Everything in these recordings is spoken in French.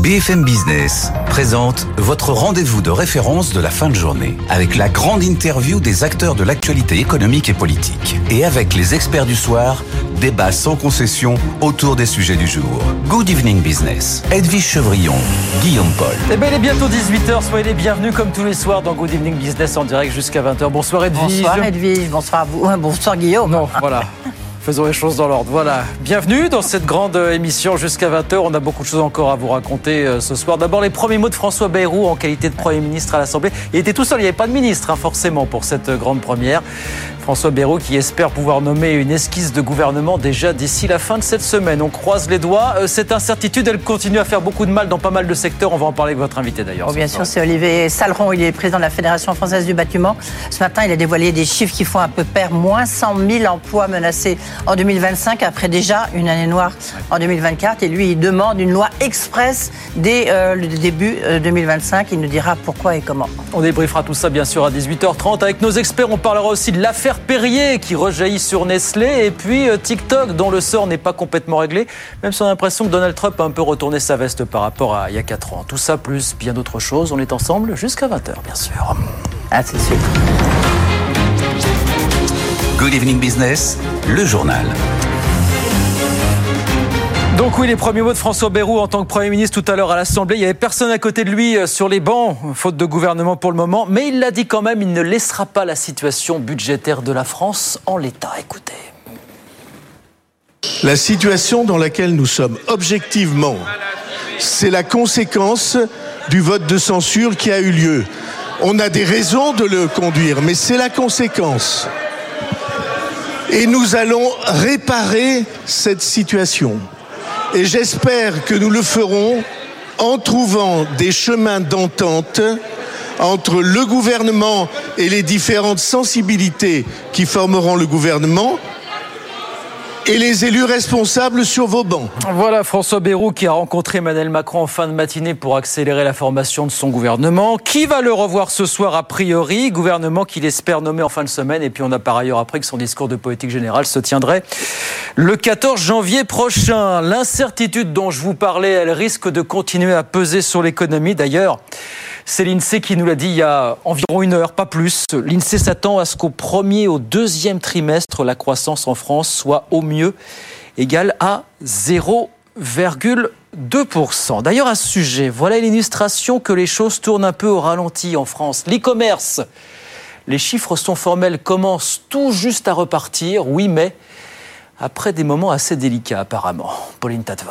BFM Business présente votre rendez-vous de référence de la fin de journée, avec la grande interview des acteurs de l'actualité économique et politique. Et avec les experts du soir, débat sans concession autour des sujets du jour. Good Evening Business, Edwige Chevrillon, Guillaume Paul. Eh bien, il est bientôt 18h, soyez les bienvenus comme tous les soirs dans Good Evening Business en direct jusqu'à 20h. Bonsoir Edwige. Bonsoir Edwige, bonsoir à vous, bonsoir Guillaume. Non, voilà. Faisons les choses dans l'ordre. Voilà. Bienvenue dans cette grande émission jusqu'à 20h. On a beaucoup de choses encore à vous raconter ce soir. D'abord, les premiers mots de François Bayrou en qualité de Premier ministre à l'Assemblée. Il était tout seul, il n'y avait pas de ministre, forcément, pour cette grande première. François Bayrou qui espère pouvoir nommer une esquisse de gouvernement déjà d'ici la fin de cette semaine. On croise les doigts. Cette incertitude, elle continue à faire beaucoup de mal dans pas mal de secteurs. On va en parler avec votre invité d'ailleurs. Bien sûr, c'est Olivier Saleron. Il est président de la Fédération française du bâtiment. Ce matin, il a dévoilé des chiffres qui font un peu peur. Moins 100 000 emplois menacés en 2025, après déjà une année noire en 2024. Et lui, il demande une loi express dès le début 2025. Il nous dira pourquoi et comment. On débriefera tout ça, bien sûr, à 18h30. Avec nos experts, on parlera aussi de l'affaire Perrier qui rejaillit sur Nestlé. Et puis TikTok, dont le sort n'est pas complètement réglé. Même si on a l'impression que Donald Trump a un peu retourné sa veste par rapport à il y a 4 ans. Tout ça, plus bien d'autres choses. On est ensemble jusqu'à 20h, bien sûr. À tout de suite. Good Evening Business, le journal. Donc oui, les premiers mots de François Bayrou en tant que Premier ministre tout à l'heure à l'Assemblée. Il n'y avait personne à côté de lui sur les bancs, faute de gouvernement pour le moment. Mais il l'a dit quand même, il ne laissera pas la situation budgétaire de la France en l'état. Écoutez. La situation dans laquelle nous sommes objectivement, c'est la conséquence du vote de censure qui a eu lieu. On a des raisons de le conduire, mais c'est la conséquence. Et nous allons réparer cette situation. Et j'espère que nous le ferons en trouvant des chemins d'entente entre le gouvernement et les différentes sensibilités qui formeront le gouvernement et les élus responsables sur vos bancs. Voilà François Bayrou qui a rencontré Emmanuel Macron en fin de matinée pour accélérer la formation de son gouvernement. Qui va le revoir ce soir a priori, gouvernement qu'il espère nommer en fin de semaine. Et puis on a par ailleurs appris que son discours de politique générale se tiendrait le 14 janvier prochain. L'incertitude dont je vous parlais, elle risque de continuer à peser sur l'économie. D'ailleurs, c'est l'INSEE qui nous l'a dit il y a environ une heure, pas plus. L'INSEE s'attend à ce qu'au premier et au deuxième trimestre, la croissance en France soit au mieux égale à 0,2%. D'ailleurs, à ce sujet, voilà l'illustration que les choses tournent un peu au ralenti en France. L'e-commerce, les chiffres sont formels, commencent tout juste à repartir, oui, mais après des moments assez délicats apparemment. Pauline Tadevin.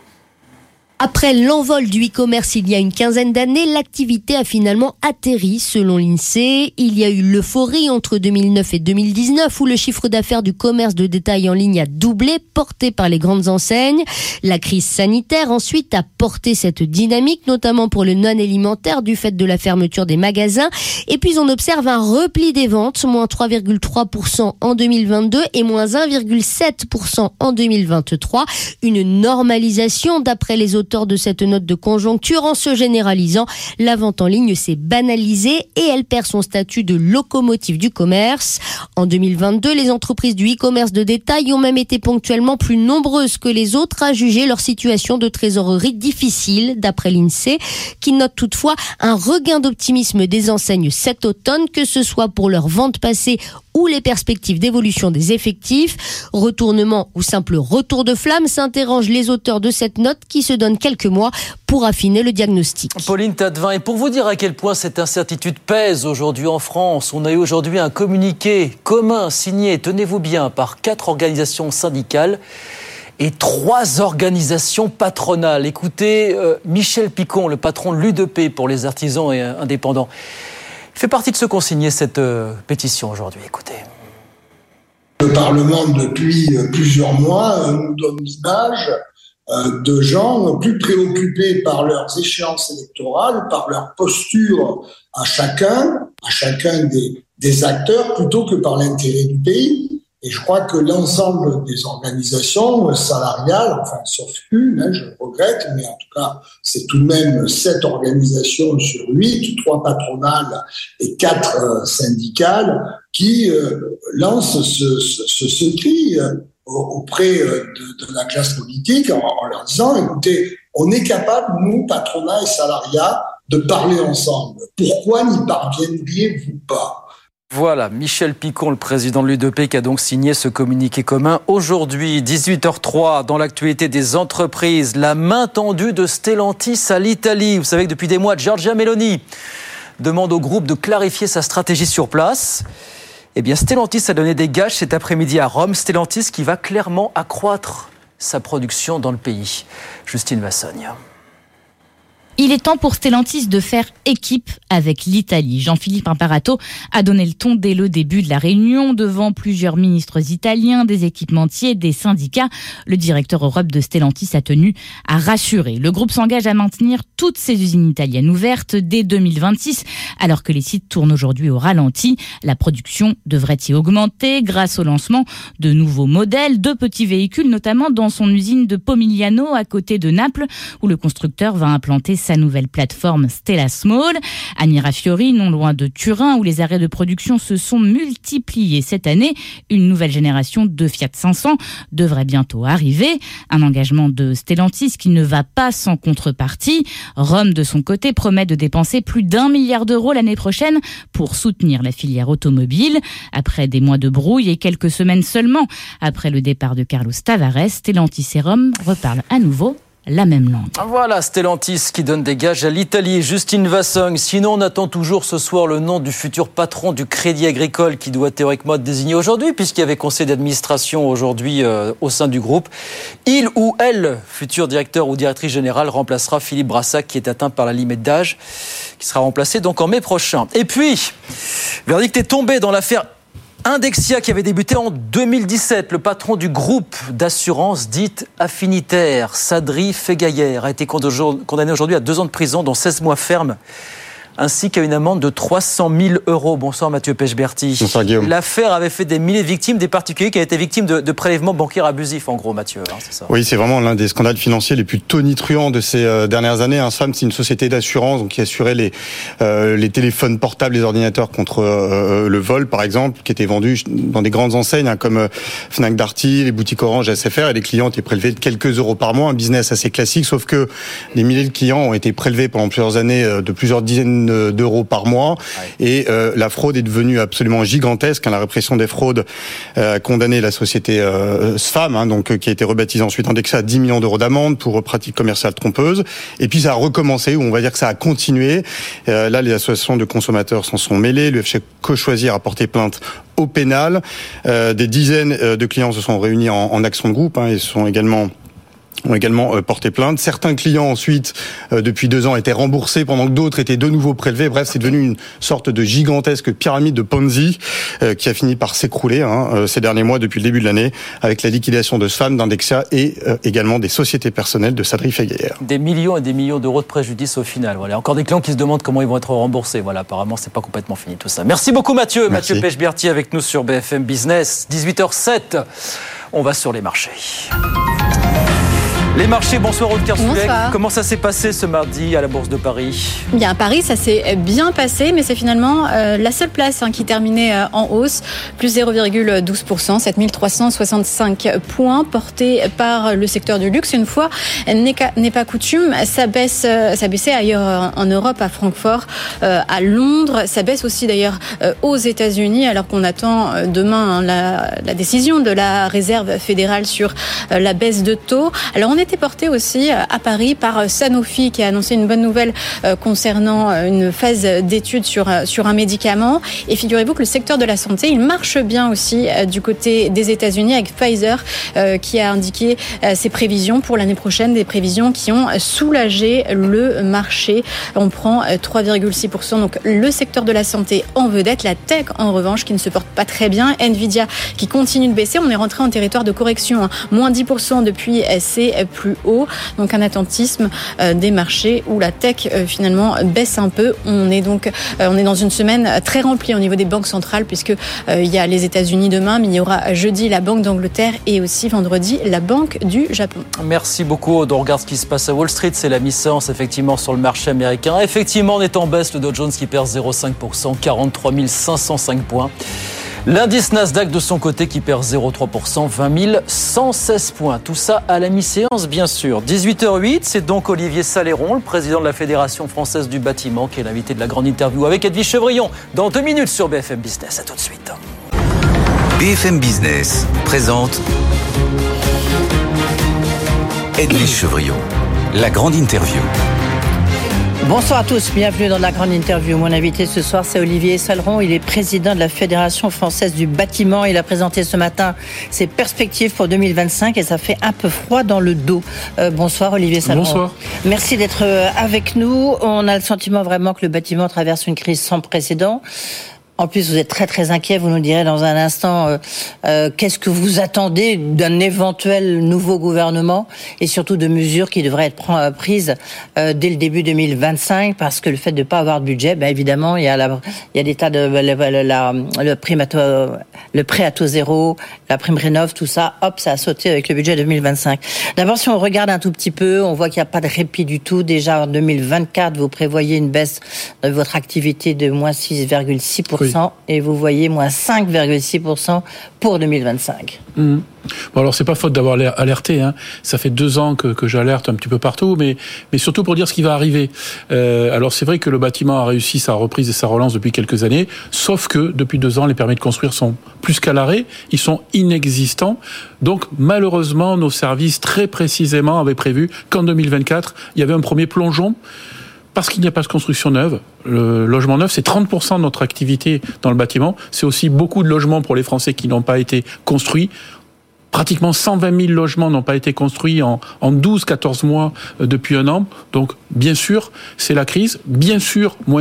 Après l'envol du e-commerce il y a une quinzaine d'années, l'activité a finalement atterri selon l'INSEE. Il y a eu l'euphorie entre 2009 et 2019 où le chiffre d'affaires du commerce de détail en ligne a doublé, porté par les grandes enseignes. La crise sanitaire ensuite a porté cette dynamique, notamment pour le non-alimentaire du fait de la fermeture des magasins. Et puis on observe un repli des ventes, moins 3,3% en 2022 et moins 1,7% en 2023. Une normalisation d'après les auteurs de cette note de conjoncture. En se généralisant, la vente en ligne s'est banalisée et elle perd son statut de locomotive du commerce. En 2022, les entreprises du e-commerce de détail ont même été ponctuellement plus nombreuses que les autres à juger leur situation de trésorerie difficile, d'après l'INSEE, qui note toutefois un regain d'optimisme des enseignes cet automne, que ce soit pour leurs ventes passées ou les perspectives d'évolution des effectifs. Retournement ou simple retour de flamme, s'interrogent les auteurs de cette note qui se donnent quelques mois pour affiner le diagnostic. Pauline Tadevin, et pour vous dire à quel point cette incertitude pèse aujourd'hui en France, on a eu aujourd'hui un communiqué commun signé, tenez-vous bien, par 4 organisations syndicales et 3 organisations patronales. Écoutez, Michel Picon, le patron de l'UDP pour les artisans et indépendants, fait partie de ceux qui ont signé cette pétition aujourd'hui. Écoutez. Le Parlement, depuis plusieurs mois, nous donne l'image de gens plus préoccupés par leurs échéances électorales, par leur posture à chacun des acteurs, plutôt que par l'intérêt du pays. Et je crois que l'ensemble des organisations salariales, enfin sauf une, je regrette, mais en tout cas c'est tout de même 7 organisations sur 8, 3 patronales et 4 syndicales, qui lancent ce cri auprès de la classe politique en leur disant: écoutez, on est capable, nous, patronat et salariat, de parler ensemble. Pourquoi n'y parviendriez-vous pas ? Voilà, Michel Picon, le président de l'UDP, qui a donc signé ce communiqué commun. Aujourd'hui, 18h03, dans l'actualité des entreprises, la main tendue de Stellantis à l'Italie. Vous savez que depuis des mois, Giorgia Meloni demande au groupe de clarifier sa stratégie sur place. Eh bien, Stellantis a donné des gages cet après-midi à Rome. Stellantis qui va clairement accroître sa production dans le pays. Justine Vassogne. Il est temps pour Stellantis de faire équipe avec l'Italie. Jean-Philippe Imparato a donné le ton dès le début de la réunion devant plusieurs ministres italiens, des équipementiers, des syndicats. Le directeur Europe de Stellantis a tenu à rassurer. Le groupe s'engage à maintenir toutes ses usines italiennes ouvertes dès 2026, alors que les sites tournent aujourd'hui au ralenti. La production devrait y augmenter grâce au lancement de nouveaux modèles, de petits véhicules, notamment dans son usine de Pomigliano à côté de Naples, où le constructeur va implanter sa nouvelle plateforme Stella Small. À Mirafiori, non loin de Turin, où les arrêts de production se sont multipliés cette année, une nouvelle génération de Fiat 500 devrait bientôt arriver. Un engagement de Stellantis qui ne va pas sans contrepartie. Rome, de son côté, promet de dépenser plus d'1 milliard d'euros l'année prochaine pour soutenir la filière automobile. Après des mois de brouille et quelques semaines seulement après le départ de Carlos Tavares, Stellantis et Rome reparlent à nouveau la même langue. Voilà, Stellantis qui donne des gages à l'Italie. Justine Vassogne. Sinon, on attend toujours ce soir le nom du futur patron du Crédit Agricole qui doit théoriquement être désigné aujourd'hui, puisqu'il y avait conseil d'administration aujourd'hui au sein du groupe. Il ou elle, futur directeur ou directrice générale, remplacera Philippe Brassac qui est atteint par la limite d'âge, qui sera remplacé donc en mai prochain. Et puis, verdict est tombé dans l'affaire Indexia qui avait débuté en 2017. Le patron du groupe d'assurance dite affinitaire, Sadri Fegayer, a été condamné aujourd'hui à 2 ans de prison, dont 16 mois ferme, ainsi qu'à une amende de 300 000 €. Bonsoir Mathieu Pechberti. Bonsoir Guillaume. L'affaire avait fait des milliers de victimes, des particuliers qui avaient été victimes de prélèvements bancaires abusifs, en gros, Mathieu. C'est ça. Oui, c'est vraiment l'un des scandales financiers les plus tonitruants de ces dernières années. SFAM, c'est une société d'assurance donc, qui assurait les téléphones portables, les ordinateurs contre le vol, par exemple, qui étaient vendus dans des grandes enseignes comme Fnac Darty, les boutiques Orange, SFR, et les clients étaient prélevés de quelques euros par mois. Un business assez classique, sauf que des milliers de clients ont été prélevés pendant plusieurs années de plusieurs dizaines d'euros par mois. Et la fraude est devenue absolument gigantesque. La répression des fraudes a condamné la société SFAM, donc qui a été rebaptisée ensuite Indexia à 10 millions d'euros d'amende pour pratiques commerciales trompeuses. Et puis ça a recommencé, ou on va dire que ça a continué. Là, les associations de consommateurs s'en sont mêlées. L'UFC Co-Choisir a porté plainte au pénal. Des dizaines de clients se sont réunis en action de groupe et ont également porté plainte. Certains clients ensuite, depuis 2 ans, étaient remboursés pendant que d'autres étaient de nouveau prélevés. Bref, c'est devenu une sorte de gigantesque pyramide de Ponzi qui a fini par s'écrouler ces derniers mois depuis le début de l'année avec la liquidation de SFAM, d'Indexia et également des sociétés personnelles de Sadri Fegayer. Des millions et des millions d'euros de préjudice au final. Voilà. Encore des clients qui se demandent comment ils vont être remboursés. Voilà, apparemment, c'est pas complètement fini tout ça. Merci beaucoup Mathieu. Merci. Mathieu Pechberti avec nous sur BFM Business. 18h07. On va sur les marchés. Les marchés, bonsoir Aude Kersoulek. Comment ça s'est passé ce mardi à la Bourse de Paris ? Bien, à Paris, ça s'est bien passé, mais c'est finalement la seule place qui terminait en hausse, plus 0,12%, 7365 points, porté par le secteur du luxe. Une fois n'est pas coutume, ça baissait ailleurs en Europe, à Francfort, à Londres. Ça baisse aussi d'ailleurs aux États-Unis, alors qu'on attend demain la décision de la Réserve fédérale sur la baisse de taux. Alors on était porté aussi à Paris par Sanofi qui a annoncé une bonne nouvelle concernant une phase d'étude sur un médicament. Et figurez-vous que le secteur de la santé, il marche bien aussi du côté des États-Unis avec Pfizer qui a indiqué ses prévisions pour l'année prochaine, des prévisions qui ont soulagé le marché. On prend 3,6%. Donc le secteur de la santé en vedette, la tech en revanche qui ne se porte pas très bien. Nvidia qui continue de baisser. On est rentré en territoire de correction, moins 10% depuis ses plus haut, donc un attentisme des marchés où la tech finalement baisse un peu. On est dans une semaine très remplie au niveau des banques centrales puisque il y a les États-Unis demain, mais il y aura jeudi la Banque d'Angleterre et aussi vendredi la Banque du Japon. Merci beaucoup. On regarde ce qui se passe à Wall Street, c'est la mi-séance effectivement sur le marché américain. Effectivement, on est en baisse, le Dow Jones qui perd 0,5%, 43 505 points. L'indice Nasdaq de son côté qui perd 0,3%, 20 116 points. Tout ça à la mi-séance, bien sûr. 18h08, c'est donc Olivier Saléron, le président de la Fédération française du bâtiment, qui est l'invité de la grande interview avec Edwige Chevrillon dans 2 minutes sur BFM Business. À tout de suite. BFM Business présente Edwige Chevrillon, la grande interview. Bonsoir à tous, bienvenue dans la grande interview. Mon invité ce soir, c'est Olivier Saléron. Il est président de la Fédération française du bâtiment. Il a présenté ce matin ses perspectives pour 2025 et ça fait un peu froid dans le dos. Bonsoir Olivier Saléron. Bonsoir. Merci d'être avec nous. On a le sentiment vraiment que le bâtiment traverse une crise sans précédent. En plus, vous êtes très très inquiet. Vous nous direz dans un instant qu'est-ce que vous attendez d'un éventuel nouveau gouvernement et surtout de mesures qui devraient être prises dès le début 2025, parce que le fait de ne pas avoir de budget, ben évidemment, il y a l'état de le prêt à taux zéro, la prime rénov, tout ça, hop, ça a sauté avec le budget 2025. D'abord, si on regarde un tout petit peu, on voit qu'il n'y a pas de répit du tout. Déjà en 2024, vous prévoyez une baisse de votre activité de moins 6,6%. Oui. Et vous voyez moins 5,6% pour 2025. Bon, alors c'est pas faute d'avoir alerté, hein. Ça fait 2 ans que j'alerte un petit peu partout, mais surtout pour dire ce qui va arriver. Alors c'est vrai que le bâtiment a réussi sa reprise et sa relance depuis quelques années, sauf que depuis 2 ans, les permis de construire sont plus qu'à l'arrêt, ils sont inexistants. Donc malheureusement, nos services très précisément avaient prévu qu'en 2024, il y avait un premier plongeon. Parce qu'il n'y a pas de construction neuve. Le logement neuf, c'est 30% de notre activité dans le bâtiment. C'est aussi beaucoup de logements pour les Français qui n'ont pas été construits. Pratiquement 120 000 logements n'ont pas été construits en 12-14 mois depuis 1 an. Donc, bien sûr, c'est la crise. Bien sûr, moins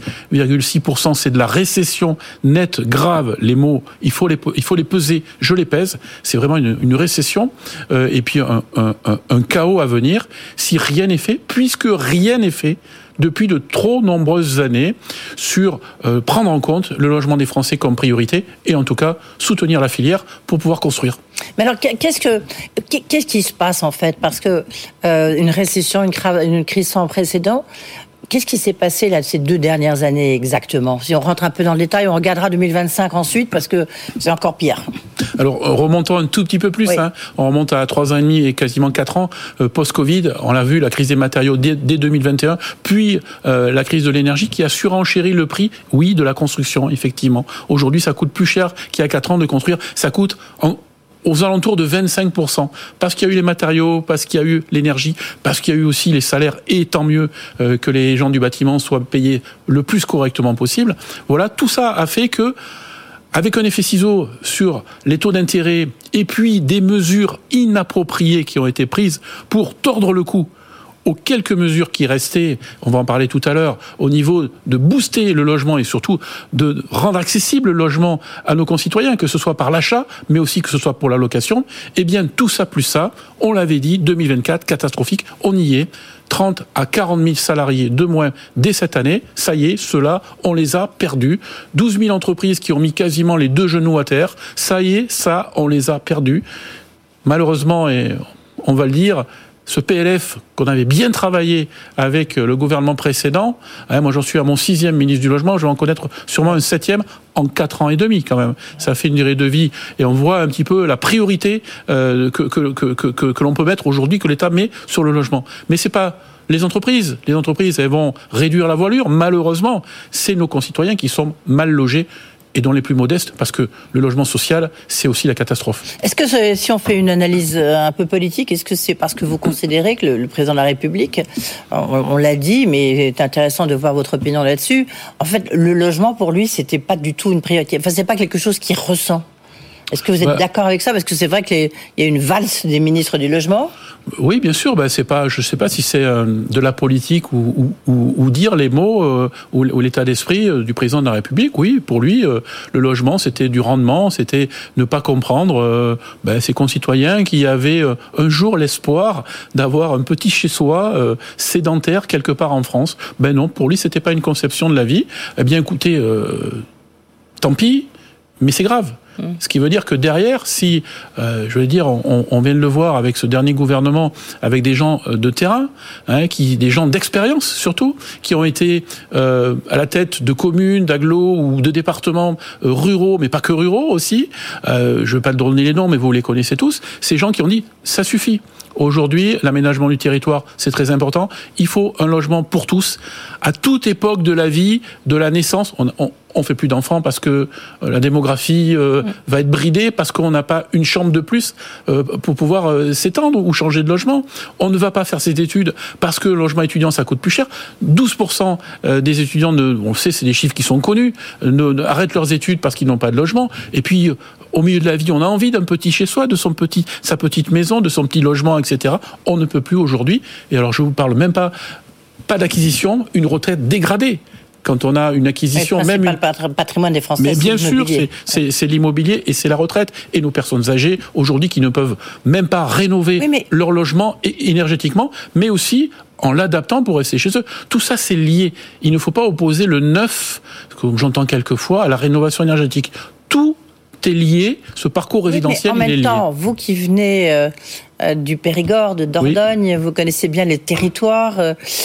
6,6%, c'est de la récession nette, grave. Les mots, il faut les peser. Je les pèse. C'est vraiment une récession. Et puis, un chaos à venir si rien n'est fait, puisque rien n'est fait depuis de trop nombreuses années sur prendre en compte le logement des Français comme priorité et en tout cas soutenir la filière pour pouvoir construire. Mais alors qu'est-ce qui se passe en fait? Parce que une récession, une crise sans précédent. Qu'est-ce qui s'est passé là ces 2 dernières années exactement? Si on rentre un peu dans le détail, on regardera 2025 ensuite parce que c'est encore pire. Alors remontons un tout petit peu plus. Oui. Hein. On remonte à 3 ans et demi et quasiment 4 ans post-Covid. On l'a vu, la crise des matériaux dès 2021, puis la crise de l'énergie qui a surenchéri le prix, oui, de la construction effectivement. Aujourd'hui, ça coûte plus cher qu'il y a 4 ans de construire. Ça coûte aux alentours de 25%, parce qu'il y a eu les matériaux, parce qu'il y a eu l'énergie, parce qu'il y a eu aussi les salaires, et tant mieux que les gens du bâtiment soient payés le plus correctement possible. Voilà, tout ça a fait que, avec un effet ciseau sur les taux d'intérêt, et puis des mesures inappropriées qui ont été prises pour tordre le cou aux quelques mesures qui restaient, on va en parler tout à l'heure, au niveau de booster le logement et surtout de rendre accessible le logement à nos concitoyens, que ce soit par l'achat, mais aussi que ce soit pour la location, eh bien tout ça plus ça, on l'avait dit, 2024, catastrophique, on y est. 30 à 40 000 salariés de moins dès cette année, ça y est, ceux-là, on les a perdus. 12 000 entreprises qui ont mis quasiment les 2 genoux à terre, ça y est, ça, on les a perdus. Malheureusement, et on va le dire, ce PLF qu'on avait bien travaillé avec le gouvernement précédent, moi j'en suis à mon 6e ministre du Logement, je vais en connaître sûrement un 7e en 4 ans et demi quand même. Ça fait une durée de vie et on voit un petit peu la priorité que l'on peut mettre aujourd'hui, que l'État met sur le logement. Mais c'est pas les entreprises. Les entreprises, elles vont réduire la voilure. Malheureusement, c'est nos concitoyens qui sont mal logés et dont les plus modestes, parce que le logement social, c'est aussi la catastrophe. Est-ce que si on fait une analyse un peu politique, est-ce que c'est parce que vous considérez que le président de la République, on l'a dit, mais c'est intéressant de voir votre opinion là-dessus, en fait, le logement, pour lui, c'était pas du tout une priorité. Enfin, c'est pas quelque chose qu'il ressent. Est-ce que vous êtes d'accord avec ça? Parce que c'est vrai qu'il y a une valse des ministres du logement. Oui, bien sûr. C'est pas, je sais pas si c'est de la politique ou dire les mots ou l'état d'esprit du président de la République. Oui, pour lui, le logement, c'était du rendement, c'était ne pas comprendre ses concitoyens qui avaient un jour l'espoir d'avoir un petit chez-soi sédentaire quelque part en France. Non, pour lui, c'était pas une conception de la vie. Eh bien, écoutez, tant pis, mais c'est grave. Ce qui veut dire que derrière, si, je veux dire, on vient de le voir avec ce dernier gouvernement, avec des gens de terrain, des gens d'expérience surtout, qui ont été à la tête de communes, d'agglos ou de départements ruraux, mais pas que ruraux aussi. Je ne veux pas donner les noms, mais vous les connaissez tous. Ces gens qui ont dit, ça suffit. Aujourd'hui, l'aménagement du territoire, c'est très important. Il faut un logement pour tous, à toute époque de la vie, de la naissance. On fait plus d'enfants parce que la démographie va être bridée, parce qu'on n'a pas une chambre de plus pour pouvoir s'étendre ou changer de logement. On ne va pas faire ces études parce que le logement étudiant, ça coûte plus cher. 12% des étudiants, on sait, c'est des chiffres qui sont connus, arrêtent leurs études parce qu'ils n'ont pas de logement. Et puis, au milieu de la vie, on a envie d'un petit chez-soi, de sa petite maison, de son petit logement, etc. On ne peut plus aujourd'hui. Et alors, je vous parle même pas d'acquisition, une retraite dégradée. Quand on a une acquisition, même le patrimoine des Français. Mais bien sûr, c'est l'immobilier et c'est la retraite et nos personnes âgées aujourd'hui qui ne peuvent même pas rénover leur logement énergétiquement, mais aussi en l'adaptant pour rester chez eux. Tout ça, c'est lié. Il ne faut pas opposer le neuf, comme j'entends quelquefois, à la rénovation énergétique. Tout est lié. Ce parcours résidentiel, il est lié. En même temps, vous qui venez du Périgord, de Dordogne, vous connaissez bien les territoires.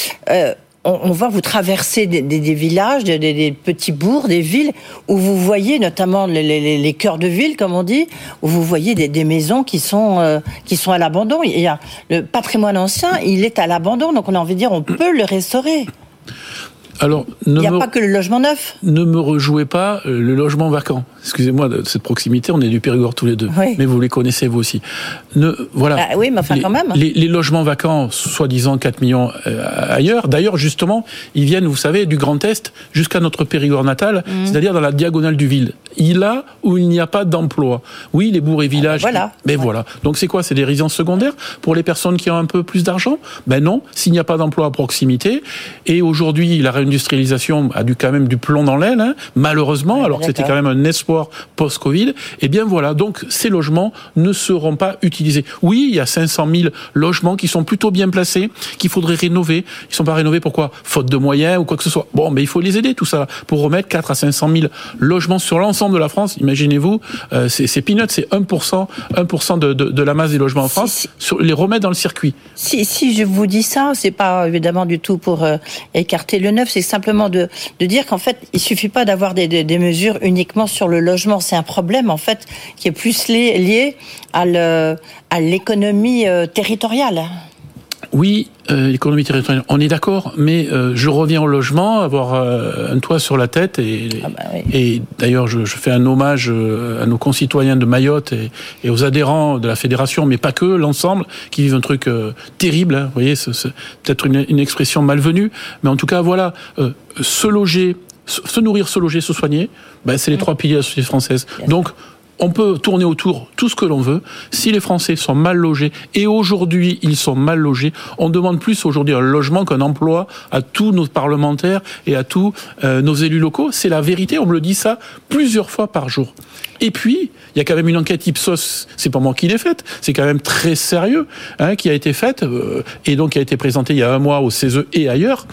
On voit vous traverser des villages, des petits bourgs, des villes, où vous voyez notamment les cœurs de ville, comme on dit, où vous voyez des maisons qui sont à l'abandon. Il y a le patrimoine ancien, il est à l'abandon, donc on a envie de dire on peut le restaurer. Alors, il n'y a pas que le logement neuf. Ne me rejouez pas le logement vacant. Excusez-moi de cette proximité, on est du Périgord tous les deux. Oui. Mais vous les connaissez vous aussi. Voilà. Oui, mais enfin quand même. Les logements vacants, soi-disant 4 millions ailleurs. D'ailleurs, justement, ils viennent, vous savez, du Grand Est jusqu'à notre Périgord natal, c'est-à-dire dans la diagonale du Ville. Là où il n'y a pas d'emploi. Oui, les bourgs et villages. Voilà. Voilà. Donc c'est quoi? C'est des résidences secondaires pour les personnes qui ont un peu plus d'argent? Non, s'il n'y a pas d'emploi à proximité. Et aujourd'hui, la réindustrialisation a quand même du plomb dans l'aile, malheureusement, alors que c'était quand même un espoir post-Covid. Et bien voilà, donc ces logements ne seront pas utilisés. Oui, il y a 500 000 logements qui sont plutôt bien placés, qu'il faudrait rénover. Ils ne sont pas rénovés, pourquoi? Faute de moyens ou quoi que ce soit. Bon, mais il faut les aider, tout ça, pour remettre 4 à 500 000 logements sur l'ensemble de la France. Imaginez-vous, c'est peanuts, c'est 1% de la masse des logements en France, les remettre dans le circuit. Si je vous dis ça, c'est pas évidemment du tout pour écarter le neuf, c'est simplement de dire qu'en fait, il suffit pas d'avoir des mesures uniquement sur le logement. C'est un problème, en fait, qui est plus lié à l'économie territoriale. Oui, l'économie territoriale, on est d'accord, mais je reviens au logement, avoir un toit sur la tête, et d'ailleurs je fais un hommage à nos concitoyens de Mayotte et aux adhérents de la fédération, mais pas que, l'ensemble, qui vivent un truc terrible, vous voyez, c'est peut-être une expression malvenue, mais en tout cas, voilà, se loger, se nourrir, se loger, se soigner, c'est les 3 piliers de la société française. Donc, on peut tourner autour tout ce que l'on veut. Si les Français sont mal logés, et aujourd'hui ils sont mal logés, on demande plus aujourd'hui un logement qu'un emploi à tous nos parlementaires et à tous nos élus locaux. C'est la vérité, on me le dit ça plusieurs fois par jour. Et puis, il y a quand même une enquête Ipsos, c'est pas moi qui l'ai faite, c'est quand même très sérieux, qui a été faite, et donc qui a été présentée il y a un mois au CESE et ailleurs.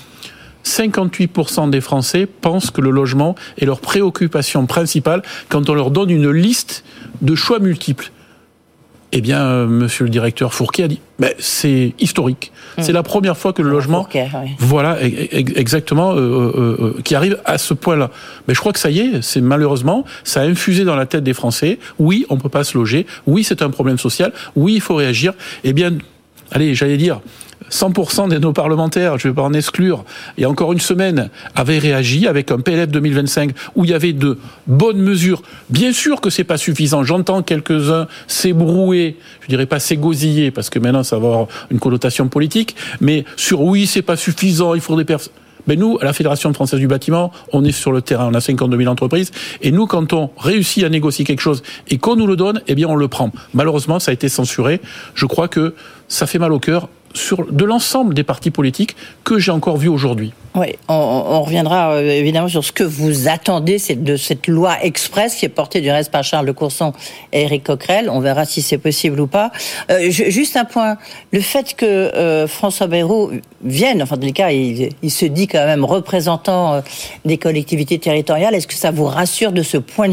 58% des Français pensent que le logement est leur préoccupation principale quand on leur donne une liste de choix multiples. Eh bien, monsieur le directeur Fourquet a dit, c'est historique. C'est la première fois que le logement, Fourquet, oui. Voilà, exactement, qui arrive à ce point-là. Mais je crois que ça y est, c'est malheureusement, ça a infusé dans la tête des Français. Oui, on peut pas se loger. Oui, c'est un problème social. Oui, il faut réagir. Eh bien, allez, j'allais dire, 100% de nos parlementaires, je ne vais pas en exclure, il y a encore une semaine, avaient réagi avec un PLF 2025 où il y avait de bonnes mesures. Bien sûr que c'est pas suffisant. J'entends quelques-uns s'ébrouer, je dirais pas s'égosiller, parce que maintenant ça va avoir une connotation politique, mais sur oui, c'est pas suffisant, il faut des personnes. Mais nous, à la Fédération française du bâtiment, on est sur le terrain, on a 52 000 entreprises, et nous, quand on réussit à négocier quelque chose et qu'on nous le donne, eh bien on le prend. Malheureusement, ça a été censuré. Je crois que ça fait mal au cœur de l'ensemble des partis politiques que j'ai encore vu aujourd'hui. Oui, on reviendra évidemment sur ce que vous attendez de cette loi express qui est portée du reste par Charles de Courson et Éric Coquerel. On verra si c'est possible ou pas. Juste un point, le fait que François Bayrou vienne, enfin dans les cas, il se dit quand même représentant des collectivités territoriales, est-ce que ça vous rassure de ce point de vue-là ?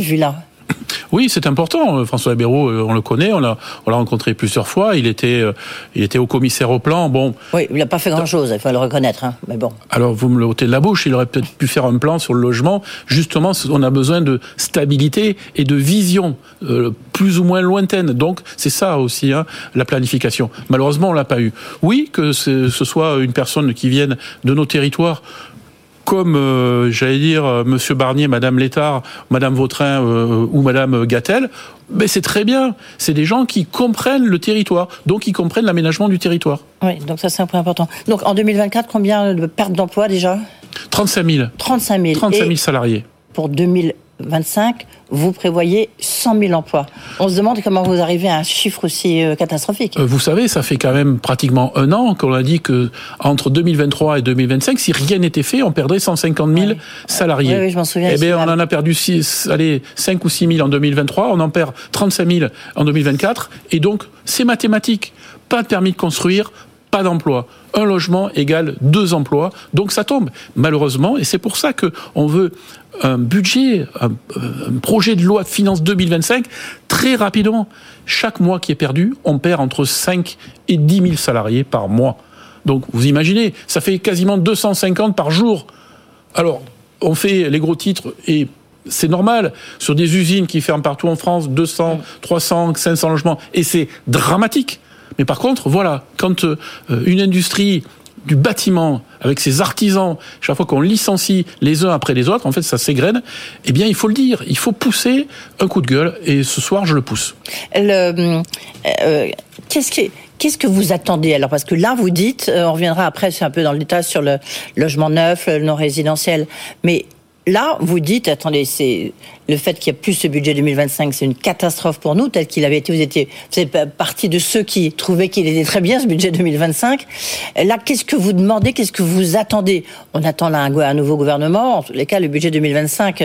Oui, c'est important. François Bayrou, on le connaît, on l'a rencontré plusieurs fois. Il était au commissaire au plan. Bon. Oui, il n'a pas fait grand-chose, il faut le reconnaître. Hein, mais bon. Alors, vous me le ôtez de la bouche. Il aurait peut-être pu faire un plan sur le logement. Justement, on a besoin de stabilité et de vision plus ou moins lointaine. Donc, c'est ça aussi, la planification. Malheureusement, on l'a pas eu. Oui, que ce soit une personne qui vienne de nos territoires, comme, j'allais dire, Monsieur Barnier, Madame Létard, Madame Vautrin ou Madame Gattel, mais c'est très bien. C'est des gens qui comprennent le territoire, donc qui comprennent l'aménagement du territoire. Oui, donc ça c'est un point important. Donc en 2024, combien de pertes d'emploi déjà ? 35 000. 35 000. 35 000 salariés. Pour 2025, vous prévoyez 100 000 emplois. On se demande comment vous arrivez à un chiffre aussi catastrophique. Vous savez, ça fait quand même pratiquement un an qu'on a dit que entre 2023 et 2025, si rien n'était fait, on perdrait 150 000 salariés. Oui, je m'en souviens. Eh bien, on en a perdu 5 ou 6 000 en 2023, on en perd 35 000 en 2024, et donc c'est mathématique. Pas de permis de construire, pas d'emploi. Un logement égale 2 emplois, donc ça tombe, malheureusement, et c'est pour ça qu'on veut un budget, un projet de loi de finances 2025 très rapidement. Chaque mois qui est perdu, on perd entre 5 et 10 000 salariés par mois. Donc vous imaginez, ça fait quasiment 250 par jour. Alors, on fait les gros titres et c'est normal, sur des usines qui ferment partout en France, 200, 300, 500 logements, et c'est dramatique. Mais par contre, voilà, quand une industrie du bâtiment, avec ses artisans, chaque fois qu'on licencie les uns après les autres, en fait, ça s'égrène, eh bien, il faut le dire, il faut pousser un coup de gueule, et ce soir, je le pousse. Qu'est-ce que vous attendez alors ? Parce que là, vous dites, on reviendra après, c'est un peu dans le détail sur le logement neuf, le non résidentiel, mais là, vous dites, attendez, c'est le fait qu'il n'y ait plus ce budget 2025, c'est une catastrophe pour nous, tel qu'il avait été. Vous êtes partie de ceux qui trouvaient qu'il était très bien, ce budget 2025. Là, qu'est-ce que vous demandez ? Qu'est-ce que vous attendez ? On attend là un nouveau gouvernement. En tous les cas, le budget 2025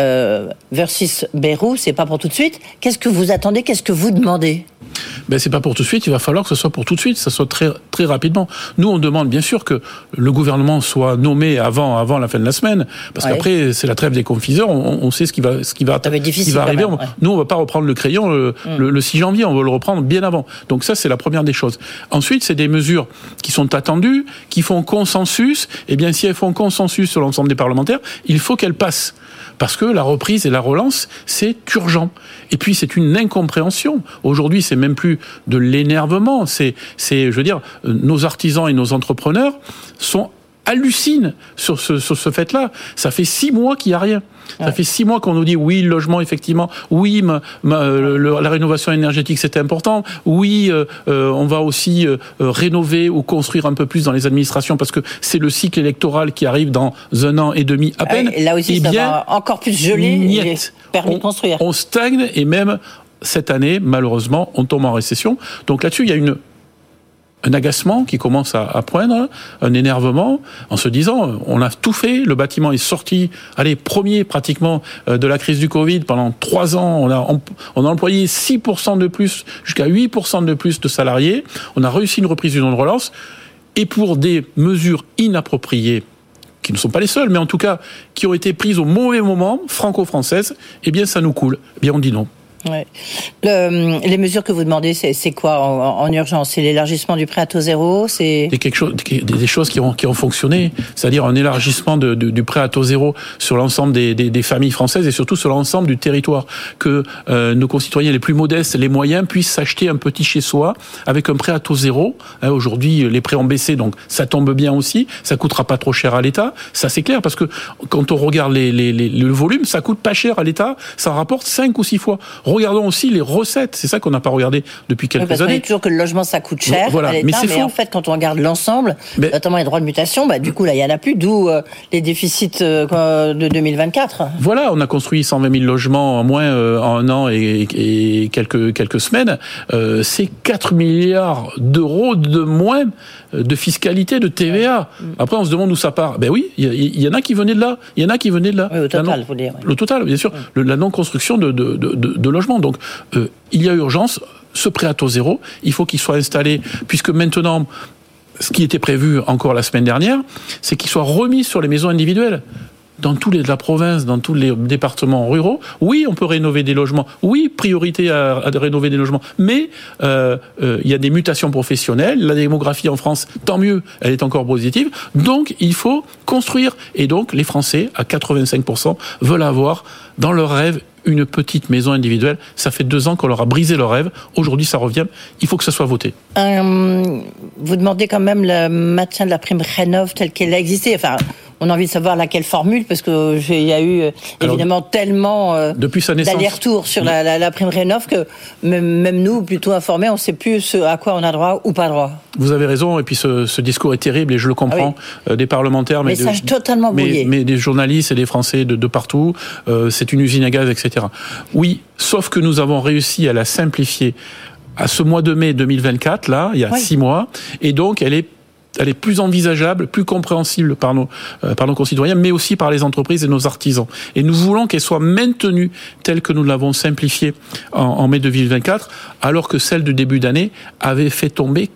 versus Bayrou, c'est pas pour tout de suite. Qu'est-ce que vous attendez ? Qu'est-ce que vous demandez ? Ben, c'est pas pour tout de suite, il va falloir que ce soit pour tout de suite, que ce soit très, très rapidement. Nous, on demande bien sûr que le gouvernement soit nommé avant la fin de la semaine, parce qu'après, c'est la trêve des confiseurs, on sait ce qui va arriver. Même, Nous, on va pas reprendre le crayon le 6 janvier, on va le reprendre bien avant. Donc ça, c'est la première des choses. Ensuite, c'est des mesures qui sont attendues, qui font consensus. Eh bien, si elles font consensus sur l'ensemble des parlementaires, il faut qu'elles passent. Parce que la reprise et la relance, c'est urgent. Et puis, c'est une incompréhension. Aujourd'hui, c'est même plus de l'énervement. C'est, je veux dire, nos artisans et nos entrepreneurs hallucinent sur ce fait-là. Ça fait 6 mois qu'il n'y a rien. Ça fait 6 mois qu'on nous dit oui, le logement, effectivement, oui, la rénovation énergétique, c'est important, oui, on va aussi rénover ou construire un peu plus dans les administrations parce que c'est le cycle électoral qui arrive dans 1 an et demi à peine. Et là aussi, ça va encore plus geler les permis de construire. On stagne et même cette année, malheureusement, on tombe en récession. Donc là-dessus, il y a un agacement qui commence à poindre, un énervement, en se disant, on a tout fait, le bâtiment est sorti, premier pratiquement de la crise du Covid, pendant 3 ans, on a employé 6% de plus, jusqu'à 8% de plus de salariés, on a réussi une reprise du don de relance, et pour des mesures inappropriées, qui ne sont pas les seules, mais en tout cas, qui ont été prises au mauvais moment, franco-françaises, eh bien ça nous coule. Eh bien on dit non. Ouais. Les mesures que vous demandez, c'est quoi en urgence ? C'est l'élargissement du prêt à taux zéro ? C'est des choses qui ont fonctionné, c'est-à-dire un élargissement du prêt à taux zéro sur l'ensemble des familles françaises et surtout sur l'ensemble du territoire, que nos concitoyens les plus modestes, les moyens, puissent s'acheter un petit chez soi avec un prêt à taux zéro. Aujourd'hui, les prêts ont baissé, donc ça tombe bien aussi, ça coûtera pas trop cher à l'État, ça c'est clair, parce que quand on regarde le volume, ça coûte pas cher à l'État, ça rapporte 5 ou 6 fois. Regardons aussi les recettes, c'est ça qu'on n'a pas regardé depuis quelques années. On dit toujours que le logement ça coûte cher à l'État, mais en fait quand on regarde l'ensemble, notamment les droits de mutation, du coup là il y en a plus, d'où les déficits de 2024. Voilà, on a construit 120 000 logements en moins en 1 an et quelques semaines. C'est 4 milliards d'euros de moins de fiscalité, de TVA. Après on se demande où ça part. Ben oui, il y en a qui venaient de là. Oui, au total, faut dire. Le total, bien sûr. La non-construction de logements. Donc, il y a urgence. Ce prêt à taux zéro, il faut qu'il soit installé, puisque maintenant, ce qui était prévu encore la semaine dernière, c'est qu'il soit remis sur les maisons individuelles. dans la province, dans tous les départements ruraux. Oui, on peut rénover des logements. Oui, priorité à rénover des logements. Mais il y a des mutations professionnelles. La démographie en France, tant mieux, elle est encore positive. Donc, il faut construire. Et donc, les Français, à 85%, veulent avoir dans leur rêve une petite maison individuelle. Ça fait 2 ans qu'on leur a brisé leur rêve. Aujourd'hui, ça revient. Il faut que ça soit voté. Vous demandez quand même le maintien de la prime Rénov' telle qu'elle a existé. Enfin, on a envie de savoir laquelle formule, parce que il y a eu évidemment tellement depuis sa naissance, d'allers-retours sur la prime Rénov' que même nous, plutôt informés, on ne sait plus à quoi on a droit ou pas droit. Vous avez raison, et puis ce discours est terrible, et je le comprends, des parlementaires, message totalement brouillé. Mais des journalistes et des Français de partout, c'est une usine à gaz, etc. Oui, sauf que nous avons réussi à la simplifier à ce mois de mai 2024, là, il y a 6 mois, et donc elle est plus envisageable, plus compréhensible par nos concitoyens, mais aussi par les entreprises et nos artisans. Et nous voulons qu'elle soit maintenue telle que nous l'avons simplifiée en mai 2024, alors que celle du début d'année avait fait tomber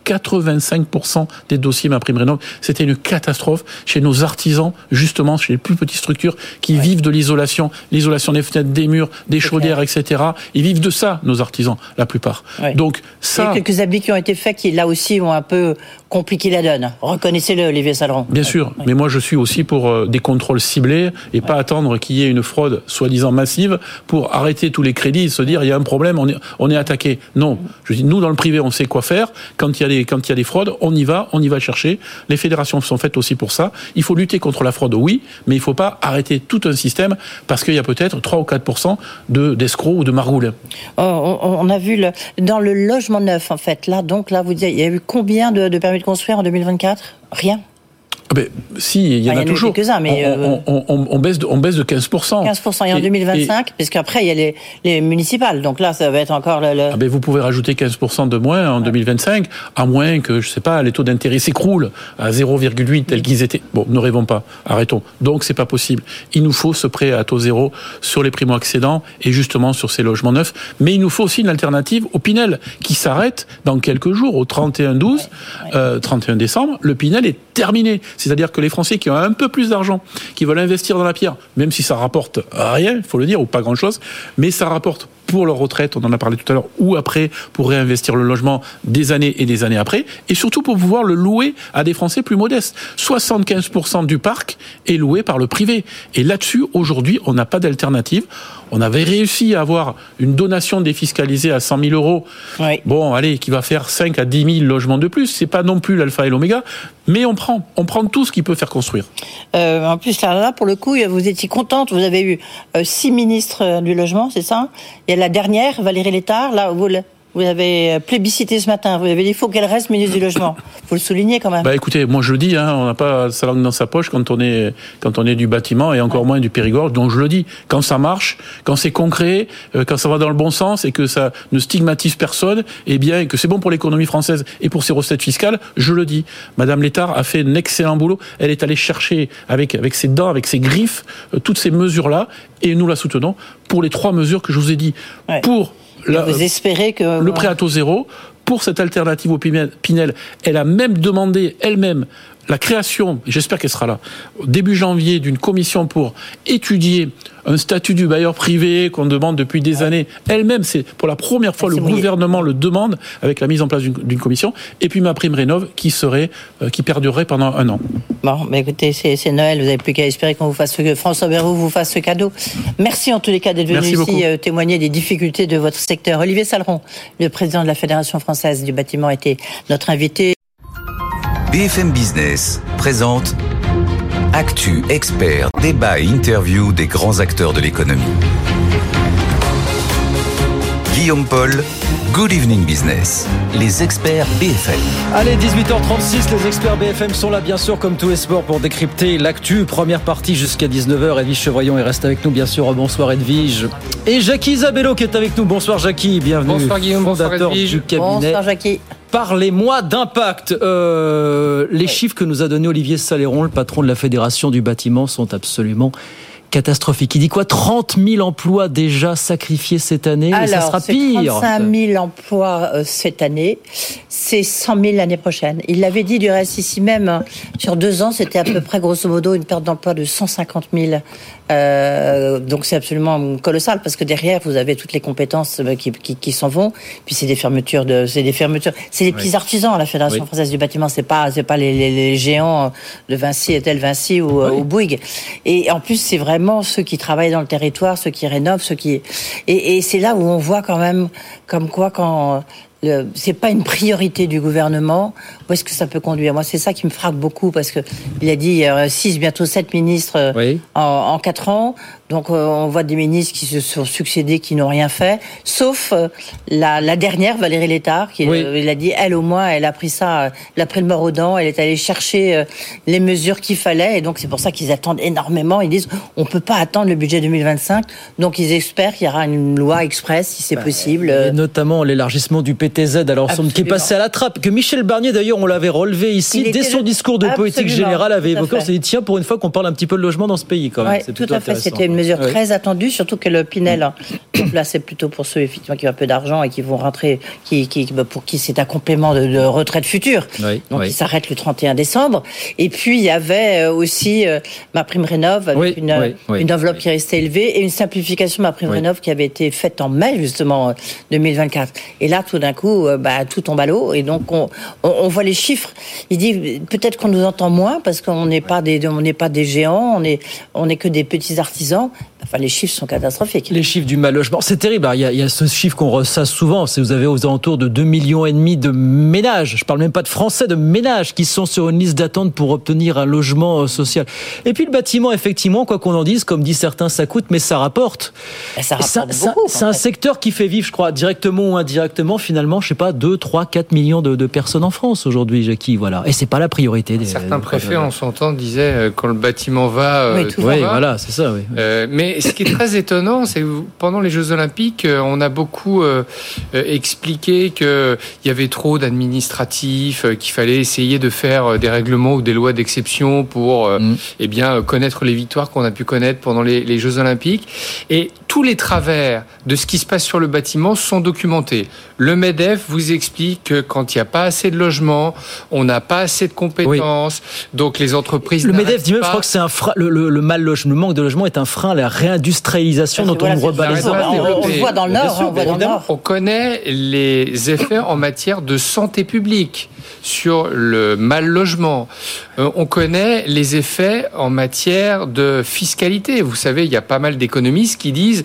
85% des dossiers MaPrimeRénov'. C'était une catastrophe chez nos artisans, justement, chez les plus petites structures qui vivent de l'isolation des fenêtres, des murs, des chaudières, etc. Ils vivent de ça, nos artisans, la plupart. Ouais. Donc ça... Il y a quelques abus qui ont été faits qui, là aussi, ont un peu compliqué la donne. Reconnaissez-le, Olivier Saleron. Bien sûr, mais moi je suis aussi pour des contrôles ciblés et pas attendre qu'il y ait une fraude soi-disant massive pour arrêter tous les crédits et se dire il y a un problème, on est attaqué. Non, je dis nous dans le privé on sait quoi faire. Quand il y a des fraudes, on y va chercher. Les fédérations sont faites aussi pour ça. Il faut lutter contre la fraude, oui, mais il ne faut pas arrêter tout un système parce qu'il y a peut-être 3 ou 4% d'escrocs ou de margoules. On a vu dans le logement neuf en fait. Là vous dites il y a eu combien de permis de construire en 2024 ? Rien. Ben, si, il y en a toujours. Quelques-uns, mais on baisse de 15%. 15%. Et en 2025, parce qu'après, il y a les municipales. Donc là, ça va être encore Ah ben, vous pouvez rajouter 15% de moins en 2025, à moins que, je sais pas, les taux d'intérêt s'écroulent à 0,8 tels qu'ils étaient. Bon, ne rêvons pas. Arrêtons. Donc, c'est pas possible. Il nous faut ce prêt à taux zéro sur les primo-accédants et justement sur ces logements neufs. Mais il nous faut aussi une alternative au Pinel, qui s'arrête dans quelques jours, au 31 décembre. Le Pinel est terminé. C'est-à-dire que les Français qui ont un peu plus d'argent, qui veulent investir dans la pierre, même si ça rapporte rien, il faut le dire, ou pas grand-chose, mais ça rapporte pour leur retraite, on en a parlé tout à l'heure, ou après, pour réinvestir le logement des années et des années après, et surtout pour pouvoir le louer à des Français plus modestes. 75% du parc est loué par le privé. Et là-dessus, aujourd'hui, on n'a pas d'alternative. On avait réussi à avoir une donation défiscalisée à 100 000 euros. Oui. Bon, allez, qui va faire 5 à 10 000 logements de plus. C'est pas non plus l'alpha et l'oméga, mais on prend tout ce qui peut faire construire. En plus, là, pour le coup, vous étiez contente. Vous avez eu 6 ministres du logement, c'est ça? Il y a la dernière, Valérie Létard, là, vous avez plébiscité ce matin. Vous avez dit qu'il faut qu'elle reste ministre du Logement. Il faut le souligner quand même. Bah écoutez, moi je le dis, on n'a pas sa langue dans sa poche quand on est du bâtiment et encore moins du Périgord. Donc je le dis, quand ça marche, quand c'est concret, quand ça va dans le bon sens et que ça ne stigmatise personne, et bien que c'est bon pour l'économie française et pour ses recettes fiscales, je le dis. Madame Létard a fait un excellent boulot. Elle est allée chercher avec ses dents, avec ses griffes, toutes ces mesures-là, et nous la soutenons pour les 3 mesures que je vous ai dit. Ouais. Pour vous espérez que le prêt à taux zéro, pour cette alternative au Pinel, elle a même demandé elle-même la création, j'espère qu'elle sera là, début janvier, d'une commission pour étudier un statut du bailleur privé qu'on demande depuis des années. Elle-même, c'est pour la première fois, le gouvernement le demande avec la mise en place d'une commission. Et puis MaPrimeRénov' qui perdurerait pendant 1 an. Bon, mais écoutez, c'est Noël, vous n'avez plus qu'à espérer que François Bayrou vous fasse ce cadeau. Merci en tous les cas d'être venu ici témoigner des difficultés de votre secteur. Olivier Saleron, le président de la Fédération française du bâtiment, était notre invité. BFM Business présente Actu, Expert, débat et interview des grands acteurs de l'économie. Guillaume Paul, Good Evening Business, les experts BFM. Allez, 18h36, les experts BFM sont là, bien sûr, comme tous les sports, pour décrypter l'actu. Première partie jusqu'à 19h. Edwige Chevrillon est reste avec nous, bien sûr. Bonsoir Edwige. Et Jackie Isabello qui est avec nous. Bonsoir Jackie, bienvenue. Bonsoir Guillaume, bonsoir Edwige. Du cabinet. Bonsoir Jackie. Parlez-moi d'impact. Les chiffres que nous a donnés Olivier Saleron, le patron de la Fédération du bâtiment, sont absolument catastrophique. Il dit quoi ? 30 000 emplois déjà sacrifiés cette année. Alors, et ça sera pire. 35 000 emplois cette année. C'est 100 000 l'année prochaine. Il l'avait dit du reste ici même. Sur 2 ans, c'était à peu près, grosso modo, une perte d'emploi de 150 000. Donc c'est absolument colossal parce que derrière vous avez toutes les compétences qui s'en vont. Puis c'est des fermetures. C'est les petits artisans. La Fédération française du bâtiment, c'est pas les géants de Vinci, Etel Vinci ou Bouygues. Et en plus c'est vraiment ceux qui travaillent dans le territoire, ceux qui rénovent, et c'est là où on voit quand même comme quoi quand c'est pas une priorité du gouvernement, où est-ce que ça peut conduire ? Moi, c'est ça qui me frappe beaucoup, parce que il a dit 6, bientôt 7 ministres en 4 ans. Donc, on voit des ministres qui se sont succédés, qui n'ont rien fait, sauf la dernière, Valérie Létard, qui il a dit, elle au moins, elle a pris ça, elle a pris le mort aux dents, elle est allée chercher les mesures qu'il fallait, et donc c'est pour ça qu'ils attendent énormément. Ils disent, on peut pas attendre le budget 2025, donc ils espèrent qu'il y aura une loi express, si c'est possible. Et notamment l'élargissement du PTZ à l'ensemble, qui est passé à la trappe, que Michel Barnier, d'ailleurs, on l'avait relevé ici, dès son discours de politique générale, avait évoqué, on s'est dit, tiens, pour une fois qu'on parle un petit peu de logement dans ce pays, quand même. C'est tout à fait, c'était une mesure très attendue, surtout que le Pinel, donc là c'est plutôt pour ceux effectivement qui ont un peu d'argent et qui vont rentrer, pour qui c'est un complément de retraite future, donc il s'arrête le 31 décembre. Et puis il y avait aussi ma prime rénov avec une enveloppe qui restait élevée et une simplification de ma prime rénov qui avait été faite en mai justement 2024. Et là tout d'un coup, tout tombe à l'eau et donc on voit les chiffres. Il dit peut-être qu'on nous entend moins parce qu'on n'est pas des géants, on est que des petits artisans. Enfin, les chiffres sont catastrophiques. Les chiffres du mal logement, c'est terrible. Il y a ce chiffre qu'on ressasse souvent. C'est vous avez aux alentours de 2,5 millions de ménages. Je parle même pas de Français, de ménages qui sont sur une liste d'attente pour obtenir un logement social. Et puis le bâtiment, effectivement, quoi qu'on en dise, comme dit certains, ça coûte, mais ça rapporte. Ça rapporte beaucoup. C'est un secteur qui fait vivre, je crois, directement ou indirectement, finalement, je sais pas, 2, 3, 4 millions de personnes en France aujourd'hui, Jackie. Voilà. Et c'est pas la priorité. Certains préfets, en son temps, disaient quand le bâtiment va, tout va. Voilà, c'est ça. Oui. Mais ce qui est très étonnant, c'est que pendant les Jeux Olympiques, on a beaucoup expliqué qu'il y avait trop d'administratifs, qu'il fallait essayer de faire des règlements ou des lois d'exception pour connaître les victoires qu'on a pu connaître pendant les Jeux Olympiques. Et tous les travers de ce qui se passe sur le bâtiment sont documentés. Le MEDEF vous explique que quand il n'y a pas assez de logements, on n'a pas assez de compétences, donc les entreprises... Le MEDEF dit même, je crois que c'est un frein, le manque de logement est un frein à la réindustrialisation dont on rebat les ordres. On le voit dans le Nord. On connaît les effets en matière de santé publique sur le mal logement. On connaît les effets en matière de fiscalité. Vous savez, il y a pas mal d'économistes qui disent,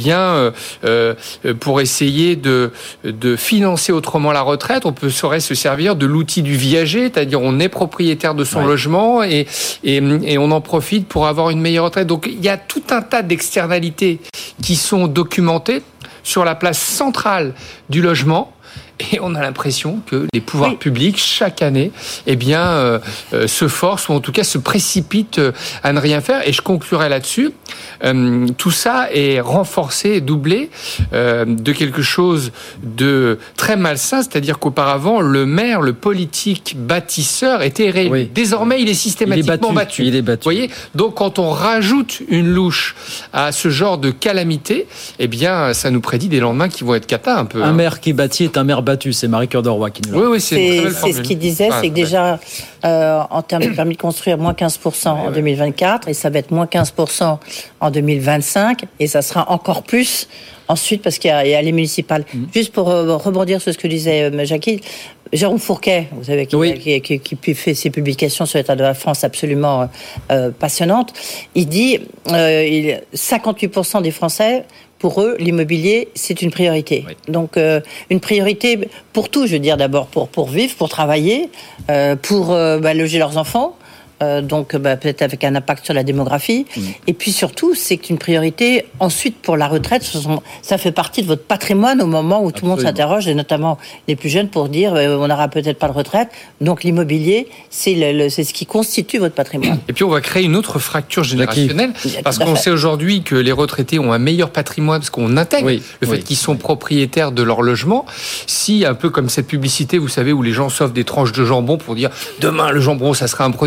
pour essayer de financer autrement la retraite, on saurait se servir de l'outil du viager, c'est-à-dire on est propriétaire de son logement et on en profite pour avoir une meilleure retraite. Donc il y a tout un tas d'externalités qui sont documentées sur la place centrale du logement. Et on a l'impression que les pouvoirs publics, chaque année, se forcent, ou en tout cas se précipitent à ne rien faire. Et je conclurai là-dessus. Tout ça est renforcé et doublé de quelque chose de très malsain, c'est-à-dire qu'auparavant, le maire, le politique bâtisseur était réélu. Désormais, il est systématiquement battu. Il est battu. Vous voyez ? Donc, quand on rajoute une louche à ce genre de calamité, ça nous prédit des lendemains qui vont être cata un peu. Un maire qui bâtit est un maire battu, c'est Marie-Cœur de Roy qui nous l'a dit. Oui, c'est ce qu'il disait, c'est que déjà, en termes de permis de construire, moins 15% en 2024, et ça va être moins 15% en 2025, et ça sera encore plus ensuite parce qu'il y a les municipales. Juste pour rebondir sur ce que disait Jackie, Jérôme Fourquet, vous savez, qui fait ses publications sur l'état de la France absolument passionnantes, il dit 58% des Français, pour eux, l'immobilier, c'est une priorité. Donc, une priorité pour tout, je veux dire, d'abord pour vivre, pour travailler, pour loger leurs enfants, donc peut-être avec un impact sur la démographie. Et puis surtout, c'est une priorité ensuite pour la retraite. Ça fait partie de votre patrimoine au moment où tout le monde s'interroge, et notamment les plus jeunes, pour dire on n'aura peut-être pas de retraite. Donc l'immobilier, c'est ce qui constitue votre patrimoine. Et puis on va créer une autre fracture générationnelle, parce qu'on sait aujourd'hui que les retraités ont un meilleur patrimoine, parce qu'on intègre le fait qu'ils sont propriétaires de leur logement. Si, un peu comme cette publicité, vous savez, où les gens s'offrent des tranches de jambon pour dire demain le jambon, ça sera un produit de luxe,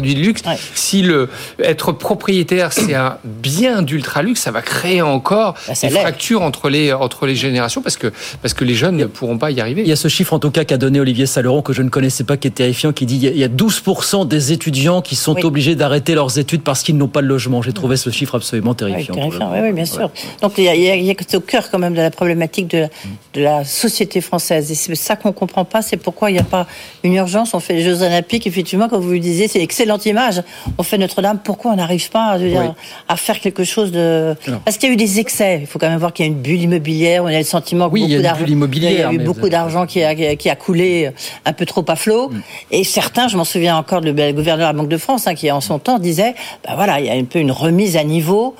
Si être propriétaire, c'est un bien d'ultra-luxe, ça va créer encore des fractures entre les générations parce que les jeunes ne pourront pas y arriver. Il y a ce chiffre en tout cas qu'a donné Olivier Saleron que je ne connaissais pas, qui est terrifiant, qui dit il y a 12% des étudiants qui sont obligés d'arrêter leurs études parce qu'ils n'ont pas de logement. J'ai trouvé ce chiffre absolument terrifiant. Oui, bien sûr. Donc il y a au cœur quand même de la problématique de la société française. Et c'est ça qu'on ne comprend pas, c'est pourquoi il n'y a pas une urgence. On fait les Jeux Olympiques, effectivement, comme vous le disiez, c'est une excellente image. On fait Notre-Dame, pourquoi on n'arrive pas à faire quelque chose de... Parce qu'il y a eu des excès. Il faut quand même voir qu'il y a une bulle immobilière. On a le sentiment que il y a eu beaucoup d'argent qui a coulé un peu trop à flot. Et certains, je m'en souviens encore, le gouverneur de la Banque de France, qui en son temps disait, il y a un peu une remise à niveau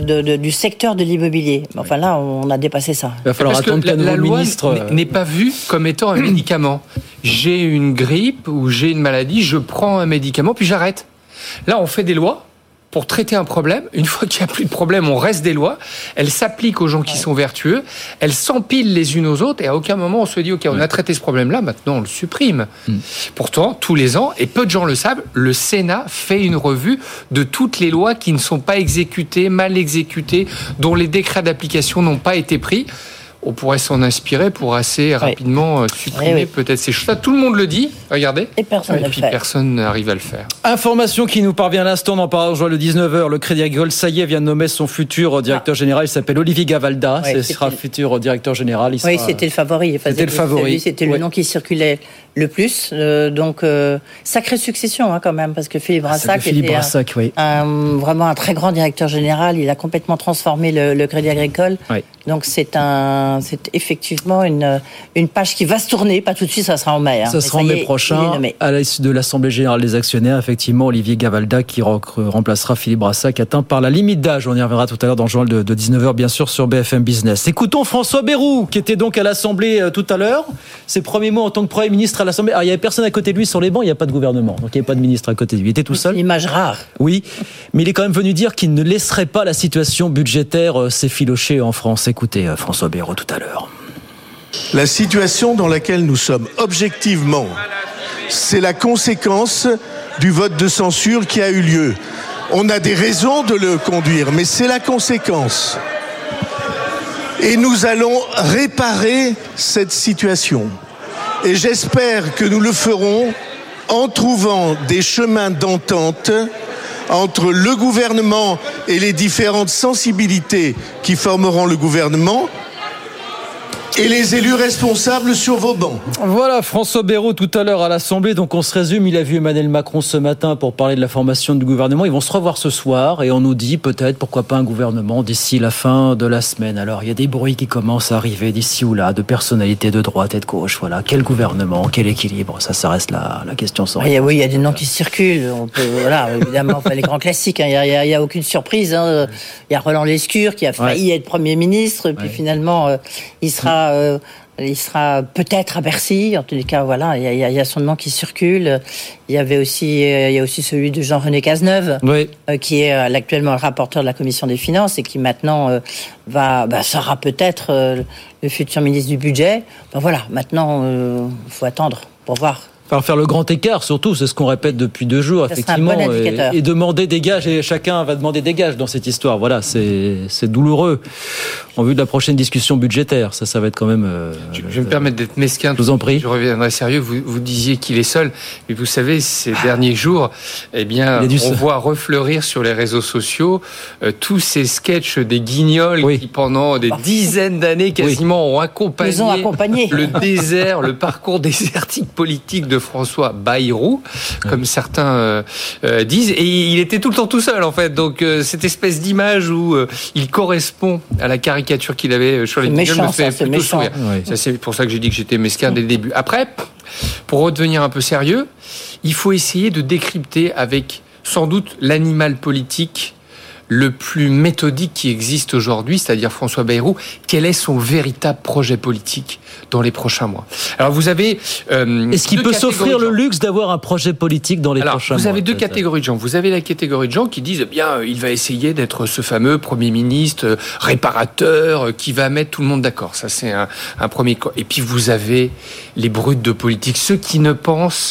du secteur de l'immobilier. Enfin là, on a dépassé ça. Il va falloir attendre que la loi n'est pas vue comme étant un médicament. J'ai une grippe ou j'ai une maladie, je prends un médicament puis j'arrête. Là, on fait des lois pour traiter un problème. Une fois qu'il n'y a plus de problème, on reste des lois. Elles s'appliquent aux gens qui sont vertueux. Elles s'empilent les unes aux autres. Et à aucun moment, on se dit, OK, on a traité ce problème-là, maintenant on le supprime. Pourtant, tous les ans, et peu de gens le savent, le Sénat fait une revue de toutes les lois qui ne sont pas exécutées, mal exécutées, dont les décrets d'application n'ont pas été pris. On pourrait s'en inspirer pour assez rapidement supprimer peut-être ces choses-là. Tout le monde le dit, regardez. Et personne n'arrive à le faire. Information qui nous parvient à l'instant, on en parle le 19h. Le Crédit Agricole, ça y est, vient de nommer son futur directeur général. Il s'appelle Olivier Gavalda. Ce sera futur directeur général. C'était le favori. C'était le nom qui circulait le plus. Donc, sacrée succession quand même, parce que Philippe Brassac était vraiment un très grand directeur général. Il a complètement transformé le Crédit Agricole. Donc, c'est effectivement une page qui va se tourner. Pas tout de suite, ça sera en mai. Ça sera en mai prochain, à l'issue de l'Assemblée Générale des Actionnaires. Effectivement, Olivier Gavalda qui remplacera Philippe Brassac, atteint par la limite d'âge. On y reviendra tout à l'heure dans le journal de 19h, bien sûr, sur BFM Business. Écoutons François Bayrou, qui était donc à l'Assemblée tout à l'heure. Ses premiers mots en tant que Premier ministre à l'Assemblée. Alors, il n'y avait personne à côté de lui sur les bancs, il n'y a pas de gouvernement. Donc, il n'y avait pas de ministre à côté de lui. Il était tout seul. Une image rare. Oui, mais il est quand même venu dire qu'il ne laisserait pas la situation budgétaire s'effilocher en France. Écoutez François Bayrou tout à l'heure. La situation dans laquelle nous sommes objectivement, c'est la conséquence du vote de censure qui a eu lieu. On a des raisons de le conduire, mais c'est la conséquence. Et nous allons réparer cette situation. Et j'espère que nous le ferons en trouvant des chemins d'entente entre le gouvernement et les différentes sensibilités qui formeront le gouvernement et les élus responsables sur vos bancs. Voilà, François Bayrou tout à l'heure à l'Assemblée. Donc on se résume, il a vu Emmanuel Macron ce matin pour parler de la formation du gouvernement. Ils vont se revoir ce soir et on nous dit peut-être, pourquoi pas un gouvernement d'ici la fin de la semaine. Alors il y a des bruits qui commencent à arriver d'ici ou là, de personnalités de droite et de gauche. Voilà, quel gouvernement, quel équilibre, ça reste la question sans réponse. Oui, il y a des noms qui circulent. On peut, évidemment, les grands classiques. Il y a aucune surprise. Il y a Roland Lescure qui a failli être Premier ministre, puis finalement il sera peut-être à Bercy. En tous les cas, il y a son nom qui circule. Il y a aussi celui de Jean-René Cazeneuve, qui est actuellement le rapporteur de la Commission des Finances et qui maintenant sera peut-être le futur ministre du Budget. Maintenant, faut attendre pour voir. Faire le grand écart, surtout, c'est ce qu'on répète depuis 2 jours, effectivement, et demander des gages, et chacun va demander des gages dans cette histoire. Voilà, c'est douloureux. En vue de la prochaine discussion budgétaire, ça va être quand même... Je vais me permettre d'être mesquin. Je vous en prie. Je reviendrai sérieux. Vous disiez qu'il est seul, mais vous savez, ces derniers jours, on voit refleurir sur les réseaux sociaux tous ces sketchs des guignols qui, pendant des dizaines d'années, quasiment ont accompagné le désert, le parcours désertique politique de François Bayrou, comme certains disent, et il était tout le temps tout seul en fait. Donc cette espèce d'image où il correspond à la caricature qu'il avait sur les guignols me fait plutôt sourire. Ça, c'est pour ça que j'ai dit que j'étais mesquin dès le début. Après, pour redevenir un peu sérieux, il faut essayer de décrypter avec sans doute l'animal politique le plus méthodique qui existe aujourd'hui, c'est-à-dire François Bayrou, quel est son véritable projet politique dans les prochains mois. Alors vous avez... Est-ce qu'il peut s'offrir le luxe d'avoir un projet politique dans les prochains mois ? Vous avez 2 catégories de gens. Vous avez la catégorie de gens qui disent, il va essayer d'être ce fameux Premier ministre réparateur qui va mettre tout le monde d'accord. Ça, c'est un premier cas. Et puis vous avez les brutes de politique, ceux qui ne pensent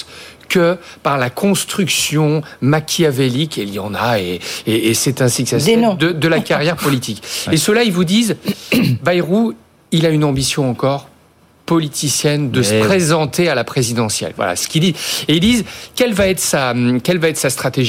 que par la construction machiavélique, et il y en a, et c'est ainsi que ça se fait, de la carrière politique. Et ceux-là, ils vous disent, Bayrou, il a une ambition encore politicienne de se présenter à la présidentielle. Voilà ce qu'ils disent. Et ils disent, quelle va être sa stratégie ?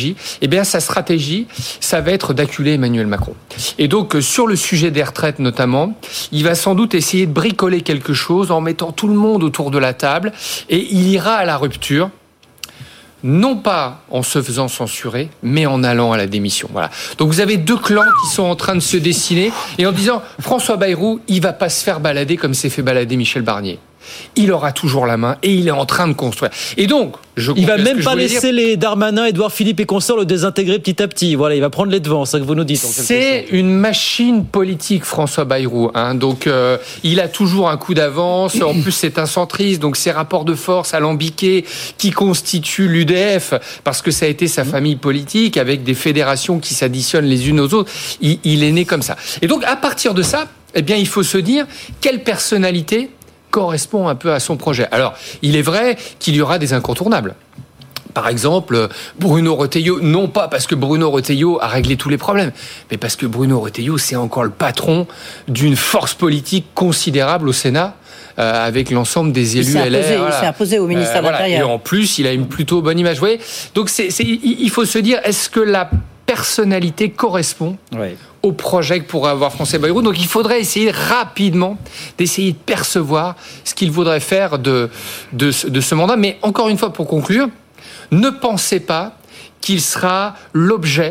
Eh bien, sa stratégie, ça va être d'acculer Emmanuel Macron. Et donc, sur le sujet des retraites notamment, il va sans doute essayer de bricoler quelque chose en mettant tout le monde autour de la table, et il ira à la rupture, non pas en se faisant censurer, mais en allant à la démission. Voilà. Donc vous avez deux clans qui sont en train de se dessiner, et en disant, François Bayrou, il va pas se faire balader comme s'est fait balader Michel Barnier. Il aura toujours la main et il est en train de construire. Et donc, il va même pas laisser les Darmanin, Édouard Philippe et consorts le désintégrer petit à petit. Voilà, il va prendre les devants, c'est ça que vous nous dites. C'est une machine politique, François Bayrou. Donc, il a toujours un coup d'avance. En plus, c'est un centriste, donc ses rapports de force alambiqués qui constituent l'UDF, parce que ça a été sa famille politique avec des fédérations qui s'additionnent les unes aux autres. Il est né comme ça. Et donc, à partir de ça, eh bien, il faut se dire quelle personnalité correspond un peu à son projet. Alors, il est vrai qu'il y aura des incontournables. Par exemple, Bruno Retailleau, non pas parce que Bruno Retailleau a réglé tous les problèmes, mais parce que Bruno Retailleau, c'est encore le patron d'une force politique considérable au Sénat, avec l'ensemble des élus LR. Il s'est imposé au ministère de l'Intérieur. Et en plus, il a une plutôt bonne image. Vous voyez ? Donc, il faut se dire, est-ce que la personnalité correspond au projet que pourrait avoir François Bayrou? Donc il faudrait essayer rapidement d'essayer de percevoir ce qu'il voudrait faire de ce mandat. Mais encore une fois, pour conclure, ne pensez pas qu'il sera l'objet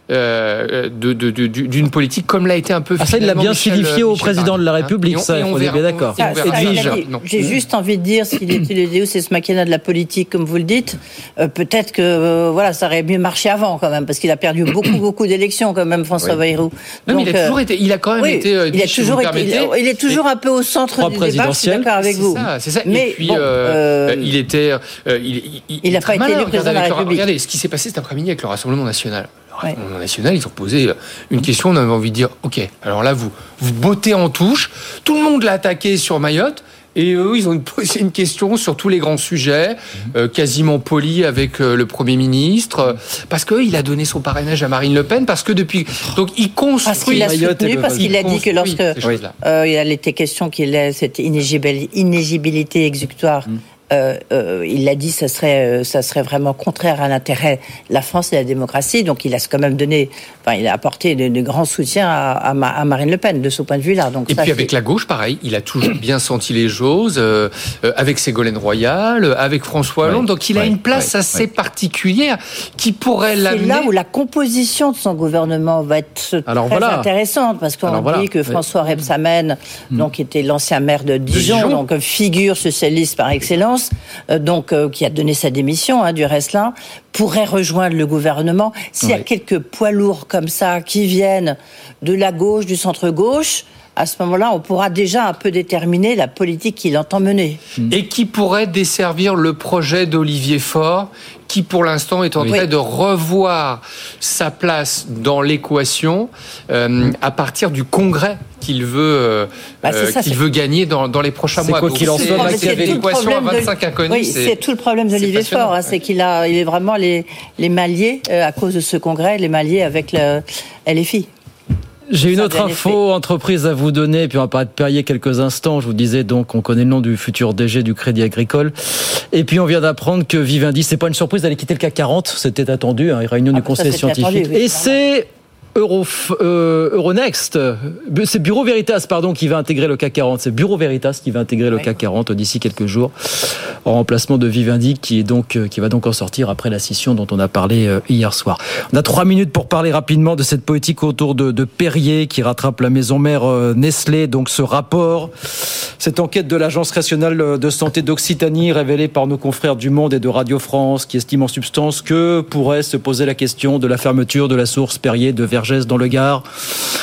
d'une politique comme l'a été un peu. Ça, il l'a bien signifié au président de la République, ça, on est bien d'accord. J'ai juste envie de dire, s'il était le Deus ex machina de la politique, comme vous le dites, peut-être que ça aurait mieux marché avant, quand même, parce qu'il a perdu beaucoup d'élections, quand même, François Bayrou. Non, mais il a quand même été. Il est toujours un peu au centre du débat. Je suis d'accord avec vous. C'est ça. Mais puis, il était. Il n'a pas été élu président de la République. Regardez ce qui s'est passé cet après-midi avec le Rassemblement national. Le Rassemblement national, ils ont posé une question, on avait envie de dire, ok, alors là, vous bottez en touche, tout le monde l'a attaqué sur Mayotte, et eux, ils ont posé une question sur tous les grands sujets, quasiment poli avec le Premier ministre, parce qu'il a donné son parrainage à Marine Le Pen, parce que depuis... Donc, il construit... Parce qu'il a dit que lorsque il était question qu'il ait cette inéligibilité exécutoire, il a dit que ça serait vraiment contraire à l'intérêt de la France et de la démocratie. Donc il a quand même il a apporté de grands soutiens à Marine Le Pen de ce point de vue-là. Donc, puis avec la gauche, pareil, il a toujours bien senti les choses, avec Ségolène Royal, avec François Hollande. Donc il a une place assez particulière qui pourrait l'amener. C'est là où la composition de son gouvernement va être très intéressante, parce qu'on dit que François Rebsamen, qui était l'ancien maire de Dijon, donc figure socialiste par excellence, qui a donné sa démission, du reste là, pourrait rejoindre le gouvernement. S'il y a quelques poids lourds comme ça qui viennent de la gauche, du centre-gauche, à ce moment-là, on pourra déjà un peu déterminer la politique qu'il entend mener. Et qui pourrait desservir le projet d'Olivier Faure, qui pour l'instant est en train de revoir sa place dans l'équation à partir du Congrès qu'il veut gagner dans les prochains mois. Quoi qu'il en soit, l'équation à 25 inconnus. C'est tout le problème d'Olivier Faure, c'est qu'il est vraiment les mains liées à cause de ce Congrès, les mains liées avec le LFI. J'ai une autre info entreprise à vous donner, et puis on va parler de Perrier quelques instants. Je vous disais donc, on connaît le nom du futur DG du Crédit Agricole. Et puis on vient d'apprendre que Vivendi, c'est pas une surprise, elle allait quitter le CAC 40. C'était attendu, réunion du conseil scientifique. Et c'est Euronext, c'est Bureau Veritas, qui va intégrer le CAC 40. C'est Bureau Veritas qui va intégrer le CAC 40 d'ici quelques jours, en remplacement de Vivendi, qui va donc en sortir après la scission dont on a parlé hier soir. On a 3 minutes pour parler rapidement de cette politique autour de Perrier, qui rattrape la maison mère Nestlé. Donc ce rapport, cette enquête de l'Agence régionale de santé d'Occitanie, révélée par nos confrères du Monde et de Radio France, qui estime en substance que pourrait se poser la question de la fermeture de la source Perrier de Vergès dans le Gard.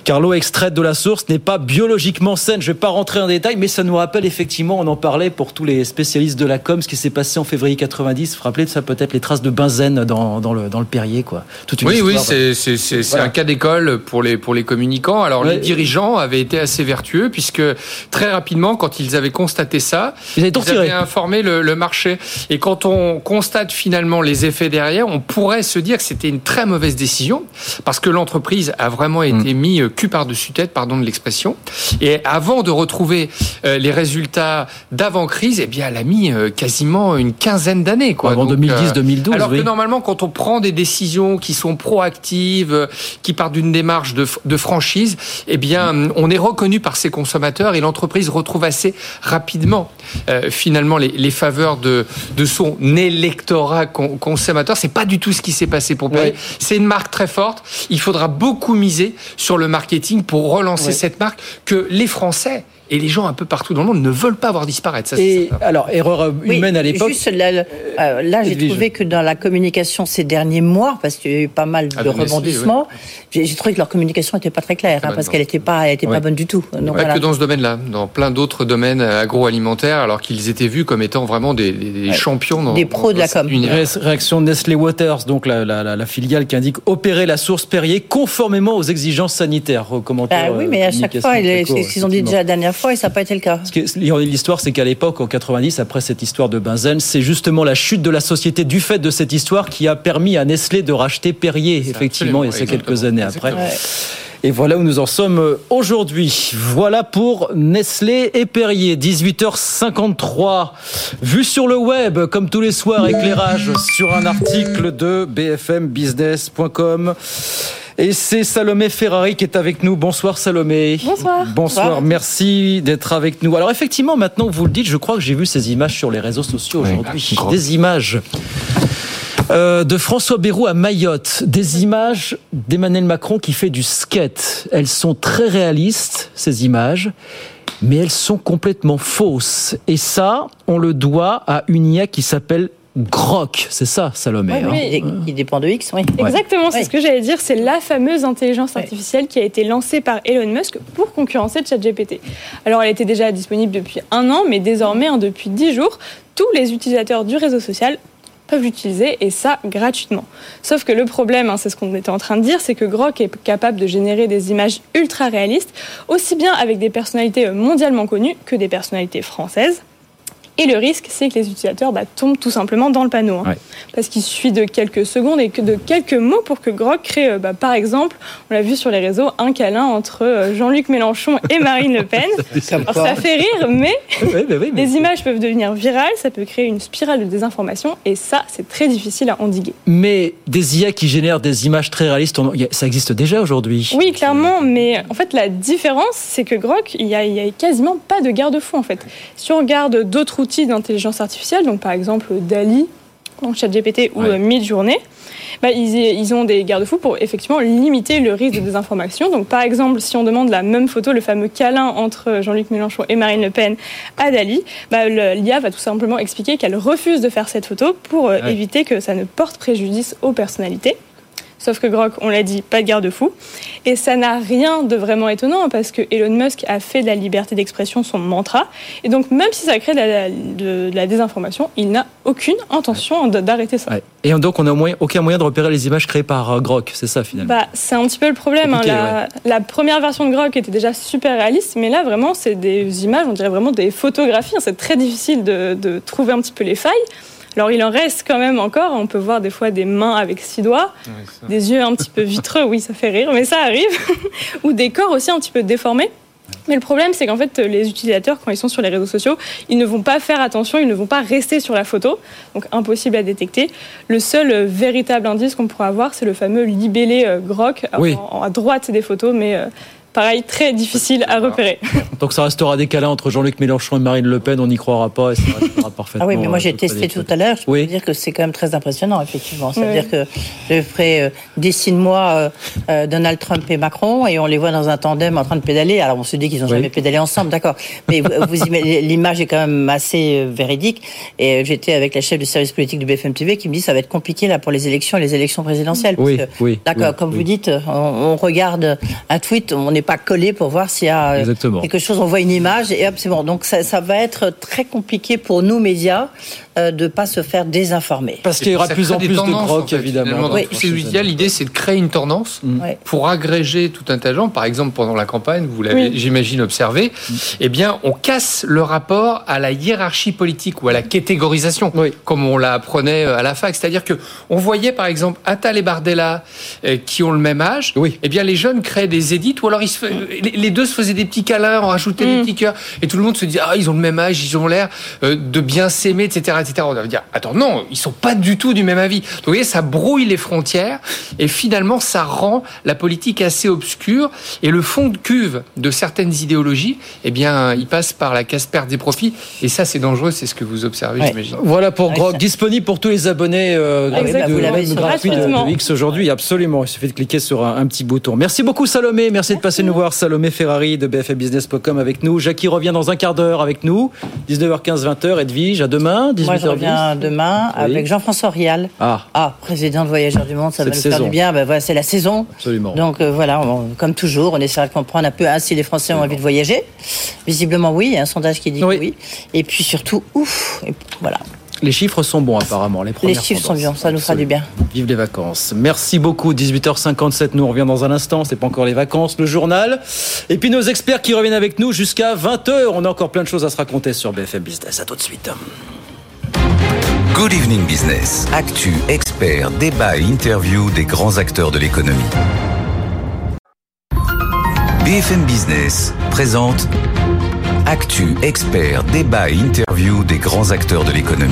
car l'eau extraite de la source n'est pas biologiquement saine. Je ne vais pas rentrer en détail, mais ça nous rappelle effectivement, on en parlait pour tous les spécialistes de la com, ce qui s'est passé en février 90. Vous vous rappelez de ça peut-être, les traces de benzène dans le Perrier, quoi. Toute une histoire. C'est un cas d'école pour les communicants. Alors les dirigeants avaient été assez vertueux puisque très rapidement, quand ils avaient constaté ça, ils avaient informé le marché. Et quand on constate finalement les effets derrière, on pourrait se dire que c'était une très mauvaise décision parce que l'entreprise a vraiment été mis cul par-dessus tête, pardon de l'expression. Et avant de retrouver les résultats d'avant-crise, eh bien, elle a mis quasiment une quinzaine d'années, quoi. Avant 2010-2012. Alors que normalement, quand on prend des décisions qui sont proactives, qui partent d'une démarche de franchise, eh bien, on est reconnu par ses consommateurs et l'entreprise retrouve assez rapidement, finalement, les faveurs de son électorat consommateur. C'est pas du tout ce qui s'est passé pour Perrier. C'est une marque très forte. Il faudra beaucoup miser sur le marketing pour relancer cette marque que les Français et les gens un peu partout dans le monde ne veulent pas voir disparaître. Ça, alors, erreur humaine à l'époque. Juste là, j'ai trouvé que dans la communication ces derniers mois, parce qu'il y a eu pas mal de rebondissements, j'ai trouvé que leur communication n'était pas très claire, parce qu'elle n'était pas bonne du tout. Donc, pas que dans ce domaine-là, dans plein d'autres domaines agroalimentaires, alors qu'ils étaient vus comme étant vraiment des champions. Des pros de la com. Réaction de Nestlé Waters, donc la filiale qui indique opérer la source Perrier conformément aux exigences sanitaires. Oui, mais à chaque fois, c'est ce qu'ils ont dit déjà la dernière fois et ça n'a pas été le cas. L'histoire, c'est qu'à l'époque, en 90, après cette histoire de benzène, c'est justement la chute de la société du fait de cette histoire qui a permis à Nestlé de racheter Perrier, effectivement, et c'est quelques années après. Et voilà où nous en sommes aujourd'hui. Voilà pour Nestlé et Perrier. 18h53. Vue sur le web, comme tous les soirs, éclairage sur un article de bfmbusiness.com. Et c'est Salomé Ferrari qui est avec nous. Bonsoir Salomé. Bonsoir. Merci d'être avec nous. Alors effectivement, maintenant que vous le dites, je crois que j'ai vu ces images sur les réseaux sociaux aujourd'hui. Des images de François Bayrou à Mayotte. Des images d'Emmanuel Macron qui fait du skate. Elles sont très réalistes, ces images, mais elles sont complètement fausses. Et ça, on le doit à une IA qui s'appelle Grok, c'est ça, Salomé. Qui dépend de X, oui. Exactement, c'est ce que j'allais dire. C'est la fameuse intelligence artificielle qui a été lancée par Elon Musk pour concurrencer ChatGPT. Alors, elle était déjà disponible depuis 1 an, mais désormais, depuis 10 jours, tous les utilisateurs du réseau social peuvent l'utiliser, et ça gratuitement. Sauf que le problème, c'est ce qu'on était en train de dire, c'est que Grok est capable de générer des images ultra réalistes, aussi bien avec des personnalités mondialement connues que des personnalités françaises. Et le risque, c'est que les utilisateurs tombent tout simplement dans le panneau. Parce qu'il suffit de quelques secondes et de quelques mots pour que Grok crée, par exemple, on l'a vu sur les réseaux, un câlin entre Jean-Luc Mélenchon et Marine Le Pen. Alors ça fait rire, mais les images peuvent devenir virales, ça peut créer une spirale de désinformation, et ça, c'est très difficile à endiguer. Mais des IA qui génèrent des images très réalistes, ça existe déjà aujourd'hui. Oui, clairement, mais en fait, la différence, c'est que Grok, il y a quasiment pas de garde-fou, en fait. Si on regarde d'autres outils d'intelligence artificielle, donc par exemple DALL-E, donc ChatGPT ou Midjourney, ils ont des garde-fous pour effectivement limiter le risque de désinformation. Donc par exemple, si on demande la même photo, le fameux câlin entre Jean-Luc Mélenchon et Marine Le Pen à DALL-E, l'IA va tout simplement expliquer qu'elle refuse de faire cette photo pour éviter que ça ne porte préjudice aux personnalités. Sauf que Grok, on l'a dit, pas de garde-fou. Et ça n'a rien de vraiment étonnant parce que Elon Musk a fait de la liberté d'expression son mantra. Et donc, même si ça crée de la désinformation, il n'a aucune intention d'arrêter ça. Et donc, on n'a aucun moyen de repérer les images créées par Grok, c'est ça finalement? C'est un petit peu le problème. La première version de Grok était déjà super réaliste, mais là, vraiment, c'est des images, on dirait vraiment des photographies. C'est très difficile de trouver un petit peu les failles. Alors, il en reste quand même encore. On peut voir des fois des mains avec 6 doigts, des yeux un petit peu vitreux, oui, ça fait rire, mais ça arrive. Ou des corps aussi un petit peu déformés. Mais le problème, c'est qu'en fait, les utilisateurs, quand ils sont sur les réseaux sociaux, ils ne vont pas faire attention, ils ne vont pas rester sur la photo. Donc, impossible à détecter. Le seul véritable indice qu'on pourra avoir, c'est le fameux libellé Grok à droite des photos, mais pareil, très difficile à repérer. Donc ça restera des câlins entre Jean-Luc Mélenchon et Marine Le Pen, on n'y croira pas et ça restera parfaitement. Ah oui, mais moi j'ai testé tout à l'heure, je peux dire que c'est quand même très impressionnant, effectivement. C'est-à-dire que je ferai dessine-moi Donald Trump et Macron et on les voit dans un tandem en train de pédaler. Alors on se dit qu'ils n'ont jamais pédalé ensemble, d'accord. Mais l'image est quand même assez véridique. Et j'étais avec la chef du service politique du BFM TV qui me dit ça va être compliqué là pour les élections présidentielles. Comme vous dites, on regarde un tweet, on n'est pas collé pour voir s'il y a quelque chose, on voit une image et hop, c'est bon. Donc ça va être très compliqué pour nous, médias, de ne pas se faire désinformer. Parce qu'il y aura de plus en plus de grok, évidemment. Dans tous ces médias, l'idée, c'est de créer une tendance pour agréger tout un tas de gens. Par exemple, pendant la campagne, vous l'avez, j'imagine, observé, eh bien, on casse le rapport à la hiérarchie politique ou à la catégorisation, comme on l'apprenait à la fac. C'est-à-dire que on voyait, par exemple, Attal et Bardella qui ont le même âge. Eh bien, les jeunes créaient des édits, ou alors les deux se faisaient des petits câlins, on rajoutait des petits cœurs, et tout le monde se dit ils ont le même âge, ils ont l'air de bien s'aimer, etc. On va dire, attends, non, ils sont pas du tout du même avis. Donc, vous voyez, ça brouille les frontières et finalement, ça rend la politique assez obscure et le fond de cuve de certaines idéologies, eh bien, il passe par la casse-perte des profits et ça, c'est dangereux, c'est ce que vous observez, j'imagine. Voilà pour Grok, disponible pour tous les abonnés de X aujourd'hui, absolument. Il suffit de cliquer sur un petit bouton. Merci beaucoup, Salomé. Merci de passer nous voir. Salomé Ferrari de BFMbusiness.com avec nous. Jackie revient dans un quart d'heure avec nous. 19h15, 20h. Edwige, à demain. 18h10. Je reviens demain avec Jean-François Rial, président de Voyageurs du Monde, ça va nous faire du bien. C'est la saison. Absolument. Donc voilà, comme toujours, on essaiera de comprendre un peu si les Français ont envie de voyager. Visiblement oui, il y a un sondage qui dit que oui. Et puis surtout, voilà. Les chiffres sont bons apparemment. Les chiffres sont bons, ça nous fera du bien. Vive les vacances. Merci beaucoup. 18h57, nous on revient dans un instant. C'est pas encore les vacances, le journal. Et puis nos experts qui reviennent avec nous jusqu'à 20h. On a encore plein de choses à se raconter sur BFM Business. À tout de suite. Good Evening Business. Actu, experts, débat et interview des grands acteurs de l'économie. BFM Business présente Actu, experts, débat et interview des grands acteurs de l'économie.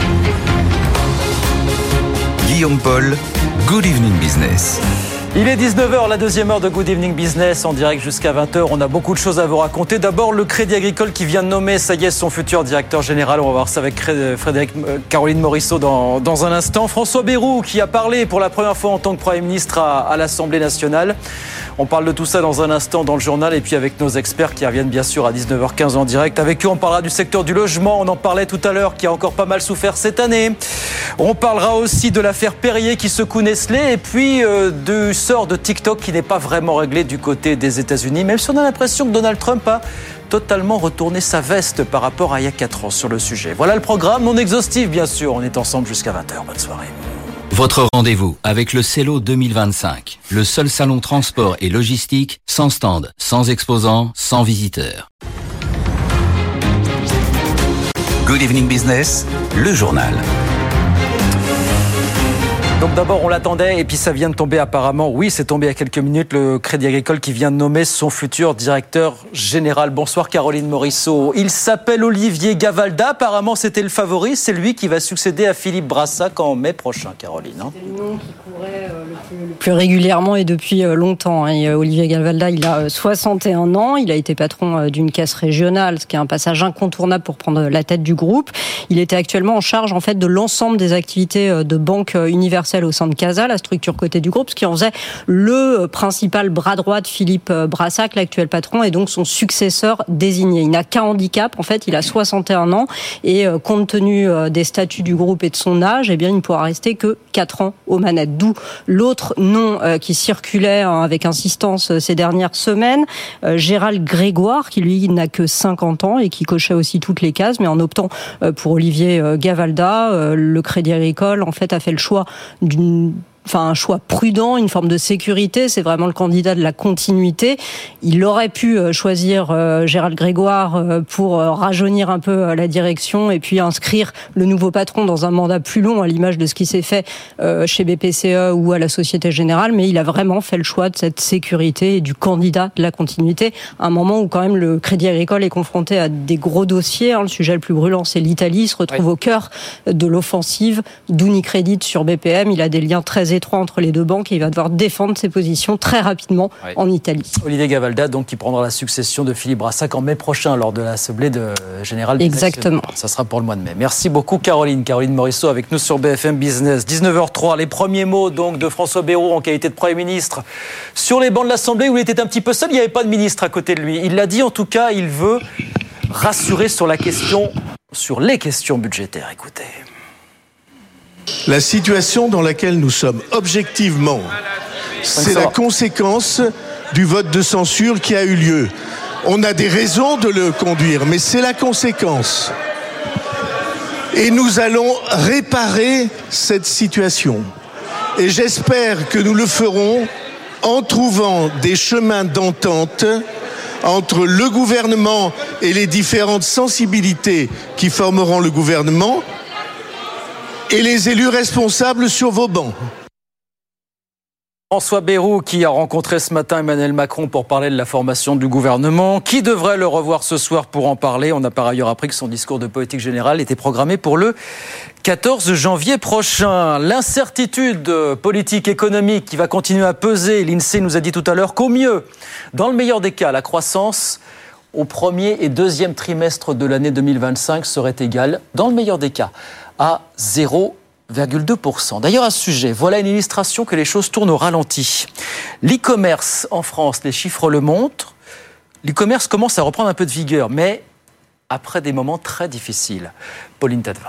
Guillaume Paul, Good Evening Business. Il est 19h, la deuxième heure de Good Evening Business, en direct jusqu'à 20h. On a beaucoup de choses à vous raconter. D'abord, le Crédit Agricole qui vient de nommer, ça y est, son futur directeur général. On va voir ça avec Caroline Morisseau dans un instant. François Bayrou qui a parlé pour la première fois en tant que Premier ministre à l'Assemblée nationale. On parle de tout ça dans un instant dans le journal et puis avec nos experts qui reviennent bien sûr à 19h15 en direct. Avec eux, on parlera du secteur du logement. On en parlait tout à l'heure, qui a encore pas mal souffert cette année. On parlera aussi de l'affaire Perrier qui secoue Nestlé et puis du sort de TikTok qui n'est pas vraiment réglé du côté des États-Unis, même si on a l'impression que Donald Trump a totalement retourné sa veste par rapport à il y a 4 ans sur le sujet. Voilà le programme, non exhaustif bien sûr. On est ensemble jusqu'à 20h. Bonne soirée. Votre rendez-vous avec le Cello 2025, le seul salon transport et logistique sans stand, sans exposants, sans visiteurs. Good Evening Business, le journal. Donc d'abord on l'attendait et puis ça vient de tomber apparemment. Oui, c'est tombé il y a quelques minutes, le Crédit Agricole qui vient de nommer son futur directeur général. Bonsoir Caroline Morisseau. Il s'appelle Olivier Gavalda, apparemment c'était le favori. C'est lui qui va succéder à Philippe Brassac en mai prochain, Caroline. C'est le nom qui courait le plus régulièrement et depuis longtemps. Et Olivier Gavalda, il a 61 ans. Il a été patron d'une caisse régionale, ce qui est un passage incontournable pour prendre la tête du groupe. Il était actuellement en charge en fait de l'ensemble des activités de banque universelle au sein de CASA, la structure cotée du groupe, ce qui en faisait le principal bras droit de Philippe Brassac, l'actuel patron, et donc son successeur désigné. Il n'a qu'un handicap, en fait, il a 61 ans, et compte tenu des statuts du groupe et de son âge, eh bien, il ne pourra rester que 4 ans aux manettes. D'où l'autre nom qui circulait avec insistance ces dernières semaines, Gérald Grégoire, qui lui n'a que 50 ans et qui cochait aussi toutes les cases, mais en optant pour Olivier Gavalda, le Crédit Agricole, en fait, a fait le choix un choix prudent, une forme de sécurité. C'est vraiment le candidat de la continuité. Il aurait pu choisir Gérald Grégoire pour rajeunir un peu la direction et puis inscrire le nouveau patron dans un mandat plus long, à l'image de ce qui s'est fait chez BPCE ou à la Société Générale. Mais il a vraiment fait le choix de cette sécurité et du candidat de la continuité, à un moment où quand même le Crédit Agricole est confronté à des gros dossiers. Le sujet le plus brûlant, c'est l'Italie. Il se retrouve au cœur de l'offensive d'Unicredit sur BPM. Il a des liens très étroit entre les deux banques et il va devoir défendre ses positions très rapidement en Italie. Olivier Gavalda, donc, qui prendra la succession de Philippe Brassac en mai prochain lors de l'Assemblée générale. Exactement. Ça sera pour le mois de mai. Merci beaucoup Caroline Morisseau avec nous sur BFM Business. 19h03, les premiers mots donc de François Bayrou en qualité de Premier ministre sur les bancs de l'Assemblée où il était un petit peu seul, il n'y avait pas de ministre à côté de lui. Il l'a dit en tout cas, il veut rassurer sur les questions budgétaires. Écoutez. La situation dans laquelle nous sommes objectivement, c'est la conséquence du vote de censure qui a eu lieu. On a des raisons de le conduire, mais c'est la conséquence. Et nous allons réparer cette situation. Et j'espère que nous le ferons en trouvant des chemins d'entente entre le gouvernement et les différentes sensibilités qui formeront le gouvernement et les élus responsables sur vos bancs. François Bayrou qui a rencontré ce matin Emmanuel Macron pour parler de la formation du gouvernement, qui devrait le revoir ce soir pour en parler. On a par ailleurs appris que son discours de politique générale était programmé pour le 14 janvier prochain. L'incertitude politique économique qui va continuer à peser. L'INSEE nous a dit tout à l'heure qu'au mieux, dans le meilleur des cas, la croissance au premier et deuxième trimestre de l'année 2025 serait égale, dans le meilleur des cas, à 0,2%. D'ailleurs, à ce sujet, voilà une illustration que les choses tournent au ralenti. L'e-commerce en France, les chiffres le montrent. L'e-commerce commence à reprendre un peu de vigueur, mais après des moments très difficiles. Pauline Tadevin.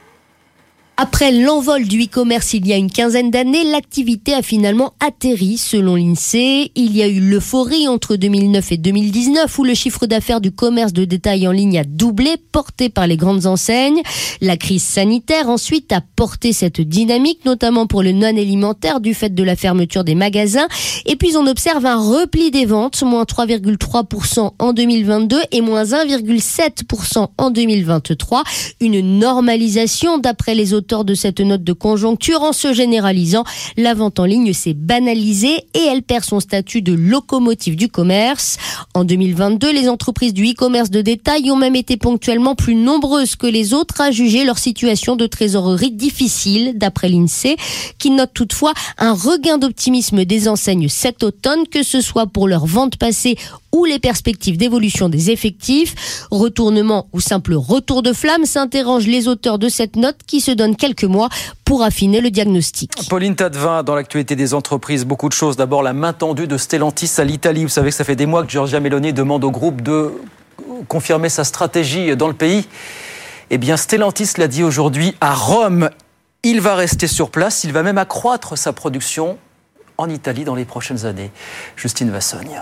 Après l'envol du e-commerce il y a une quinzaine d'années, l'activité a finalement atterri selon l'INSEE. Il y a eu l'euphorie entre 2009 et 2019 où le chiffre d'affaires du commerce de détail en ligne a doublé, porté par les grandes enseignes. La crise sanitaire ensuite a porté cette dynamique, notamment pour le non-alimentaire du fait de la fermeture des magasins. Et puis on observe un repli des ventes, moins 3,3% en 2022 et moins 1,7% en 2023. Une normalisation d'après les auteurs de cette note de conjoncture. En se généralisant, la vente en ligne s'est banalisée et elle perd son statut de locomotive du commerce. En 2022, les entreprises du e-commerce de détail ont même été ponctuellement plus nombreuses que les autres à juger leur situation de trésorerie difficile, d'après l'INSEE, qui note toutefois un regain d'optimisme des enseignes cet automne, que ce soit pour leurs ventes passées ou les perspectives d'évolution des effectifs. Retournement ou simple retour de flamme, s'interrogent les auteurs de cette note qui se donnent quelques mois pour affiner le diagnostic. Pauline Tadevin, dans l'actualité des entreprises, beaucoup de choses. D'abord, la main tendue de Stellantis à l'Italie. Vous savez que ça fait des mois que Giorgia Meloni demande au groupe de confirmer sa stratégie dans le pays. Eh bien, Stellantis l'a dit aujourd'hui à Rome. Il va rester sur place, il va même accroître sa production en Italie dans les prochaines années. Justine Vassogne.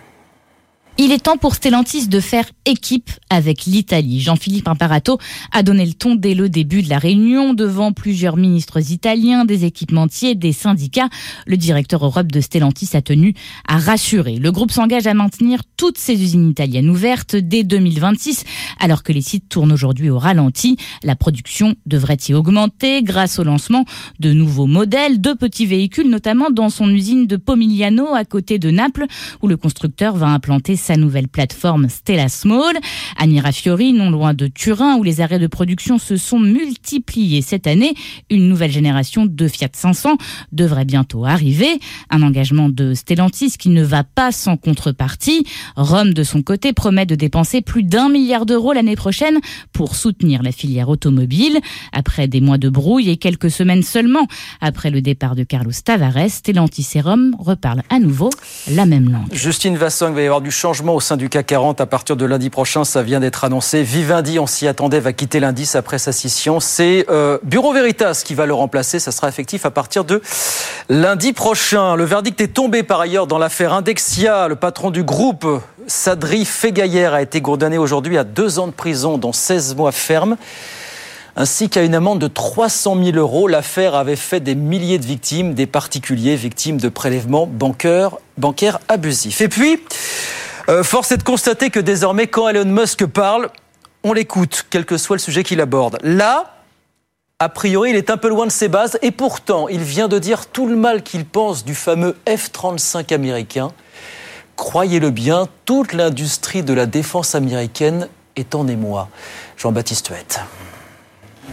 Il est temps pour Stellantis de faire équipe avec l'Italie. Jean-Philippe Imparato a donné le ton dès le début de la réunion devant plusieurs ministres italiens, des équipementiers, des syndicats. Le directeur Europe de Stellantis a tenu à rassurer. Le groupe s'engage à maintenir toutes ses usines italiennes ouvertes dès 2026, alors que les sites tournent aujourd'hui au ralenti. La production devrait y augmenter grâce au lancement de nouveaux modèles, de petits véhicules, notamment dans son usine de Pomigliano à côté de Naples, où le constructeur va implanter sa nouvelle plateforme Stella Small. À Mirafiori, non loin de Turin, où les arrêts de production se sont multipliés cette année, une nouvelle génération de Fiat 500 devrait bientôt arriver. Un engagement de Stellantis qui ne va pas sans contrepartie. Rome, de son côté, promet de dépenser plus d'1 milliard d'euros l'année prochaine pour soutenir la filière automobile. Après des mois de brouille et quelques semaines seulement après le départ de Carlos Tavares, Stellantis et Rome reparlent à nouveau la même langue. Justine Vassogne, va y avoir du changement au sein du CAC 40 à partir de lundi prochain, ça vient d'être annoncé. Vivendi, on s'y attendait, va quitter l'indice après sa scission. C'est Bureau Veritas qui va le remplacer, ça sera effectif à partir de lundi prochain. Le verdict est tombé par ailleurs dans l'affaire Indexia. Le patron du groupe, Sadri Fegayer, a été condamné aujourd'hui à 2 ans de prison, dont 16 mois fermes, ainsi qu'à une amende de 300 000 euros. L'affaire avait fait des milliers de victimes, des particuliers victimes de prélèvements bancaires abusifs. Et puis, force est de constater que désormais, quand Elon Musk parle, on l'écoute, quel que soit le sujet qu'il aborde. Là, a priori, il est un peu loin de ses bases, et pourtant, il vient de dire tout le mal qu'il pense du fameux F-35 américain. Croyez-le bien, toute l'industrie de la défense américaine est en émoi. Jean-Baptiste Huette.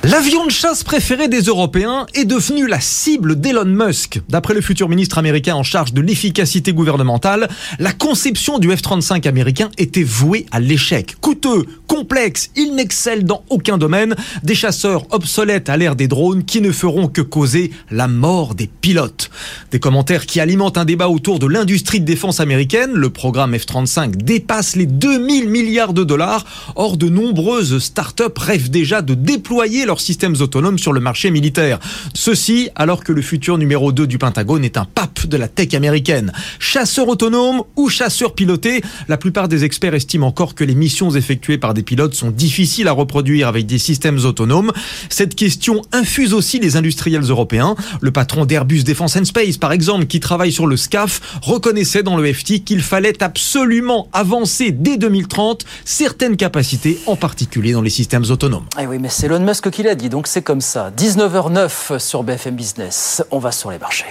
L'avion de chasse préféré des Européens est devenu la cible d'Elon Musk. D'après le futur ministre américain en charge de l'efficacité gouvernementale, la conception du F-35 américain était vouée à l'échec. Coûteux, complexe, il n'excelle dans aucun domaine. Des chasseurs obsolètes à l'ère des drones qui ne feront que causer la mort des pilotes. Des commentaires qui alimentent un débat autour de l'industrie de défense américaine. Le programme F-35 dépasse les 2000 milliards de dollars. Or, de nombreuses startups rêvent déjà de déployer leurs systèmes autonomes sur le marché militaire. Ceci alors que le futur numéro 2 du Pentagone est un pape de la tech américaine. Chasseur autonome ou chasseur piloté, la plupart des experts estiment encore que les missions effectuées par des pilotes sont difficiles à reproduire avec des systèmes autonomes. Cette question infuse aussi les industriels européens. Le patron d'Airbus Defence and Space, par exemple, qui travaille sur le SCAF, reconnaissait dans le FT qu'il fallait absolument avancer dès 2030 certaines capacités, en particulier dans les systèmes autonomes. Eh oui, mais c'est Elon Musk qui l'a dit, donc c'est comme ça. 19h09 sur BFM Business. On va sur les marchés.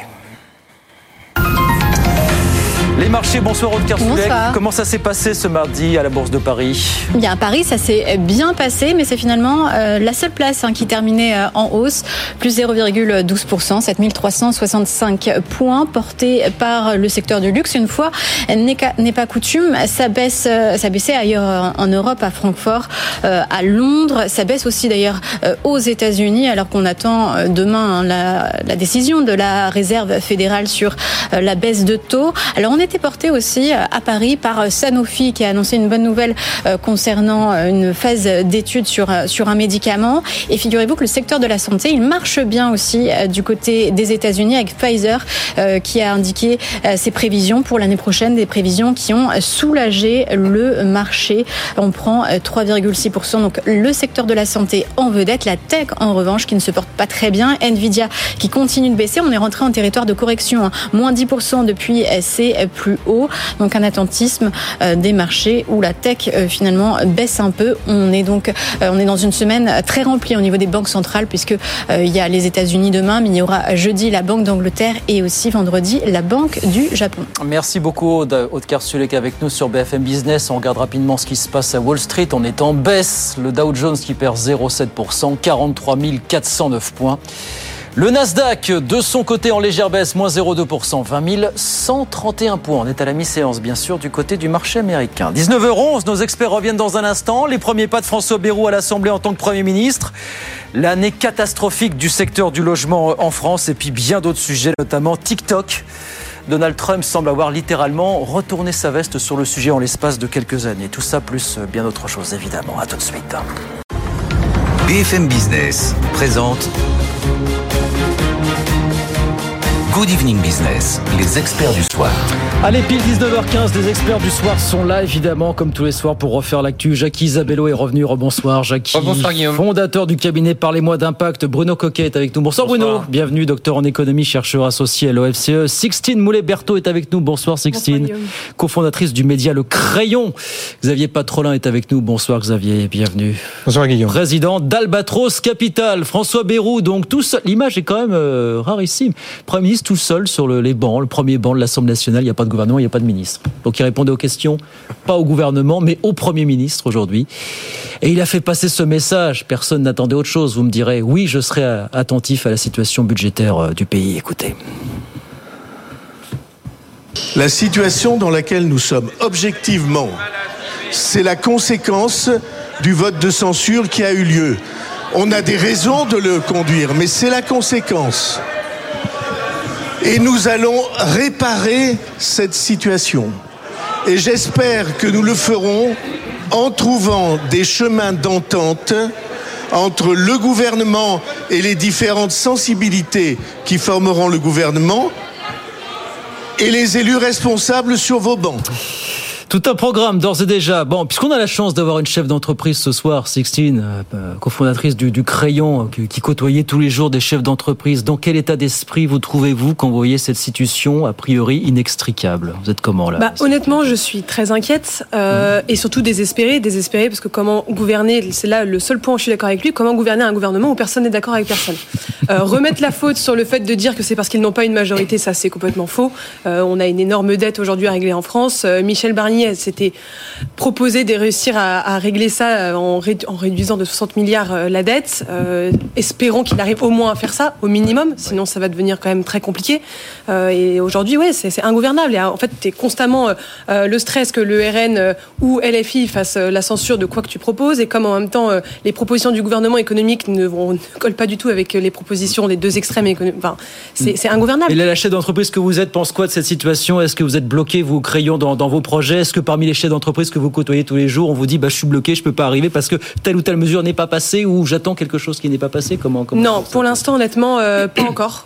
Les marchés, bonsoir Aude Kersulek. Comment ça s'est passé ce mardi à la Bourse de Paris ? Bien, à Paris, ça s'est bien passé, mais c'est finalement la seule place qui terminait en hausse, plus 0,12%, 7365 points, porté par le secteur du luxe. Une fois n'est pas coutume, ça baissait ailleurs en Europe, à Francfort, à Londres. Ça baisse aussi d'ailleurs aux États-Unis, alors qu'on attend demain la décision de la Réserve fédérale sur la baisse de taux. Alors on était porté aussi à Paris par Sanofi qui a annoncé une bonne nouvelle concernant une phase d'étude sur un médicament. Et figurez-vous que le secteur de la santé, il marche bien aussi du côté des États-Unis avec Pfizer qui a indiqué ses prévisions pour l'année prochaine, des prévisions qui ont soulagé le marché. On prend 3,6%. Donc le secteur de la santé en vedette, la tech en revanche qui ne se porte pas très bien. Nvidia qui continue de baisser. On est rentré en territoire de correction, moins 10% depuis ses plus haut, donc un attentisme des marchés où la tech finalement baisse un peu. On est dans une semaine très remplie au niveau des banques centrales puisque il y a les États-Unis demain, mais il y aura jeudi la Banque d'Angleterre et aussi vendredi la Banque du Japon. Merci beaucoup Aude Kersulek avec nous sur BFM Business. On regarde rapidement ce qui se passe à Wall Street. On est en baisse. Le Dow Jones qui perd 0,7%, 43 409 points. Le Nasdaq, de son côté, en légère baisse, moins 0,2%, 20 131 points. On est à la mi-séance, bien sûr, du côté du marché américain. 19h11, nos experts reviennent dans un instant. Les premiers pas de François Bayrou à l'Assemblée en tant que Premier ministre. L'année catastrophique du secteur du logement en France et puis bien d'autres sujets, notamment TikTok. Donald Trump semble avoir littéralement retourné sa veste sur le sujet en l'espace de quelques années. Tout ça plus bien d'autres choses, évidemment. À tout de suite. BFM Business présente Good Evening Business, les experts du soir. Allez, pile 19h15, les experts du soir sont là, évidemment, comme tous les soirs, pour refaire l'actu. Jackie Isabello est revenu. Rebonsoir, Jackie. Rebonsoir, Guillaume. Fondateur du cabinet Parlez-moi d'Impact. Bruno Coquet est avec nous. Bonsoir, Bruno. Bienvenue, docteur en économie, chercheur associé à l'OFCE. Sixtine Moulet-Berthaud est avec nous. Bonsoir, Sixtine. Cofondatrice du média Le Crayon. Xavier Patrolin est avec nous. Bonsoir, Xavier. Bienvenue. Bonsoir, Guillaume. Président d'Albatros Capital. François Bayrou. Donc, tout seul. L'image est quand même rarissime. Premier ministre tout seul sur les bancs, le premier banc de l'Assemblée nationale. Il n'y a pas de gouvernement, il n'y a pas de ministre. Donc il répondait aux questions, pas au gouvernement, mais au Premier ministre aujourd'hui. Et il a fait passer ce message. Personne n'attendait autre chose. Vous me direz, oui, je serai attentif à la situation budgétaire du pays. Écoutez. La situation dans laquelle nous sommes objectivement, c'est la conséquence du vote de censure qui a eu lieu. On a des raisons de le conduire, mais c'est la conséquence. Et nous allons réparer cette situation. Et j'espère que nous le ferons en trouvant des chemins d'entente entre le gouvernement et les différentes sensibilités qui formeront le gouvernement et les élus responsables sur vos bancs. Tout un programme d'ores et déjà. Bon, puisqu'on a la chance d'avoir une chef d'entreprise ce soir, Sixtine, cofondatrice du Crayon, qui côtoyait tous les jours des chefs d'entreprise. Dans quel état d'esprit vous trouvez-vous quand vous voyez cette situation a priori inextricable ? Vous êtes comment là ? Honnêtement, je suis très inquiète et surtout désespérée parce que comment gouverner, c'est là le seul point où je suis d'accord avec lui, comment gouverner un gouvernement où personne n'est d'accord avec personne. Remettre la faute sur le fait de dire que c'est parce qu'ils n'ont pas une majorité, ça c'est complètement faux. On a une énorme dette aujourd'hui à régler en France. Michel Barnier craignait, c'était proposer de réussir à régler ça en réduisant de 60 milliards la dette. Espérons qu'il arrive au moins à faire ça, au minimum, sinon ça va devenir quand même très compliqué. Et aujourd'hui, c'est ingouvernable. Et en fait, tu es constamment le stress que le RN ou LFI fassent la censure de quoi que tu proposes, et comme en même temps, les propositions du gouvernement économique ne collent pas du tout avec les propositions des deux extrêmes économiques. Enfin, c'est ingouvernable. Et la chef d'entreprise que vous êtes pense quoi de cette situation ? Est-ce que vous êtes bloqué, vous, Crayon, dans vos projets ? Est-ce que parmi les chefs d'entreprise que vous côtoyez tous les jours, on vous dit je suis bloqué, je peux pas arriver parce que telle ou telle mesure n'est pas passée, ou j'attends quelque chose qui n'est pas passé ? Comment Non, pour l'instant, honnêtement, pas encore.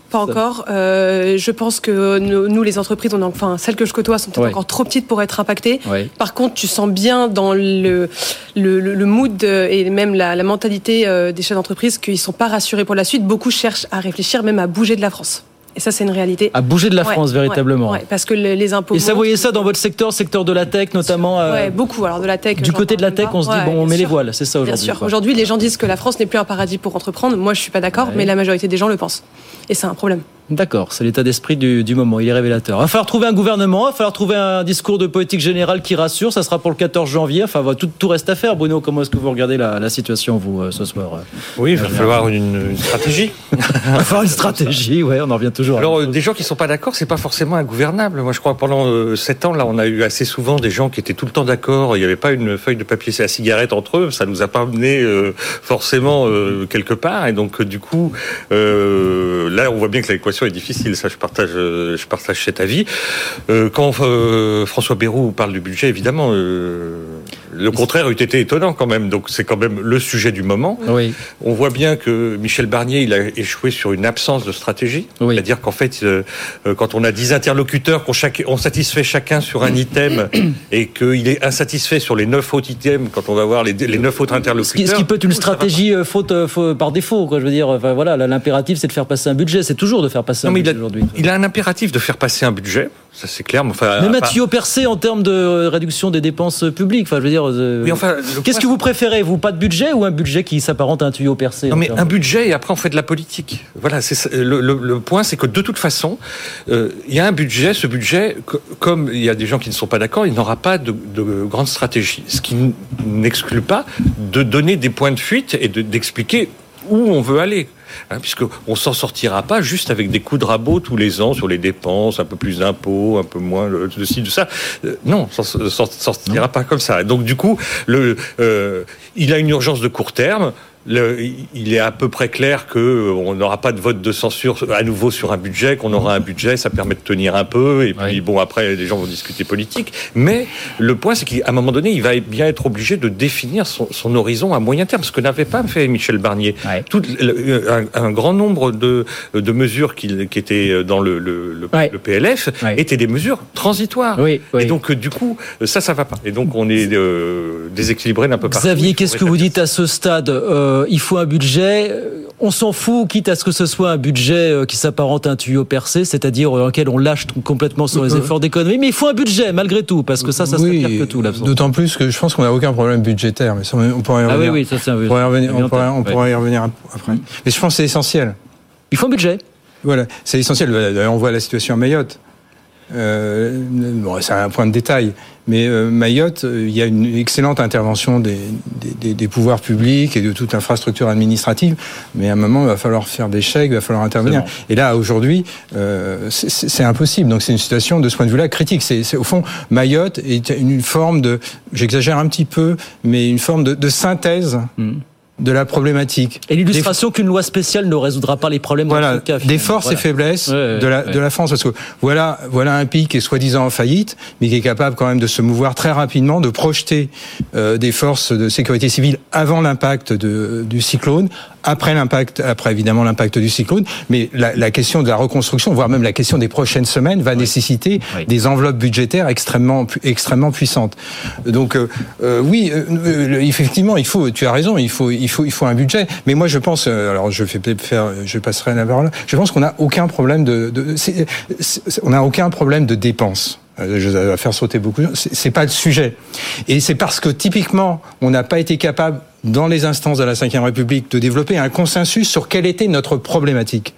Je pense que nous, les entreprises, enfin celles que je côtoie, sont peut-être encore trop petites pour être impactées. Ouais. Par contre, tu sens bien dans le mood et même la mentalité des chefs d'entreprise qu'ils sont pas rassurés pour la suite. Beaucoup cherchent à réfléchir, même à bouger de la France. Et ça, c'est une réalité. À bouger de la France, véritablement. Ouais, parce que les impôts. Et ça, vous voyez ça dans votre secteur de la tech, notamment. Oui, beaucoup. Alors de la tech. Du côté de la tech, on se dit on met les voiles, c'est ça aujourd'hui. Bien sûr. Aujourd'hui, les gens disent que la France n'est plus un paradis pour entreprendre. Moi, je suis pas d'accord, mais la majorité des gens le pensent. Et c'est un problème. D'accord, c'est l'état d'esprit du moment, il est révélateur. Il va falloir trouver un gouvernement, il va falloir trouver un discours de politique générale qui rassure, ça sera pour le 14 janvier, enfin tout reste à faire. Bruno, comment est-ce que vous regardez la situation, vous, ce soir ? Oui, il va falloir une stratégie. Il va falloir une stratégie, on en revient toujours. Alors, des gens qui ne sont pas d'accord, c'est pas forcément ingouvernable. Moi, je crois que pendant 7 ans, là, on a eu assez souvent des gens qui étaient tout le temps d'accord, il n'y avait pas une feuille de papier à cigarette entre eux, ça nous a pas amené forcément quelque part, et donc du coup, là, on voit bien que l'équation est difficile, ça je partage cet avis. Quand François Bayrou parle du budget, évidemment, le contraire eût été étonnant quand même, donc c'est quand même le sujet du moment. Oui. On voit bien que Michel Barnier, il a échoué sur une absence de stratégie, c'est-à-dire qu'en fait, quand on a 10 interlocuteurs, on satisfait chacun sur un item, et qu'il est insatisfait sur les 9 autres items, quand on va voir les 9 autres interlocuteurs... Ce qui peut être une stratégie faute par défaut, quoi, je veux dire, enfin, voilà, l'impératif c'est de faire passer un budget, c'est toujours de faire passer un budget aujourd'hui. Il a un impératif de faire passer un budget, ça c'est clair. Mais enfin, même un tuyau percé en termes de réduction des dépenses publiques. Enfin, je veux dire, oui, enfin, qu'est-ce que vous préférez, vous, pas de budget ou un budget qui s'apparente à un tuyau percé ? Non, mais un budget et après on fait de la politique. Voilà, le point, c'est que de toute façon, il y a un budget. Ce budget, comme il y a des gens qui ne sont pas d'accord, il n'aura pas de grande stratégie. Ce qui n'exclut pas de donner des points de fuite et d'expliquer où on veut aller. Puisqu'on ne s'en sortira pas juste avec des coups de rabot tous les ans sur les dépenses, un peu plus d'impôts, un peu moins de ci, de ça. Non, on ne s'en sortira pas comme ça. Donc du coup, il a une urgence de court terme. Il est à peu près clair qu'on n'aura pas de vote de censure à nouveau sur un budget, qu'on aura un budget, ça permet de tenir un peu, et puis bon, après les gens vont discuter politique. Mais le point, c'est qu'à un moment donné, il va bien être obligé de définir son horizon à moyen terme, ce que n'avait pas fait Michel Barnier. Un grand nombre de mesures qui étaient dans le PLF étaient des mesures transitoires. Et donc du coup, ça va pas. Et donc on est déséquilibré d'un peu partout. Xavier, qu'est-ce que vous dites à ce stade ? Il faut un budget, on s'en fout, quitte à ce que ce soit un budget qui s'apparente à un tuyau percé, c'est-à-dire dans lequel on lâche complètement sur les efforts d'économie, mais il faut un budget malgré tout, parce que ça serait pire que tout. D'autant plus que je pense qu'on n'a aucun problème budgétaire, mais ça, on pourrait y revenir. Ah oui, ça c'est un on pourrait y revenir après. Mais je pense que c'est essentiel. Il faut un budget. Voilà, c'est essentiel. On voit la situation à Mayotte. C'est un point de détail, mais Mayotte, il y a une excellente intervention des pouvoirs publics et de toute l'infrastructure administrative, mais à un moment il va falloir faire des chèques, il va falloir intervenir. Et là aujourd'hui, c'est impossible. Donc c'est une situation de ce point de vue-là critique. C'est au fond, Mayotte est une forme de, j'exagère un petit peu, mais une forme de synthèse. De la problématique. Et l'illustration qu'une loi spéciale ne résoudra pas les problèmes dans ce cas. Des forces et faiblesses de la France. Parce que voilà un pays qui est soi-disant en faillite, mais qui est capable quand même de se mouvoir très rapidement, de projeter des forces de sécurité civile avant l'impact du cyclone, après évidemment l'impact du cyclone, mais la question de la reconstruction, voire même la question des prochaines semaines, va nécessiter des enveloppes budgétaires extrêmement puissantes. Donc effectivement, tu as raison, il faut un budget. Mais moi je pense, alors je passerai la parole. Je pense qu'on n'a aucun problème on n'a aucun problème de dépenses. Je vais faire sauter beaucoup. C'est pas le sujet. Et c'est parce que typiquement, on n'a pas été capable, dans les instances de la Ve République, de développer un consensus sur quelle était notre problématique.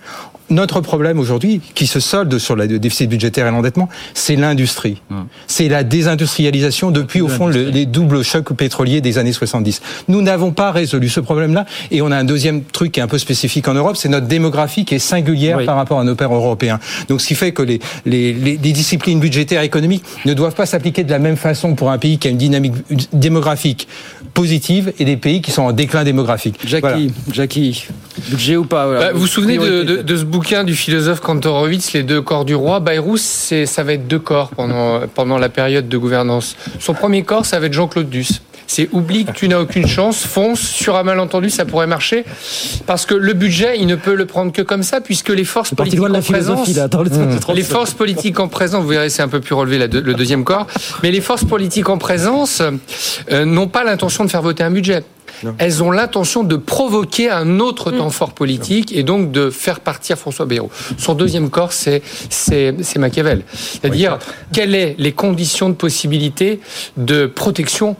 notre problème aujourd'hui, qui se solde sur le déficit budgétaire et l'endettement, c'est l'industrie. C'est la désindustrialisation depuis, au fond, les doubles chocs pétroliers des années 70. Nous n'avons pas résolu ce problème-là. Et on a un deuxième truc qui est un peu spécifique en Europe, c'est notre démographie qui est singulière par rapport à nos pairs européens. Donc, ce qui fait que les disciplines budgétaires et économiques ne doivent pas s'appliquer de la même façon pour un pays qui a une dynamique démographique positive et des pays qui sont en déclin démographique. Jackie, budget ou pas? Vous vous souvenez de ce bouquin du philosophe Kantorowicz, Les deux corps du roi? Bayrou, ça va être deux corps pendant la période de gouvernance. Son premier corps, ça va être Jean-Claude Duss. C'est oublie que tu n'as aucune chance, fonce, sur un malentendu, ça pourrait marcher. Parce que le budget, il ne peut le prendre que comme ça, puisque les forces politiques en présence... Les forces politiques en présence, vous verrez, c'est un peu plus relevé le deuxième corps, mais les forces politiques en présence n'ont pas l'intention de faire voter un budget. Non. Elles ont l'intention de provoquer un autre temps fort politique et donc de faire partir François Bayrou. Son deuxième corps, c'est Machiavel. C'est-à-dire, quelles sont les conditions de possibilité de protection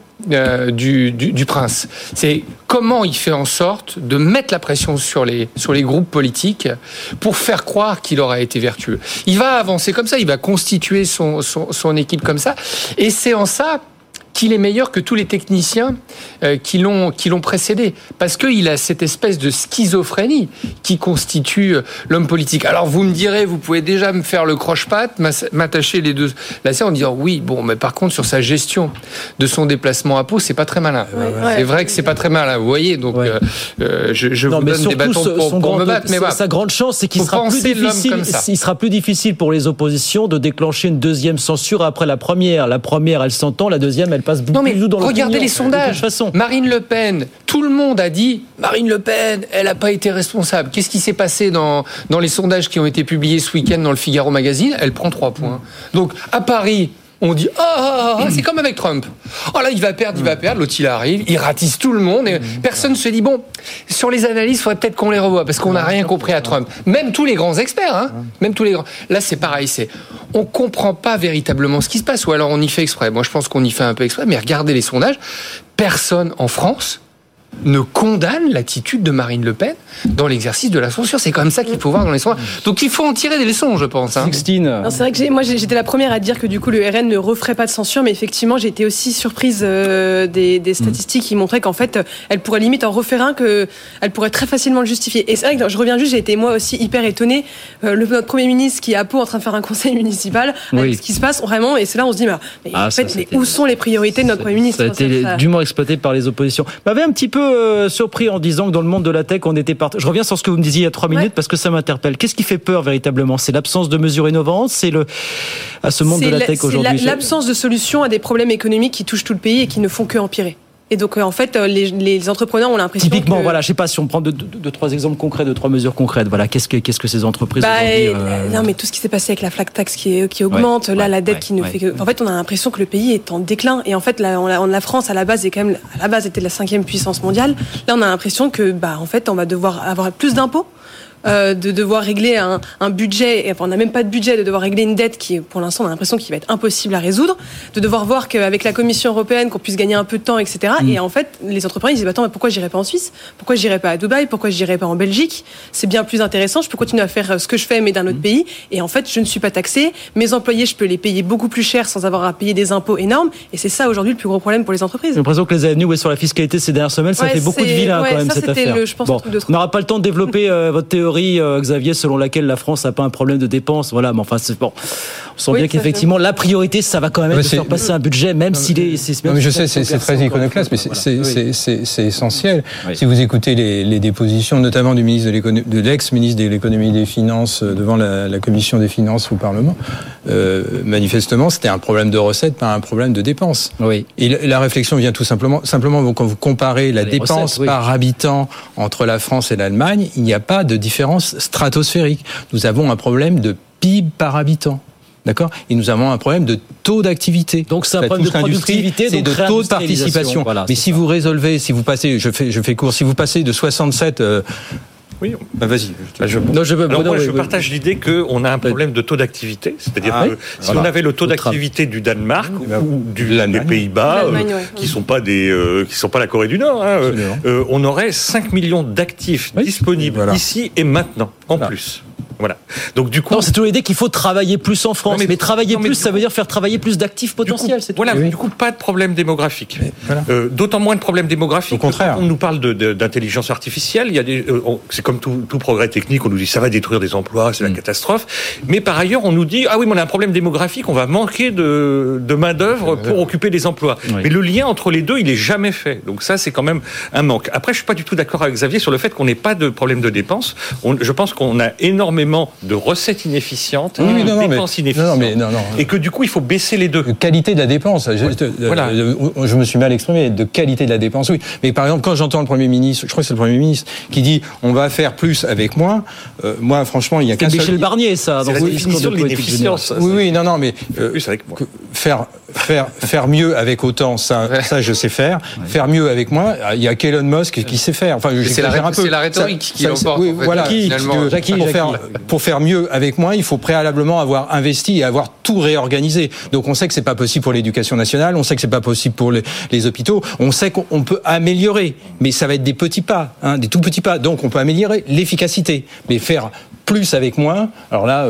du prince. C'est comment il fait en sorte de mettre la pression sur les groupes politiques pour faire croire qu'il aura été vertueux. Il va avancer comme ça, il va constituer son équipe comme ça, et c'est en ça qu'il est meilleur que tous les techniciens qui l'ont précédé. Parce qu'il a cette espèce de schizophrénie qui constitue l'homme politique. Alors vous me direz, vous pouvez déjà me faire le croche-patte, m'attacher les deux lacets en disant oui, bon, mais par contre sur sa gestion de son déplacement à Pau, c'est pas très malin. C'est vrai que c'est pas très malin, vous voyez. Donc je vous donne des bâtons pour me battre. Mais sa grande chance, c'est qu'il sera plus difficile. Il sera plus difficile pour les oppositions de déclencher une deuxième censure après la première. La première, elle s'entend, la deuxième, elle passe non mais dans regardez les sondages. Marine Le Pen, tout le monde a dit Marine Le Pen, elle n'a pas été responsable. Qu'est-ce qui s'est passé dans les sondages qui ont été publiés ce week-end dans le Figaro Magazine? Elle prend 3 points. Donc à Paris, on dit c'est comme avec Trump. Oh là, il va perdre, l'autre il arrive, il ratisse tout le monde et personne ne se dit bon, sur les analyses, il faudrait peut-être qu'on les revoie parce qu'on n'a rien compris à Trump. Même tous les grands experts, même tous les grands. Là, c'est pareil, on comprend pas véritablement ce qui se passe ou alors on y fait exprès. Moi, je pense qu'on y fait un peu exprès, mais regardez les sondages, personne en France ne condamne l'attitude de Marine Le Pen dans l'exercice de la censure. C'est quand même ça qu'il faut voir dans les sondages. Donc il faut en tirer des leçons, je pense. Sixtine. Non, c'est vrai que moi j'étais la première à dire que du coup le RN ne referait pas de censure, mais effectivement j'ai été aussi surprise des statistiques qui montraient qu'en fait elle pourrait limite en refaire un, qu'elle pourrait très facilement le justifier. Et c'est vrai que je reviens juste, j'ai été moi aussi hyper étonnée. Notre Premier ministre qui est à Pau en train de faire un conseil municipal, avec ce qui se passe vraiment, et c'est là on se dit où sont les priorités de notre Premier ministre? Ça a été dûment exploité par les oppositions. M'avait un petit peu surpris en disant que dans le monde de la tech, on était parti. Je reviens sur ce que vous me disiez il y a 3 minutes parce que ça m'interpelle. Qu'est-ce qui fait peur véritablement? C'est l'absence de mesures innovantes? C'est à ce monde de la tech aujourd'hui? C'est l'absence de solutions à des problèmes économiques qui touchent tout le pays et qui ne font que empirer. Et donc, en fait, les entrepreneurs ont l'impression typiquement, voilà, je sais pas si on prend 2-3 exemples concrets, 2-3 mesures concrètes. Voilà, qu'est-ce que ces entreprises aujourd'hui Non, mais tout ce qui s'est passé avec la flat tax qui augmente, la dette qui ne fait que... En fait, on a l'impression que le pays est en déclin. Et en fait, la France, à la base, était la 5e puissance mondiale. Là, on a l'impression que, en fait, on va devoir avoir plus d'impôts. De devoir régler un budget, on n'a même pas de budget, de devoir régler une dette qui, pour l'instant, on a l'impression qu'il va être impossible à résoudre, de devoir voir qu'avec la Commission européenne, qu'on puisse gagner un peu de temps, etc. Et en fait, les entrepreneurs, ils disent, attends, mais pourquoi j'irai pas en Suisse? Pourquoi j'irai pas à Dubaï? Pourquoi j'irai pas en Belgique? C'est bien plus intéressant, je peux continuer à faire ce que je fais, mais d'un autre pays. Et en fait, je ne suis pas taxé. Mes employés, je peux les payer beaucoup plus cher sans avoir à payer des impôts énormes. Et c'est ça, aujourd'hui, le plus gros problème pour les entreprises. J'ai l'impression que les avenues sur la fiscalité ces dernières semaines, ça fait beaucoup de vilains quand même, cette affaire. On n'aura pas le temps de développer votre théorie, Xavier, selon laquelle la France n'a pas un problème de dépenses. Voilà, mais enfin, c'est bon. On sent bien qu'effectivement, la priorité, ça va quand même être de faire passer un budget, même s'il est. Je sais, c'est très iconoclaste, mais c'est essentiel. Oui. Si vous écoutez les dépositions, notamment du ministre de l'ex-ministre de l'économie et des finances devant la commission des finances au Parlement, manifestement, c'était un problème de recettes, pas un problème de dépenses. Oui. Et la réflexion vient tout simplement quand vous comparez la dépense par habitant entre la France et l'Allemagne, il n'y a pas de différence stratosphérique. Nous avons un problème de PIB par habitant. D'accord ? Et nous avons un problème de taux d'activité. Donc c'est un problème de productivité, c'est de taux de participation. Voilà, mais si vous résolvez, si vous passez, je fais court, si vous passez de 67 oui, vas-y. Je partage l'idée qu'on a un problème de taux d'activité. C'est-à-dire que si on avait le taux d'activité du Danemark ou des Pays-Bas, qui sont pas la Corée du Nord, on aurait 5 millions d'actifs disponibles ici et maintenant, en plus. Voilà. Donc du coup, non, c'est toujours l'idée qu'il faut travailler plus en France. Mais travailler plus, ça veut dire faire travailler plus d'actifs potentiels. Du coup, pas de problème démographique. D'autant moins de problèmes démographiques. Au contraire. Quand on nous parle d'intelligence artificielle, il y a c'est comme tout progrès technique, on nous dit ça va détruire des emplois, c'est la catastrophe. Mais par ailleurs, on nous dit ah oui, mais on a un problème démographique, on va manquer de main d'œuvre pour occuper les emplois. Oui. Mais le lien entre les deux, il est jamais fait. Donc ça, c'est quand même un manque. Après, je suis pas du tout d'accord avec Xavier sur le fait qu'on n'ait pas de problème de dépenses. Je pense qu'on a énormément de recettes inefficientes, de dépenses inefficientes, et que du coup, il faut baisser les deux. Qualité de la dépense. Je me suis mal exprimé. De qualité de la dépense, oui. Mais par exemple, quand j'entends le Premier ministre, je crois que c'est le Premier ministre, qui dit on va faire plus avec moins, moi, franchement, il y a qu'un seul... Michel Barnier, ça. C'est la définition de l'inefficience. Oui, non, mais plus avec moins. Faire mieux avec autant, ça je sais faire. Ouais. Faire mieux avec moins, il y a qu'Elon Musk qui sait faire. Enfin, c'est la rhétorique qui l'emporte. Oui, voilà. Pour faire mieux avec moins, il faut préalablement avoir investi et avoir tout réorganisé. Donc on sait que c'est pas possible pour l'éducation nationale, on sait que c'est pas possible pour les hôpitaux, on sait qu'on peut améliorer, mais ça va être des petits pas, des tout petits pas. Donc on peut améliorer l'efficacité, mais faire plus avec moins. Alors là,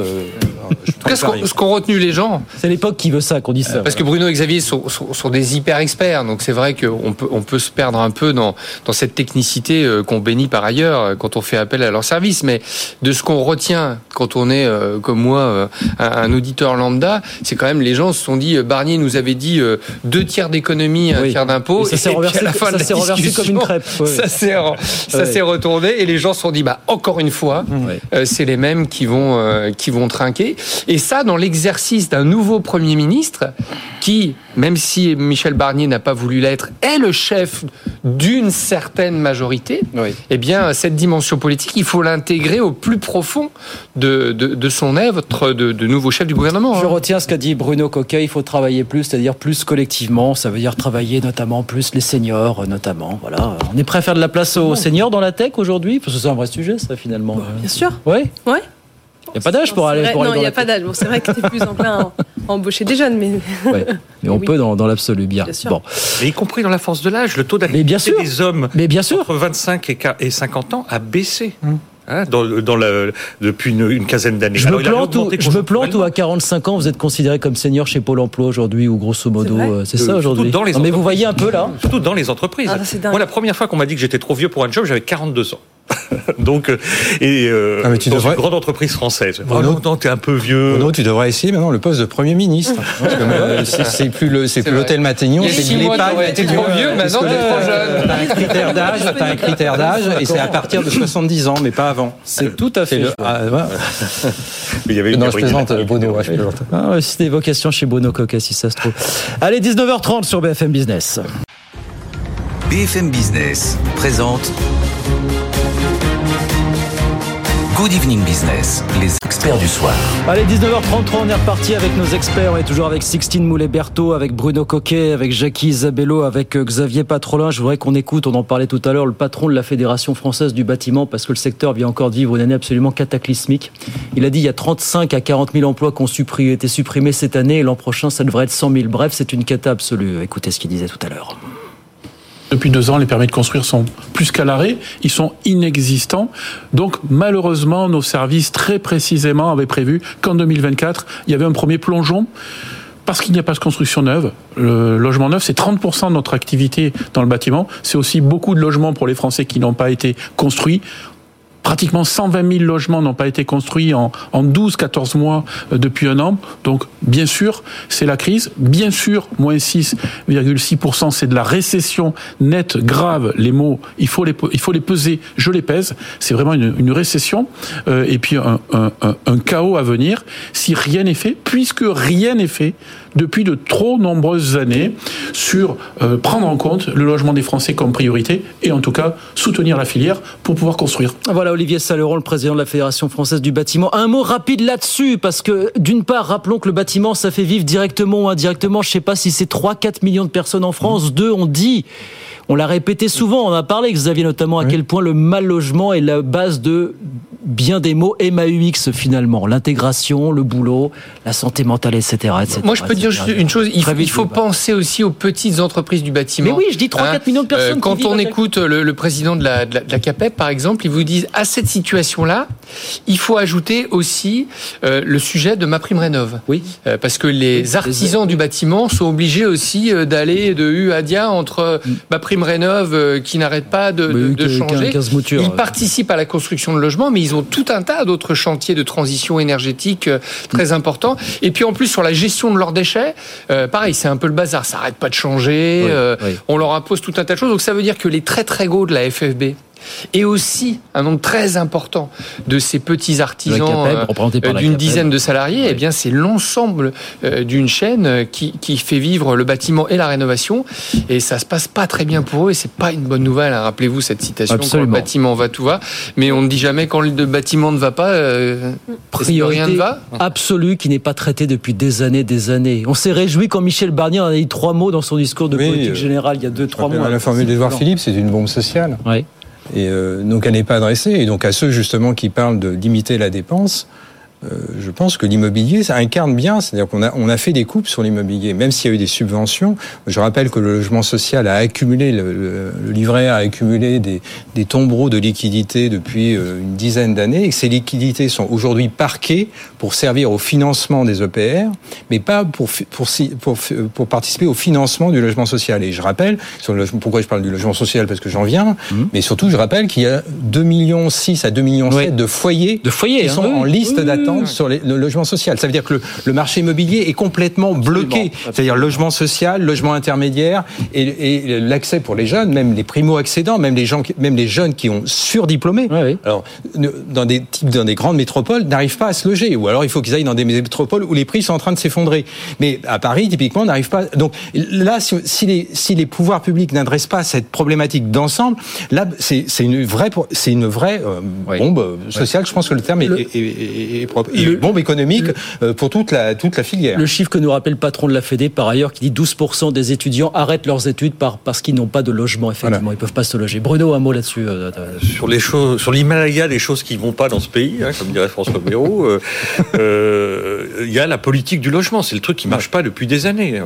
ce qu'ont retenu les gens, c'est l'époque qui veut ça, qu'on dit ça. Parce que Bruno et Xavier sont des hyper experts, donc c'est vrai qu'on peut se perdre un peu dans cette technicité qu'on bénit par ailleurs quand on fait appel à leur service. Mais de ce qu'on retient quand on est comme moi un auditeur lambda, c'est quand même les gens se sont dit Barnier nous avait dit 2 tiers d'économie, 1 tiers d'impôt. Ça s'est reversé comme une crêpe. Ouais. Ça s'est retourné et les gens se sont dit encore une fois, c'est les mêmes qui vont trinquer. Et ça, dans l'exercice d'un nouveau Premier ministre qui, même si Michel Barnier n'a pas voulu l'être, est le chef d'une certaine majorité, eh bien, cette dimension politique, il faut l'intégrer au plus profond de son œuvre de nouveau chef du gouvernement. Je retiens ce qu'a dit Bruno Coquet, il faut travailler plus, c'est-à-dire plus collectivement, ça veut dire travailler notamment plus les seniors, notamment. Voilà. On est prêt à faire de la place aux seniors dans la tech aujourd'hui, parce que c'est un vrai sujet, ça, finalement. Bien sûr. Oui. Ouais. Il n'y a pas d'âge pour aller Non, il n'y a pas d'âge. Bon, c'est vrai que tu es plus enclin à embaucher des jeunes, mais... Mais on peut dans l'absolu, bien. Bon. Et y compris dans la force de l'âge, le taux d'activité des hommes entre 25 et 50 ans a baissé. Depuis une quinzaine d'années. Je me plante ou à 45 ans, vous êtes considéré comme senior chez Pôle emploi aujourd'hui, ou grosso modo, c'est ça aujourd'hui. Mais vous voyez un peu là. Surtout dans les entreprises. Moi, la première fois qu'on m'a dit que j'étais trop vieux pour un job, j'avais 42 ans. Donc, dans une grande entreprise française. Bruno, t'es un peu vieux. Bruno, tu devrais essayer maintenant le poste de Premier ministre. C'est plus l'hôtel Matignon, c'est l'EHPAD. T'es trop vieux, maintenant t'es trop jeune. T'as un critère d'âge, et c'est à partir de 70 ans, mais pas avant. C'est tout à fait. Non, je plaisante, Bruno. C'était des vocations chez Bruno Coquet, si ça se trouve. Allez, 19h30 sur BFM Business. BFM Business présente Good Evening Business, les experts du soir. Allez, 19h33, on est reparti avec nos experts. On est toujours avec Sixtine Moulet-Berthaud, avec Bruno Coquet, avec Jackie Isabello, avec Xavier Patrolin. Je voudrais qu'on écoute, on en parlait tout à l'heure, le patron de la Fédération Française du Bâtiment, parce que le secteur vient encore de vivre une année absolument cataclysmique. Il a dit il y a 35 à 40 000 emplois qui ont été supprimés cette année, et l'an prochain, ça devrait être 100 000. Bref, c'est une cata absolue. Écoutez ce qu'il disait tout à l'heure. Depuis 2 ans, les permis de construire sont plus qu'à l'arrêt, ils sont inexistants. Donc, malheureusement, nos services, très précisément, avaient prévu qu'en 2024, il y avait un premier plongeon. Parce qu'il n'y a pas de construction neuve. Le logement neuf, c'est 30% de notre activité dans le bâtiment. C'est aussi beaucoup de logements pour les Français qui n'ont pas été construits. Pratiquement 120 000 logements n'ont pas été construits en 12-14 mois depuis un an. Donc, bien sûr, c'est la crise. Bien sûr, moins 6,6%, c'est de la récession nette, grave. Les mots, il faut les peser. Je les pèse. C'est vraiment une récession. Et puis, un chaos à venir si rien n'est fait, puisque rien n'est fait depuis de trop nombreuses années sur prendre en compte le logement des Français comme priorité et en tout cas soutenir la filière pour pouvoir construire. Voilà, Olivier Saleron, le président de la Fédération Française du Bâtiment. Un mot rapide là-dessus, parce que d'une part, rappelons que le bâtiment, ça fait vivre directement ou indirectement, je ne sais pas si c'est 3-4 millions de personnes en France. 2, on dit On l'a répété souvent, on en a parlé, Xavier, notamment, à quel point le mal logement est la base de bien des mots MAUX finalement, l'intégration, le boulot, la santé mentale, etc. Moi, je peux dire juste une chose, il faut penser aussi aux petites entreprises du bâtiment. Mais oui, je dis 3-4 millions de personnes. Quand on écoute le président de la CAPEB, par exemple, ils vous disent à cette situation-là, il faut ajouter aussi le sujet de MaPrimeRénov'. Oui. Parce que les artisans du bâtiment sont obligés aussi d'aller de U à Dia entre MaPrimeRénov' qui n'arrête pas de changer. Ils participent à la construction de logements, mais ils ont tout un tas d'autres chantiers de transition énergétique très importants. Et puis en plus, sur la gestion de leurs déchets, pareil, c'est un peu le bazar. Ça n'arrête pas de changer. On leur impose tout un tas de choses. Donc ça veut dire que les très très gros de la FFB et aussi un nombre très important de ces petits artisans d'une dizaine de salariés, eh bien c'est l'ensemble d'une chaîne qui fait vivre le bâtiment et la rénovation, et ça se passe pas très bien pour eux, et c'est pas une bonne nouvelle. Rappelez-vous cette citation: quand le bâtiment va, tout va, mais on ne dit jamais quand le bâtiment ne va pas, priorité rien ne va. Absolue qui n'est pas traitée depuis des années. On s'est réjoui quand Michel Barnier en a dit 3 mots dans son discours de politique générale il y a 2-3 mois. La formule d'Édouard Philippe, c'est une bombe sociale. Oui. Et donc elle n'est pas adressée. Et donc à ceux justement qui parlent de limiter la dépense, je pense que l'immobilier, ça incarne bien. C'est-à-dire qu'on a fait des coupes sur l'immobilier, même s'il y a eu des subventions. Je rappelle que le logement social a accumulé, le livret A a accumulé des tombereaux de liquidités depuis une dizaine d'années, et que ces liquidités sont aujourd'hui parquées pour servir au financement des EPR, mais pas pour participer au financement du logement social. Et je rappelle, pourquoi je parle du logement social, parce que j'en viens, mais surtout je rappelle qu'il y a 2,6 millions à 2,7 millions de foyers qui sont en liste d'attente sur le logement social. Ça veut dire que le marché immobilier est complètement bloqué. C'est-à-dire logement social, logement intermédiaire et l'accès pour les jeunes, même les primo-accédants, même les jeunes qui ont surdiplômés. Alors, dans des grandes métropoles, n'arrivent pas à se loger. Ou alors, il faut qu'ils aillent dans des métropoles où les prix sont en train de s'effondrer. Mais à Paris, typiquement, on n'arrive pas. Donc là, si les pouvoirs publics n'adressent pas cette problématique d'ensemble, là, c'est une vraie bombe sociale. Je pense que le terme est propre. Et bombe économique pour toute la filière. Le chiffre que nous rappelle le patron de la Fédé, par ailleurs, qui dit 12% des étudiants arrêtent leurs études parce qu'ils n'ont pas de logement. Effectivement, ils peuvent pas se loger. Bruno, un mot là-dessus. Sur l'Himalaya, les choses qui vont pas dans ce pays, comme dirait François Bayrou, il y a la politique du logement. C'est le truc qui marche pas depuis des années.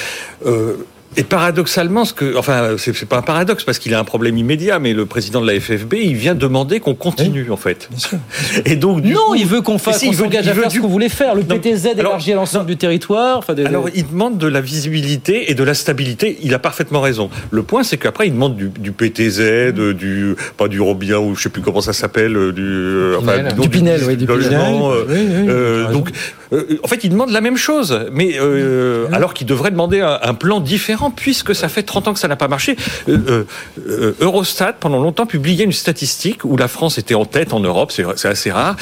Et paradoxalement, c'est pas un paradoxe parce qu'il a un problème immédiat, mais le président de la FFB, il vient demander qu'on continue, en fait. Bien sûr. Et donc, il veut qu'on s'engage à faire ce que vous voulez faire. Le PTZ élargit à l'ensemble du territoire. Alors, il demande de la visibilité et de la stabilité. Il a parfaitement raison. Le point, c'est qu'après, il demande du PTZ, pas du Robien, ou je sais plus comment ça s'appelle, du Pinel, du logement. Donc, en fait, il demande la même chose, mais alors qu'il devrait demander un plan différent, puisque ça fait 30 ans que ça n'a pas marché. Eurostat, pendant longtemps, publiait une statistique où la France était en tête en Europe, c'est assez rare.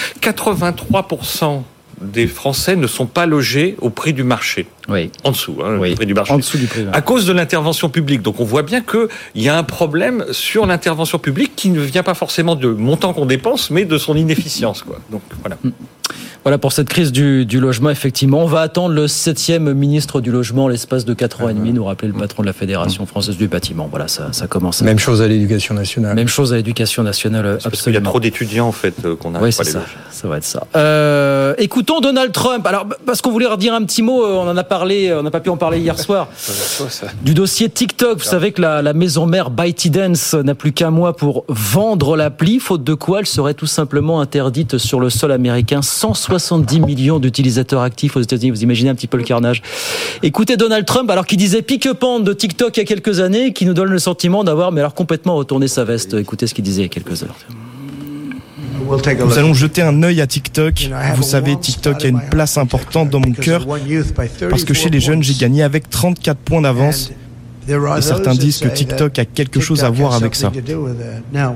83% des Français ne sont pas logés au prix du marché. En dessous, du prix du marché. En dessous du prix. À cause de l'intervention publique. Donc on voit bien qu'il y a un problème sur l'intervention publique qui ne vient pas forcément du montant qu'on dépense, mais de son inefficience, quoi. Donc voilà. Voilà pour cette crise du logement, effectivement. On va attendre le 7e ministre du logement l'espace de 4 ans et demi, nous rappelait le patron de la Fédération française du bâtiment. Voilà, ça commence. Même chose à l'éducation nationale. Même chose à l'éducation nationale, absolument. Parce qu'il y a trop d'étudiants, en fait, qu'on n'arrive pas à les loger. Ça va être ça. Écoutons Donald Trump. Alors, parce qu'on voulait redire un petit mot, on en a parlé, on n'a pas pu en parler hier soir, du dossier TikTok. Vous savez que la maison mère ByteDance n'a plus qu'un mois pour vendre l'appli, faute de quoi elle serait tout simplement interdite sur le sol américain. 170 millions d'utilisateurs actifs aux États-Unis. Vous imaginez un petit peu le carnage. Écoutez Donald Trump, alors qu'il disait pique-pente de TikTok il y a quelques années, qui nous donne le sentiment d'avoir complètement retourné sa veste. Écoutez ce qu'il disait il y a quelques heures. Nous allons jeter un œil à TikTok. Vous savez, TikTok a une place importante dans mon cœur parce que chez les jeunes, j'ai gagné avec 34 points d'avance. Et certains disent que TikTok a quelque chose à voir avec ça.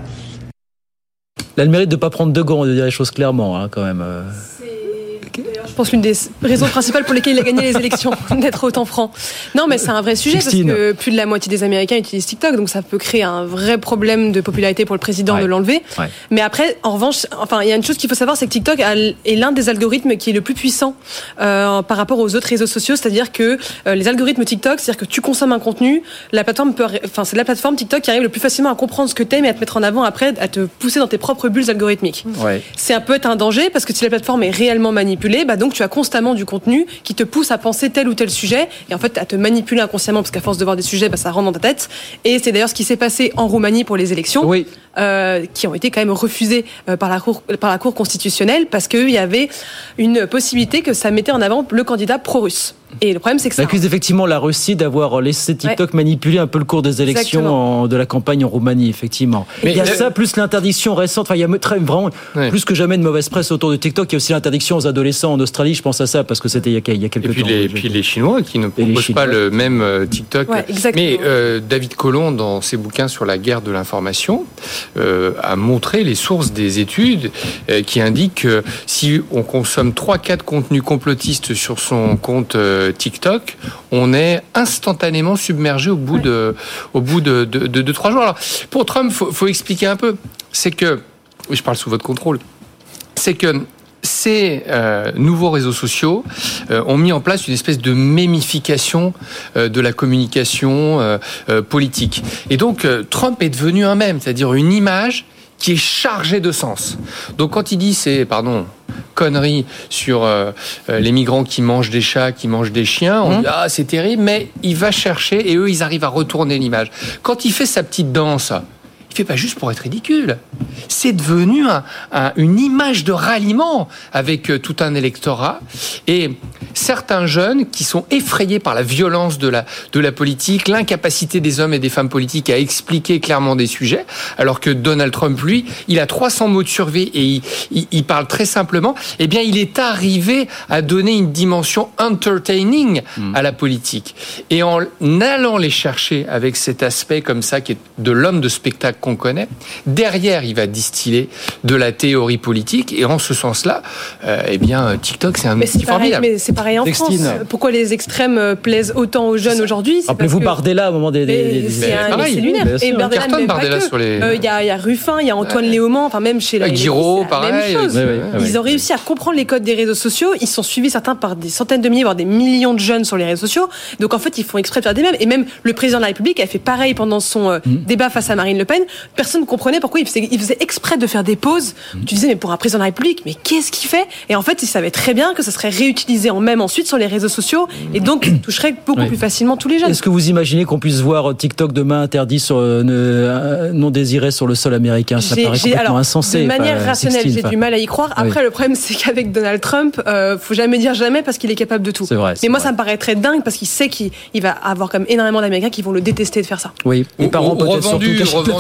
Elle a le mérite de ne pas prendre de gants, de dire les choses clairement, quand même. D'ailleurs, je pense, l'une des raisons principales pour lesquelles il a gagné les élections, d'être autant franc. Non, mais c'est un vrai sujet, parce que plus de la moitié des Américains utilisent TikTok, donc ça peut créer un vrai problème de popularité pour le président de l'enlever. Ouais. Mais après, en revanche, il y a une chose qu'il faut savoir, c'est que TikTok est l'un des algorithmes qui est le plus puissant par rapport aux autres réseaux sociaux, c'est-à-dire que les algorithmes TikTok, c'est-à-dire que tu consommes un contenu, c'est la plateforme TikTok qui arrive le plus facilement à comprendre ce que t'aimes et à te mettre en avant après, à te pousser dans tes propres bulles algorithmiques. Ouais. C'est un peu un danger, parce que si la plateforme est réellement manipulée, donc tu as constamment du contenu qui te pousse à penser tel ou tel sujet, et en fait à te manipuler inconsciemment, parce qu'à force de voir des sujets, ça rentre dans ta tête. Et c'est d'ailleurs ce qui s'est passé en Roumanie pour les élections, qui ont été quand même refusées par la Cour constitutionnelle, parce qu'il y avait une possibilité que ça mettait en avant le candidat pro-russe. Et le problème, c'est que ça accuse effectivement la Russie d'avoir laissé TikTok manipuler un peu le cours des élections de la campagne en Roumanie, effectivement. Mais il y a ça, plus l'interdiction récente. Il y a vraiment plus que jamais de mauvaise presse autour de TikTok. Il y a aussi l'interdiction aux adolescents en Australie. Je pense à ça parce que c'était il y a quelques temps. Et puis les Chinois qui ne proposent pas le même TikTok. Mais David Collomb, dans ses bouquins sur la guerre de l'information, a montré les sources des études qui indiquent que si on consomme 3-4 contenus complotistes sur son compte TikTok, on est instantanément submergé au bout de 3 jours. Alors, pour Trump, faut expliquer un peu. C'est que, je parle sous votre contrôle, c'est que ces nouveaux réseaux sociaux ont mis en place une espèce de mémification de la communication politique. Et donc, Trump est devenu un mème, c'est-à-dire une image qui est chargée de sens. Donc quand il dit ces conneries sur les migrants qui mangent des chats, qui mangent des chiens, on dit c'est terrible, mais il va chercher et eux ils arrivent à retourner l'image. Quand il fait sa petite danse, il fait pas juste pour être ridicule. C'est devenu une image de ralliement avec tout un électorat, et certains jeunes qui sont effrayés par la violence de la politique, l'incapacité des hommes et des femmes politiques à expliquer clairement des sujets, alors que Donald Trump, lui, il a 300 mots de survie et il parle très simplement. Eh bien, il est arrivé à donner une dimension entertaining à la politique. Et en allant les chercher avec cet aspect comme ça, qui est de l'homme de spectacle qu'on connaît, derrière, il va distiller de la théorie politique, et en ce sens-là, TikTok, c'est un outil formidable. Mais c'est pareil en France. Pourquoi les extrêmes plaisent autant aux jeunes aujourd'hui? Rappelez-vous Bardella au moment des c'est lunaire. Et Bardella sur les... Il y a Ruffin, il y a Antoine Léaumont, même chez la Guiraud, pareil. Même chose. Ils ont réussi à comprendre les codes des réseaux sociaux. Ils sont suivis, certains, par des centaines de milliers, voire des millions de jeunes sur les réseaux sociaux. Donc en fait, ils font exprès de faire des mèmes. Et même le président de la République a fait pareil pendant son débat face à Marine Le Pen. Personne ne comprenait pourquoi il faisait exprès de faire des pauses. Tu disais, mais pour un président de la République, mais qu'est-ce qu'il fait? Et en fait, il savait très bien que ça serait réutilisé en mème ensuite sur les réseaux sociaux, et donc toucherait beaucoup plus facilement tous les jeunes. Est-ce que vous imaginez qu'on puisse voir TikTok demain interdit non désiré sur le sol américain? Ça paraît complètement insensé. De manière rationnelle, j'ai du mal à y croire. Après, le problème, c'est qu'avec Donald Trump, faut jamais dire jamais, parce qu'il est capable de tout. C'est vrai. Mais moi, ça me paraît très dingue, parce qu'il sait qu'il va avoir comme énormément d'Américains qui vont le détester de faire ça. Oui. Les parents peut-être revendu,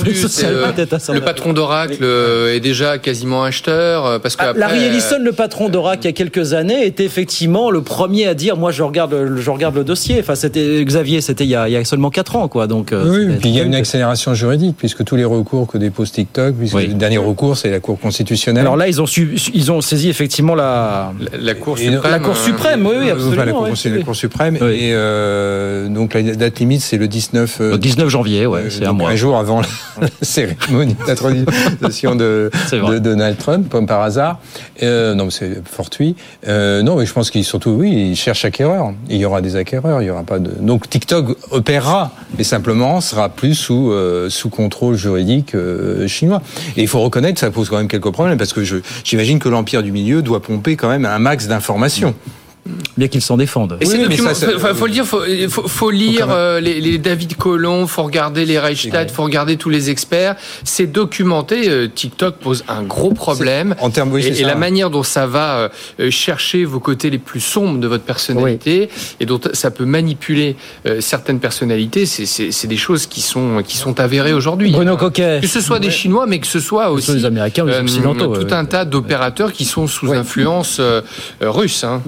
le patron d'Oracle est déjà quasiment acheteur, parce qu'après... Larry Ellison, le patron d'Oracle, il y a quelques années, était effectivement le premier à dire, moi je regarde le dossier. Enfin, c'était Xavier, c'était il y a seulement 4 ans, quoi. Donc oui, puis il y a une accélération juridique, puisque tous les recours que dépose TikTok, puisque le dernier recours c'est la Cour constitutionnelle. Alors là, ils ont saisi effectivement la Cour suprême. La Cour suprême, oui, absolument. C'est la Cour suprême. Oui. Et donc la date limite c'est le 19 janvier, c'est un mois. Un jour avant la cérémonie d'intronisation de Donald Trump, comme par hasard. Non, c'est fortuit. Non, mais je pense qu'ils cherchent acquéreurs. Il y aura des acquéreurs, il y aura pas de. Donc TikTok opérera, mais simplement sera plus sous contrôle juridique chinois. Et il faut reconnaître que ça pose quand même quelques problèmes, parce que j'imagine que l'empire du milieu doit pomper quand même un max d'informations. Bien qu'ils s'en défendent. Et ces documents, faut le dire, faut lire les David Collomb, faut regarder les Reichstad, faut regarder tous les experts. C'est documenté. TikTok pose un gros problème. Et la manière dont ça va chercher vos côtés les plus sombres de votre personnalité, et dont ça peut manipuler certaines personnalités, c'est des choses qui sont avérées aujourd'hui. Bruno Coquet. Que ce soit des Chinois, mais que ce soit aussi les Américains, les Occidentaux, tout un tas d'opérateurs qui sont sous influence russe. Bruno.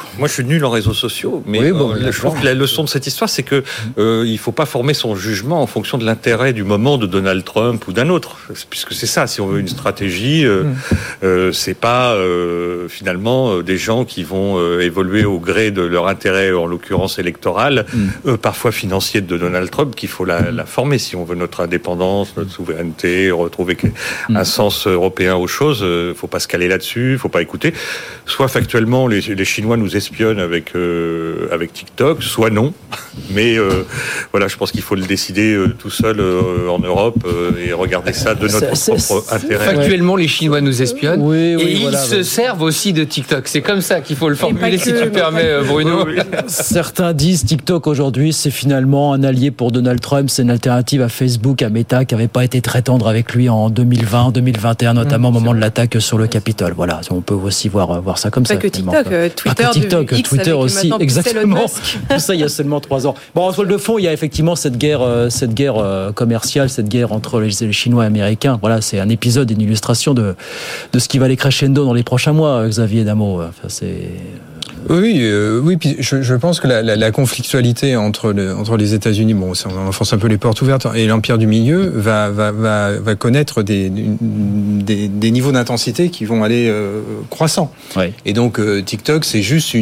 Moi, je suis nul en réseaux sociaux, mais je trouve que la leçon de cette histoire, c'est que il faut pas former son jugement en fonction de l'intérêt du moment de Donald Trump ou d'un autre, puisque c'est ça. Si on veut une stratégie, c'est pas finalement des gens qui vont évoluer au gré de leur intérêt, en l'occurrence électoral, parfois financier de Donald Trump, qu'il faut la former si on veut notre indépendance, notre souveraineté, retrouver un sens européen aux choses. Faut pas se caler là-dessus, faut pas écouter. Soit factuellement, les Chinois nous espionnent avec TikTok, soit non. Mais voilà, je pense qu'il faut le décider tout seul en Europe et regarder ça de notre propre intérêt. Factuellement, les Chinois nous espionnent et ils se servent aussi de TikTok. C'est comme ça qu'il faut le formuler, si tu permets, Bruno. Certains disent TikTok aujourd'hui, c'est finalement un allié pour Donald Trump, c'est une alternative à Facebook, à Meta, qui n'avait pas été très tendre avec lui en 2020, 2021, notamment au moment de l'attaque sur le Capitole. Voilà, on peut aussi voir ça comme ça. Pas que TikTok, Twitter aussi, exactement. Tout ça, il y a seulement 3 ans. Bon, en toile de fond, il y a effectivement cette guerre commerciale, cette guerre entre les Chinois et Américains. Voilà, c'est un épisode, une illustration de ce qui va aller crescendo dans les prochains mois, Xavier Damot. Enfin, c'est... Oui. Puis je pense que la conflictualité entre les États-Unis, on enfonce un peu les portes ouvertes, et l'empire du milieu va connaître des niveaux d'intensité qui vont aller croissant. Ouais. Et donc TikTok, c'est juste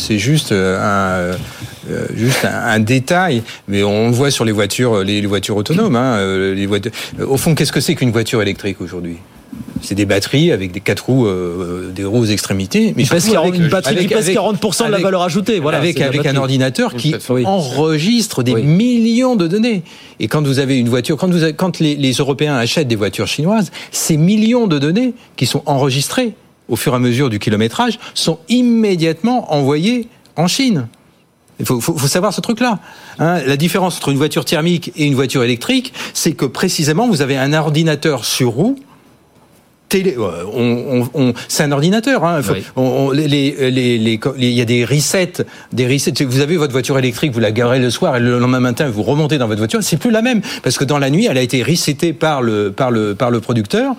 un détail, mais on le voit sur les voitures autonomes. Au fond, qu'est-ce que c'est qu'une voiture électrique aujourd'hui ? C'est des batteries avec des 4 roues, des roues aux extrémités. Mais une batterie qui pèse 40% de la valeur ajoutée. Voilà, avec un ordinateur qui enregistre des millions de données. Et quand vous avez une voiture, quand les Européens achètent des voitures chinoises, ces millions de données qui sont enregistrées au fur et à mesure du kilométrage sont immédiatement envoyées en Chine. Il faut savoir ce truc-là. La différence entre une voiture thermique et une voiture électrique, c'est que précisément vous avez un ordinateur sur roue. C'est un ordinateur. Il y a des resets. Vous avez votre voiture électrique, vous la garez le soir et le lendemain matin vous remontez dans votre voiture. C'est plus la même parce que dans la nuit, elle a été resetée par le producteur.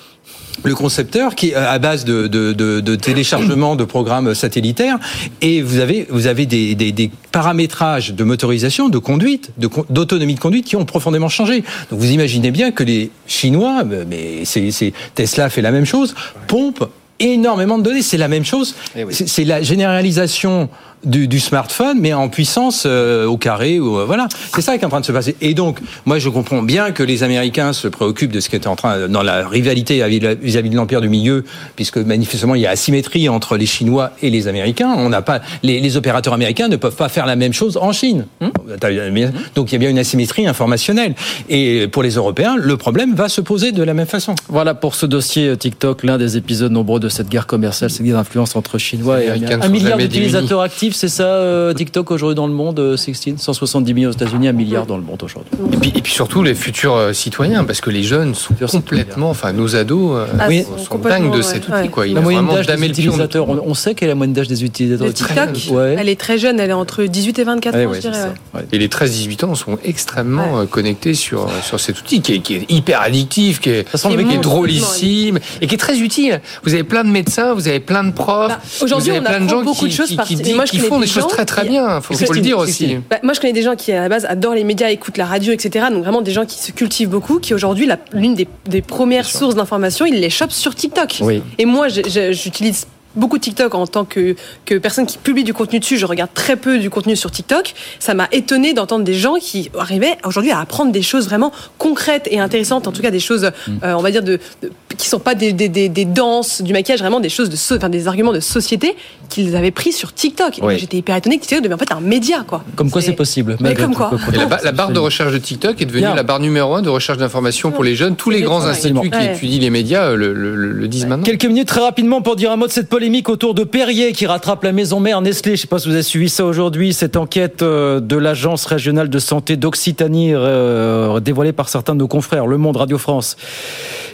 Le concepteur qui est à base de téléchargement de programmes satellitaires, et vous avez des paramétrages de motorisation, de conduite, d'autonomie de conduite qui ont profondément changé. Donc vous imaginez bien que les Chinois, mais Tesla fait la même chose, pompent énormément de données. C'est la même chose. C'est la généralisation du smartphone, mais en puissance au carré. Voilà, c'est ça qui est en train de se passer. Et donc, moi, je comprends bien que les Américains se préoccupent de ce qui est en train dans la rivalité vis-à-vis de l'empire du milieu, puisque manifestement il y a asymétrie entre les Chinois et les Américains. On n'a pas les opérateurs américains ne peuvent pas faire la même chose en Chine. Donc il y a bien une asymétrie informationnelle. Et pour les Européens, le problème va se poser de la même façon. Voilà pour ce dossier TikTok, l'un des épisodes nombreux de cette guerre commerciale, cette guerre d'influence entre Chinois et Américains. 1 milliard d'utilisateurs actifs. C'est ça, TikTok aujourd'hui dans le monde, 170 millions aux États-Unis, 1 milliard dans le monde aujourd'hui. Et puis surtout les futurs citoyens, parce que les jeunes sont complètement, nos ados sont dingues de cet outil. Quoi. La moyenne d'âge des utilisateurs, on sait quelle est la moyenne d'âge des utilisateurs de TikTok. Elle est très jeune, elle est entre 18 et 24 ans, je dirais. Et les 13-18 ans sont extrêmement connectés sur cet outil qui est hyper addictif, qui est drôlissime et qui est très utile. Vous avez plein de médecins, vous avez plein de profs. Aujourd'hui, on apprend beaucoup de choses qui font des choses très bien, faut le dire aussi. Moi, je connais des gens qui, à la base, adorent les médias, écoutent la radio, etc. Donc vraiment des gens qui se cultivent beaucoup, qui aujourd'hui, l'une des premières sources d'information, ils les chopent sur TikTok. Oui. Et moi, j'utilise beaucoup TikTok en tant que personne qui publie du contenu dessus. Je regarde très peu du contenu sur TikTok. Ça m'a étonné d'entendre des gens qui arrivaient aujourd'hui à apprendre des choses vraiment concrètes et intéressantes, en tout cas des choses, on va dire, qui sont pas des danses, du maquillage, vraiment des choses des arguments de société qu'ils avaient pris sur TikTok. Oui. J'étais hyper étonné que TikTok devait en fait un média, quoi. Comme quoi c'est possible. Mais comme quoi. Et la barre de recherche de TikTok est devenue la barre numéro 1 de recherche d'information pour les jeunes. Tous les grands instituts qui étudient les médias le disent maintenant. Quelques minutes très rapidement pour dire un mot de cette polémique autour de Perrier qui rattrape la maison mère Nestlé. Je ne sais pas si vous avez suivi ça aujourd'hui, cette enquête de l'Agence régionale de santé d'Occitanie dévoilée par certains de nos confrères, Le Monde, Radio France,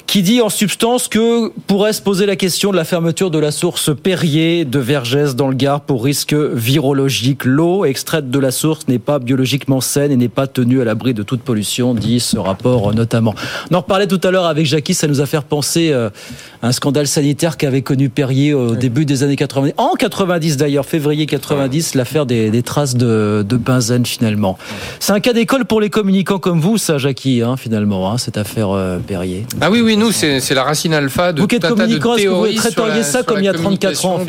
qui dit en substance que pourrait se poser la question de la fermeture de la source Perrier de Vergès dans le Gard pour risque virologique. L'eau extraite de la source n'est pas biologiquement saine et n'est pas tenue à l'abri de toute pollution, dit ce rapport notamment. On en reparlait tout à l'heure avec Jackie, ça nous a fait penser à un scandale sanitaire qu'avait connu Perrier au début des années 90. En 90 d'ailleurs, février 90, l'affaire des traces de benzène finalement. C'est un cas d'école pour les communicants comme vous, ça Jackie, finalement, cette affaire Perrier. Ah oui, nous, c'est la racine alpha de tout un tas de théories. Vous traiteriez ça comme il y a 34 ans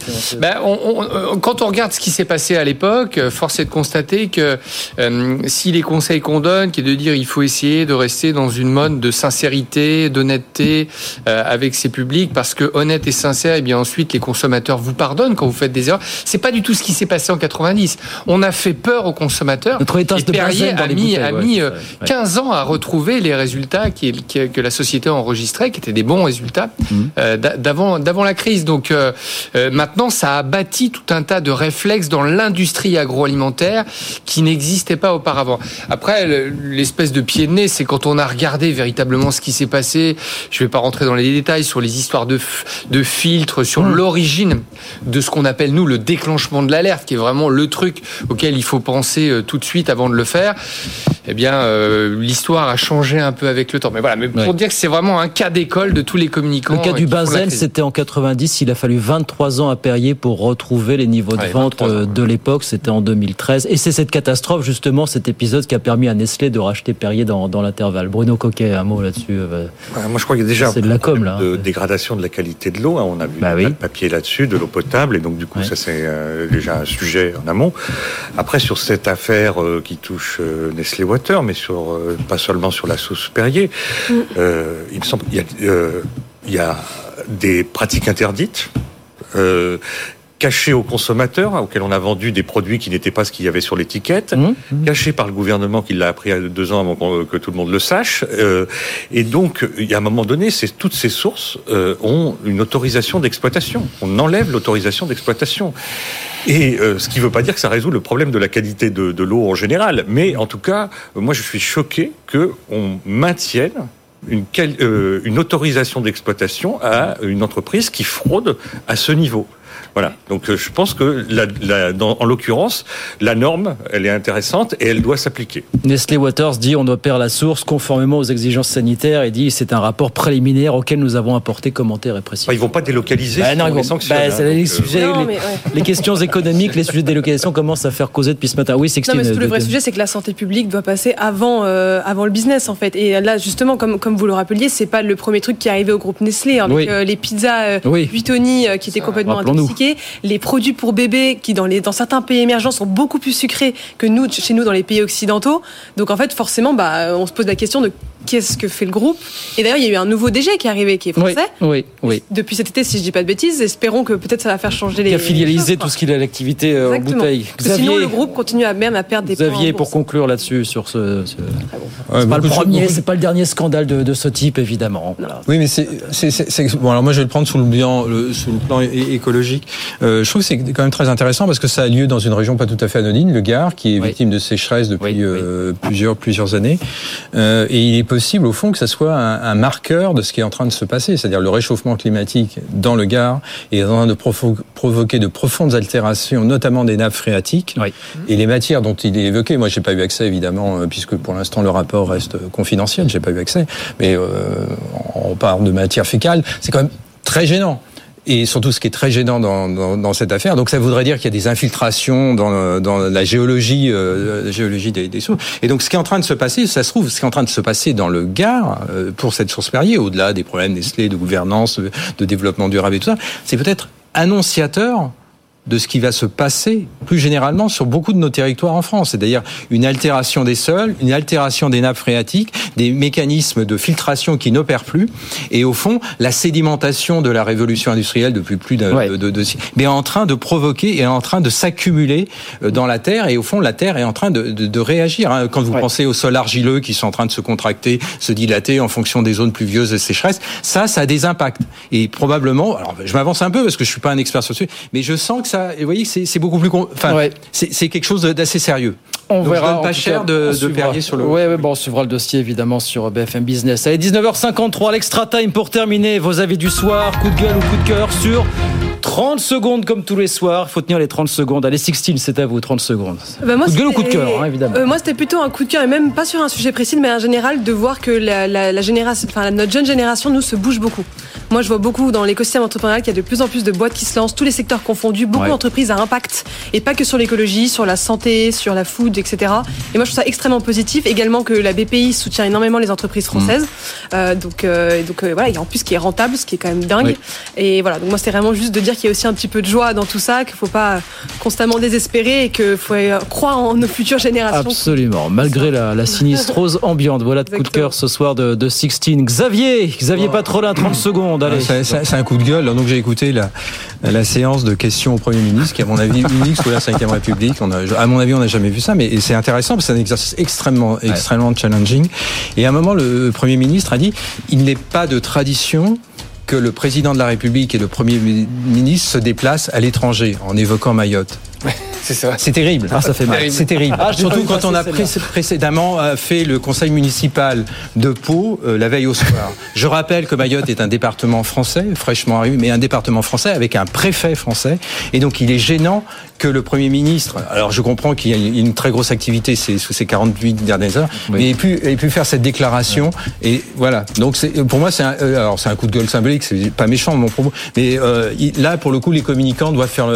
quand on regarde ce qui s'est passé à l'époque, force est de constater que si les conseils qu'on donne, qui est de dire il faut essayer de rester dans une mode de sincérité, d'honnêteté avec ses publics, parce que honnête et sincère, et bien ensuite les consommateurs vous pardonnent quand vous faites des erreurs. C'est pas du tout ce qui s'est passé en 90. On a fait peur aux consommateurs. Et Perrier a mis 15 ans à retrouver les résultats que la société a enregistrés, qui étaient des bons résultats d'avant la crise. Donc maintenant, ça a bâti tout un tas de réflexes dans l'industrie agroalimentaire qui n'existaient pas auparavant. Après, l'espèce de pied de nez, c'est quand on a regardé véritablement ce qui s'est passé. Je ne vais pas rentrer dans les détails sur les histoires de filtres, sur l'origine de ce qu'on appelle, nous, le déclenchement de l'alerte, qui est vraiment le truc auquel il faut penser tout de suite avant de le faire. Eh bien, l'histoire a changé un peu avec le temps. Mais voilà, pour dire que c'est vraiment un cas d'école de tous les communicants. Le cas du benzène, c'était en 90. Il a fallu 23 ans à Perrier pour retrouver les niveaux de vente de l'époque. C'était en 2013. Et c'est cette catastrophe, justement, cet épisode qui a permis à Nestlé de racheter Perrier dans l'intervalle. Bruno Coquet, un mot là-dessus. Moi, je crois qu'il y a déjà c'est de la com, là. De dégradation de la qualité de l'eau. On a vu le papier là-dessus, de l'eau potable. Et donc, du coup, ça, c'est déjà un sujet en amont. Après, sur cette affaire qui touche Nestlé Water, mais pas seulement sur la sauce Perrier, il me semble qu'il y a des pratiques interdites, cachées aux consommateurs, auxquels on a vendu des produits qui n'étaient pas ce qu'il y avait sur l'étiquette, cachés par le gouvernement qui l'a appris 2 ans avant que tout le monde le sache. Et donc, il y a un moment donné, toutes ces sources ont une autorisation d'exploitation. On enlève l'autorisation d'exploitation. Et ce qui ne veut pas dire que ça résout le problème de la qualité de l'eau en général. Mais en tout cas, moi, je suis choqué qu'on maintienne une autorisation d'exploitation à une entreprise qui fraude à ce niveau. Voilà. Donc je pense que en l'occurrence, la norme, elle est intéressante et elle doit s'appliquer. Nestlé Waters dit on opère la source conformément aux exigences sanitaires et dit c'est un rapport préliminaire auquel nous avons apporté commentaires et précisions. Ils vont pas délocaliser les sanctions. Les questions économiques, les sujets de délocalisation commencent à faire causer depuis ce matin. Oui, c'est non, mais le vrai sujet, c'est que la santé publique doit passer avant le business en fait. Et là, justement, comme vous le rappeliez, c'est pas le premier truc qui est arrivé au groupe Nestlé avec les pizzas Buitoni qui étaient complètement intoxiquées. Les produits pour bébés qui dans certains pays émergents sont beaucoup plus sucrés que chez nous dans les pays occidentaux. Donc en fait forcément on se pose la question de qu'est-ce que fait le groupe. Et d'ailleurs il y a eu un nouveau DG qui est arrivé qui est français. Oui. Depuis cet été si je dis pas de bêtises, espérons que peut-être ça va faire changer les. Qui a filialisé tout ce qu'il a l'activité en bouteille. Xavier, sinon le groupe continue à perdre des points. Xavier, pour conclure là-dessus sur ce... C'est pas le premier, c'est pas le dernier scandale de ce type évidemment. Voilà. Oui mais c'est bon alors moi je vais le prendre sous le plan écologique. Je trouve que c'est quand même très intéressant parce que ça a lieu dans une région pas tout à fait anodine, le Gard, qui est victime de sécheresse depuis plusieurs années. Et il est possible, au fond, que ça soit un marqueur de ce qui est en train de se passer. C'est-à-dire le réchauffement climatique dans le Gard est en train de provoquer de profondes altérations, notamment des nappes phréatiques. Et les matières dont il est évoqué, moi j'ai pas eu accès évidemment, puisque pour l'instant le rapport reste confidentiel, j'ai pas eu accès. Mais on parle de matières fécales, c'est quand même très gênant. Et surtout, ce qui est très gênant dans cette affaire, donc ça voudrait dire qu'il y a des infiltrations dans la géologie des sources. Et donc, ce qui est en train de se passer, ça se trouve, ce qui est en train de se passer dans le Gard pour cette source Perrier, au-delà des problèmes Nestlé, de gouvernance, de développement durable et tout ça, c'est peut-être annonciateur de ce qui va se passer plus généralement sur beaucoup de nos territoires en France. C'est-à-dire une altération des sols, une altération des nappes phréatiques, des mécanismes de filtration qui n'opèrent plus, et au fond, la sédimentation de la révolution industrielle depuis plus de mais en train de provoquer et en train de s'accumuler dans la terre, et au fond, la terre est en train de réagir. Quand vous pensez aux sols argileux qui sont en train de se contracter, se dilater en fonction des zones pluvieuses et sécheresses, ça a des impacts. Et probablement, alors je m'avance un peu parce que je suis pas un expert sur ce sujet, mais je sens que ça, vous voyez, c'est beaucoup plus, c'est quelque chose d'assez sérieux. On verra. Pas cher de parier sur le. Oui, on suivra le dossier évidemment sur BFM Business. Allez, 19h53, l'extra time pour terminer. Vos avis du soir, coup de gueule ou coup de cœur sur 30 secondes comme tous les soirs. Il faut tenir les 30 secondes. Allez, Sixtine, c'est à vous, 30 secondes. Moi, coup de gueule ou coup de cœur, évidemment. Moi, c'était plutôt un coup de cœur, et même pas sur un sujet précis, mais en général, de voir que la génération, notre jeune génération, nous, se bouge beaucoup. Moi, je vois beaucoup dans l'écosystème entrepreneurial qu'il y a de plus en plus de boîtes qui se lancent, tous les secteurs confondus, beaucoup d'entreprises à impact, et pas que sur l'écologie, sur la santé, sur la food, etc. Et moi, je trouve ça extrêmement positif. Également que la BPI soutient énormément les entreprises françaises. Donc voilà, et en plus qui est rentable, ce qui est quand même dingue. Oui. Et voilà, donc moi, c'est vraiment juste de dire qu'il y a aussi un petit peu de joie dans tout ça, qu'il faut pas constamment désespérer et qu'il faut croire en nos futures générations. Absolument, malgré la sinistrose ambiante. Voilà de coup de cœur ce soir de Sixtine. Xavier Patrolin, 30 secondes. Allez. C'est un coup de gueule. Donc j'ai écouté la séance de questions au Premier ministre, qui à mon avis unique sous la Ve République. À mon avis, on n'a jamais vu ça, mais c'est intéressant parce que c'est un exercice extrêmement challenging. Et à un moment, le Premier ministre a dit il n'est pas de tradition que le président de la République et le Premier ministre se déplacent à l'étranger, en évoquant Mayotte. C'est ça. C'est terrible. Ça fait mal. C'est terrible. Surtout quand on a précédemment fait le conseil municipal de Pau la veille au soir. Je rappelle que Mayotte est un département français, fraîchement arrivé, mais un département français avec un préfet français. Et donc il est gênant que le Premier ministre, alors je comprends qu'il y a une très grosse activité sous ces 48 dernières heures, mais ait pu faire cette déclaration. Et voilà. Donc pour moi, c'est un coup de gueule symbolique, c'est pas méchant mon propos. Mais là, pour le coup, les communicants doivent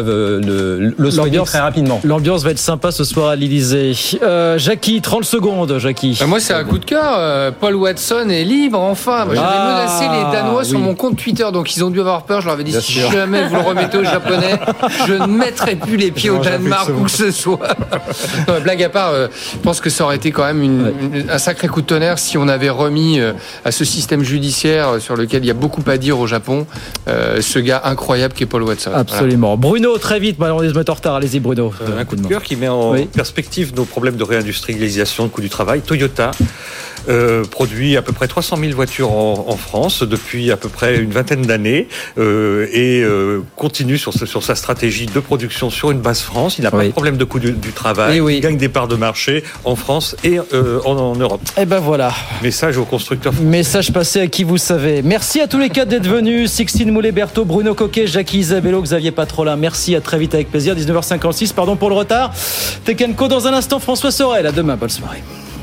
le soigner très rapidement. L'ambiance va être sympa ce soir à l'Élysée. Jackie, 30 secondes, Jackie. Moi, c'est un coup de cœur. Paul Watson est libre, enfin. J'avais menacé les Danois sur mon compte Twitter, donc ils ont dû avoir peur. Je leur avais dit, si jamais vous le remettez aux Japonais, je ne mettrai plus les pieds au Danemark où que ce soit. Non, blague à part, je pense que ça aurait été quand même un sacré coup de tonnerre si on avait remis à ce système judiciaire sur lequel il y a beaucoup à dire au Japon, ce gars incroyable qui est Paul Watson. Absolument. Voilà. Bruno, très vite, on se met en retard. Allez-y, Bruno. Un coup de cœur qui met en perspective nos problèmes de réindustrialisation, de coût du travail. Toyota produit à peu près 300 000 voitures en France depuis à peu près une vingtaine d'années et continue sur sa stratégie de production sur une base France. Il n'a pas de problème de coût du travail. Il gagne des parts de marché en France et en Europe. Et ben voilà. Message aux constructeurs français. Message passé à qui vous savez. Merci à tous les quatre d'être venus. Sixtine Moulet-Berthaud, Bruno Coquet, Jackie Isabello, Xavier Patrolin. Merci, à très vite avec plaisir. 19h56, pardon pour le retard. Tech & Co dans un instant, François Sorel. À demain, bonne soirée.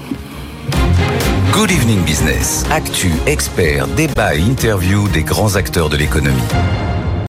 Good Evening Business. Actu, experts, débat et interview des grands acteurs de l'économie.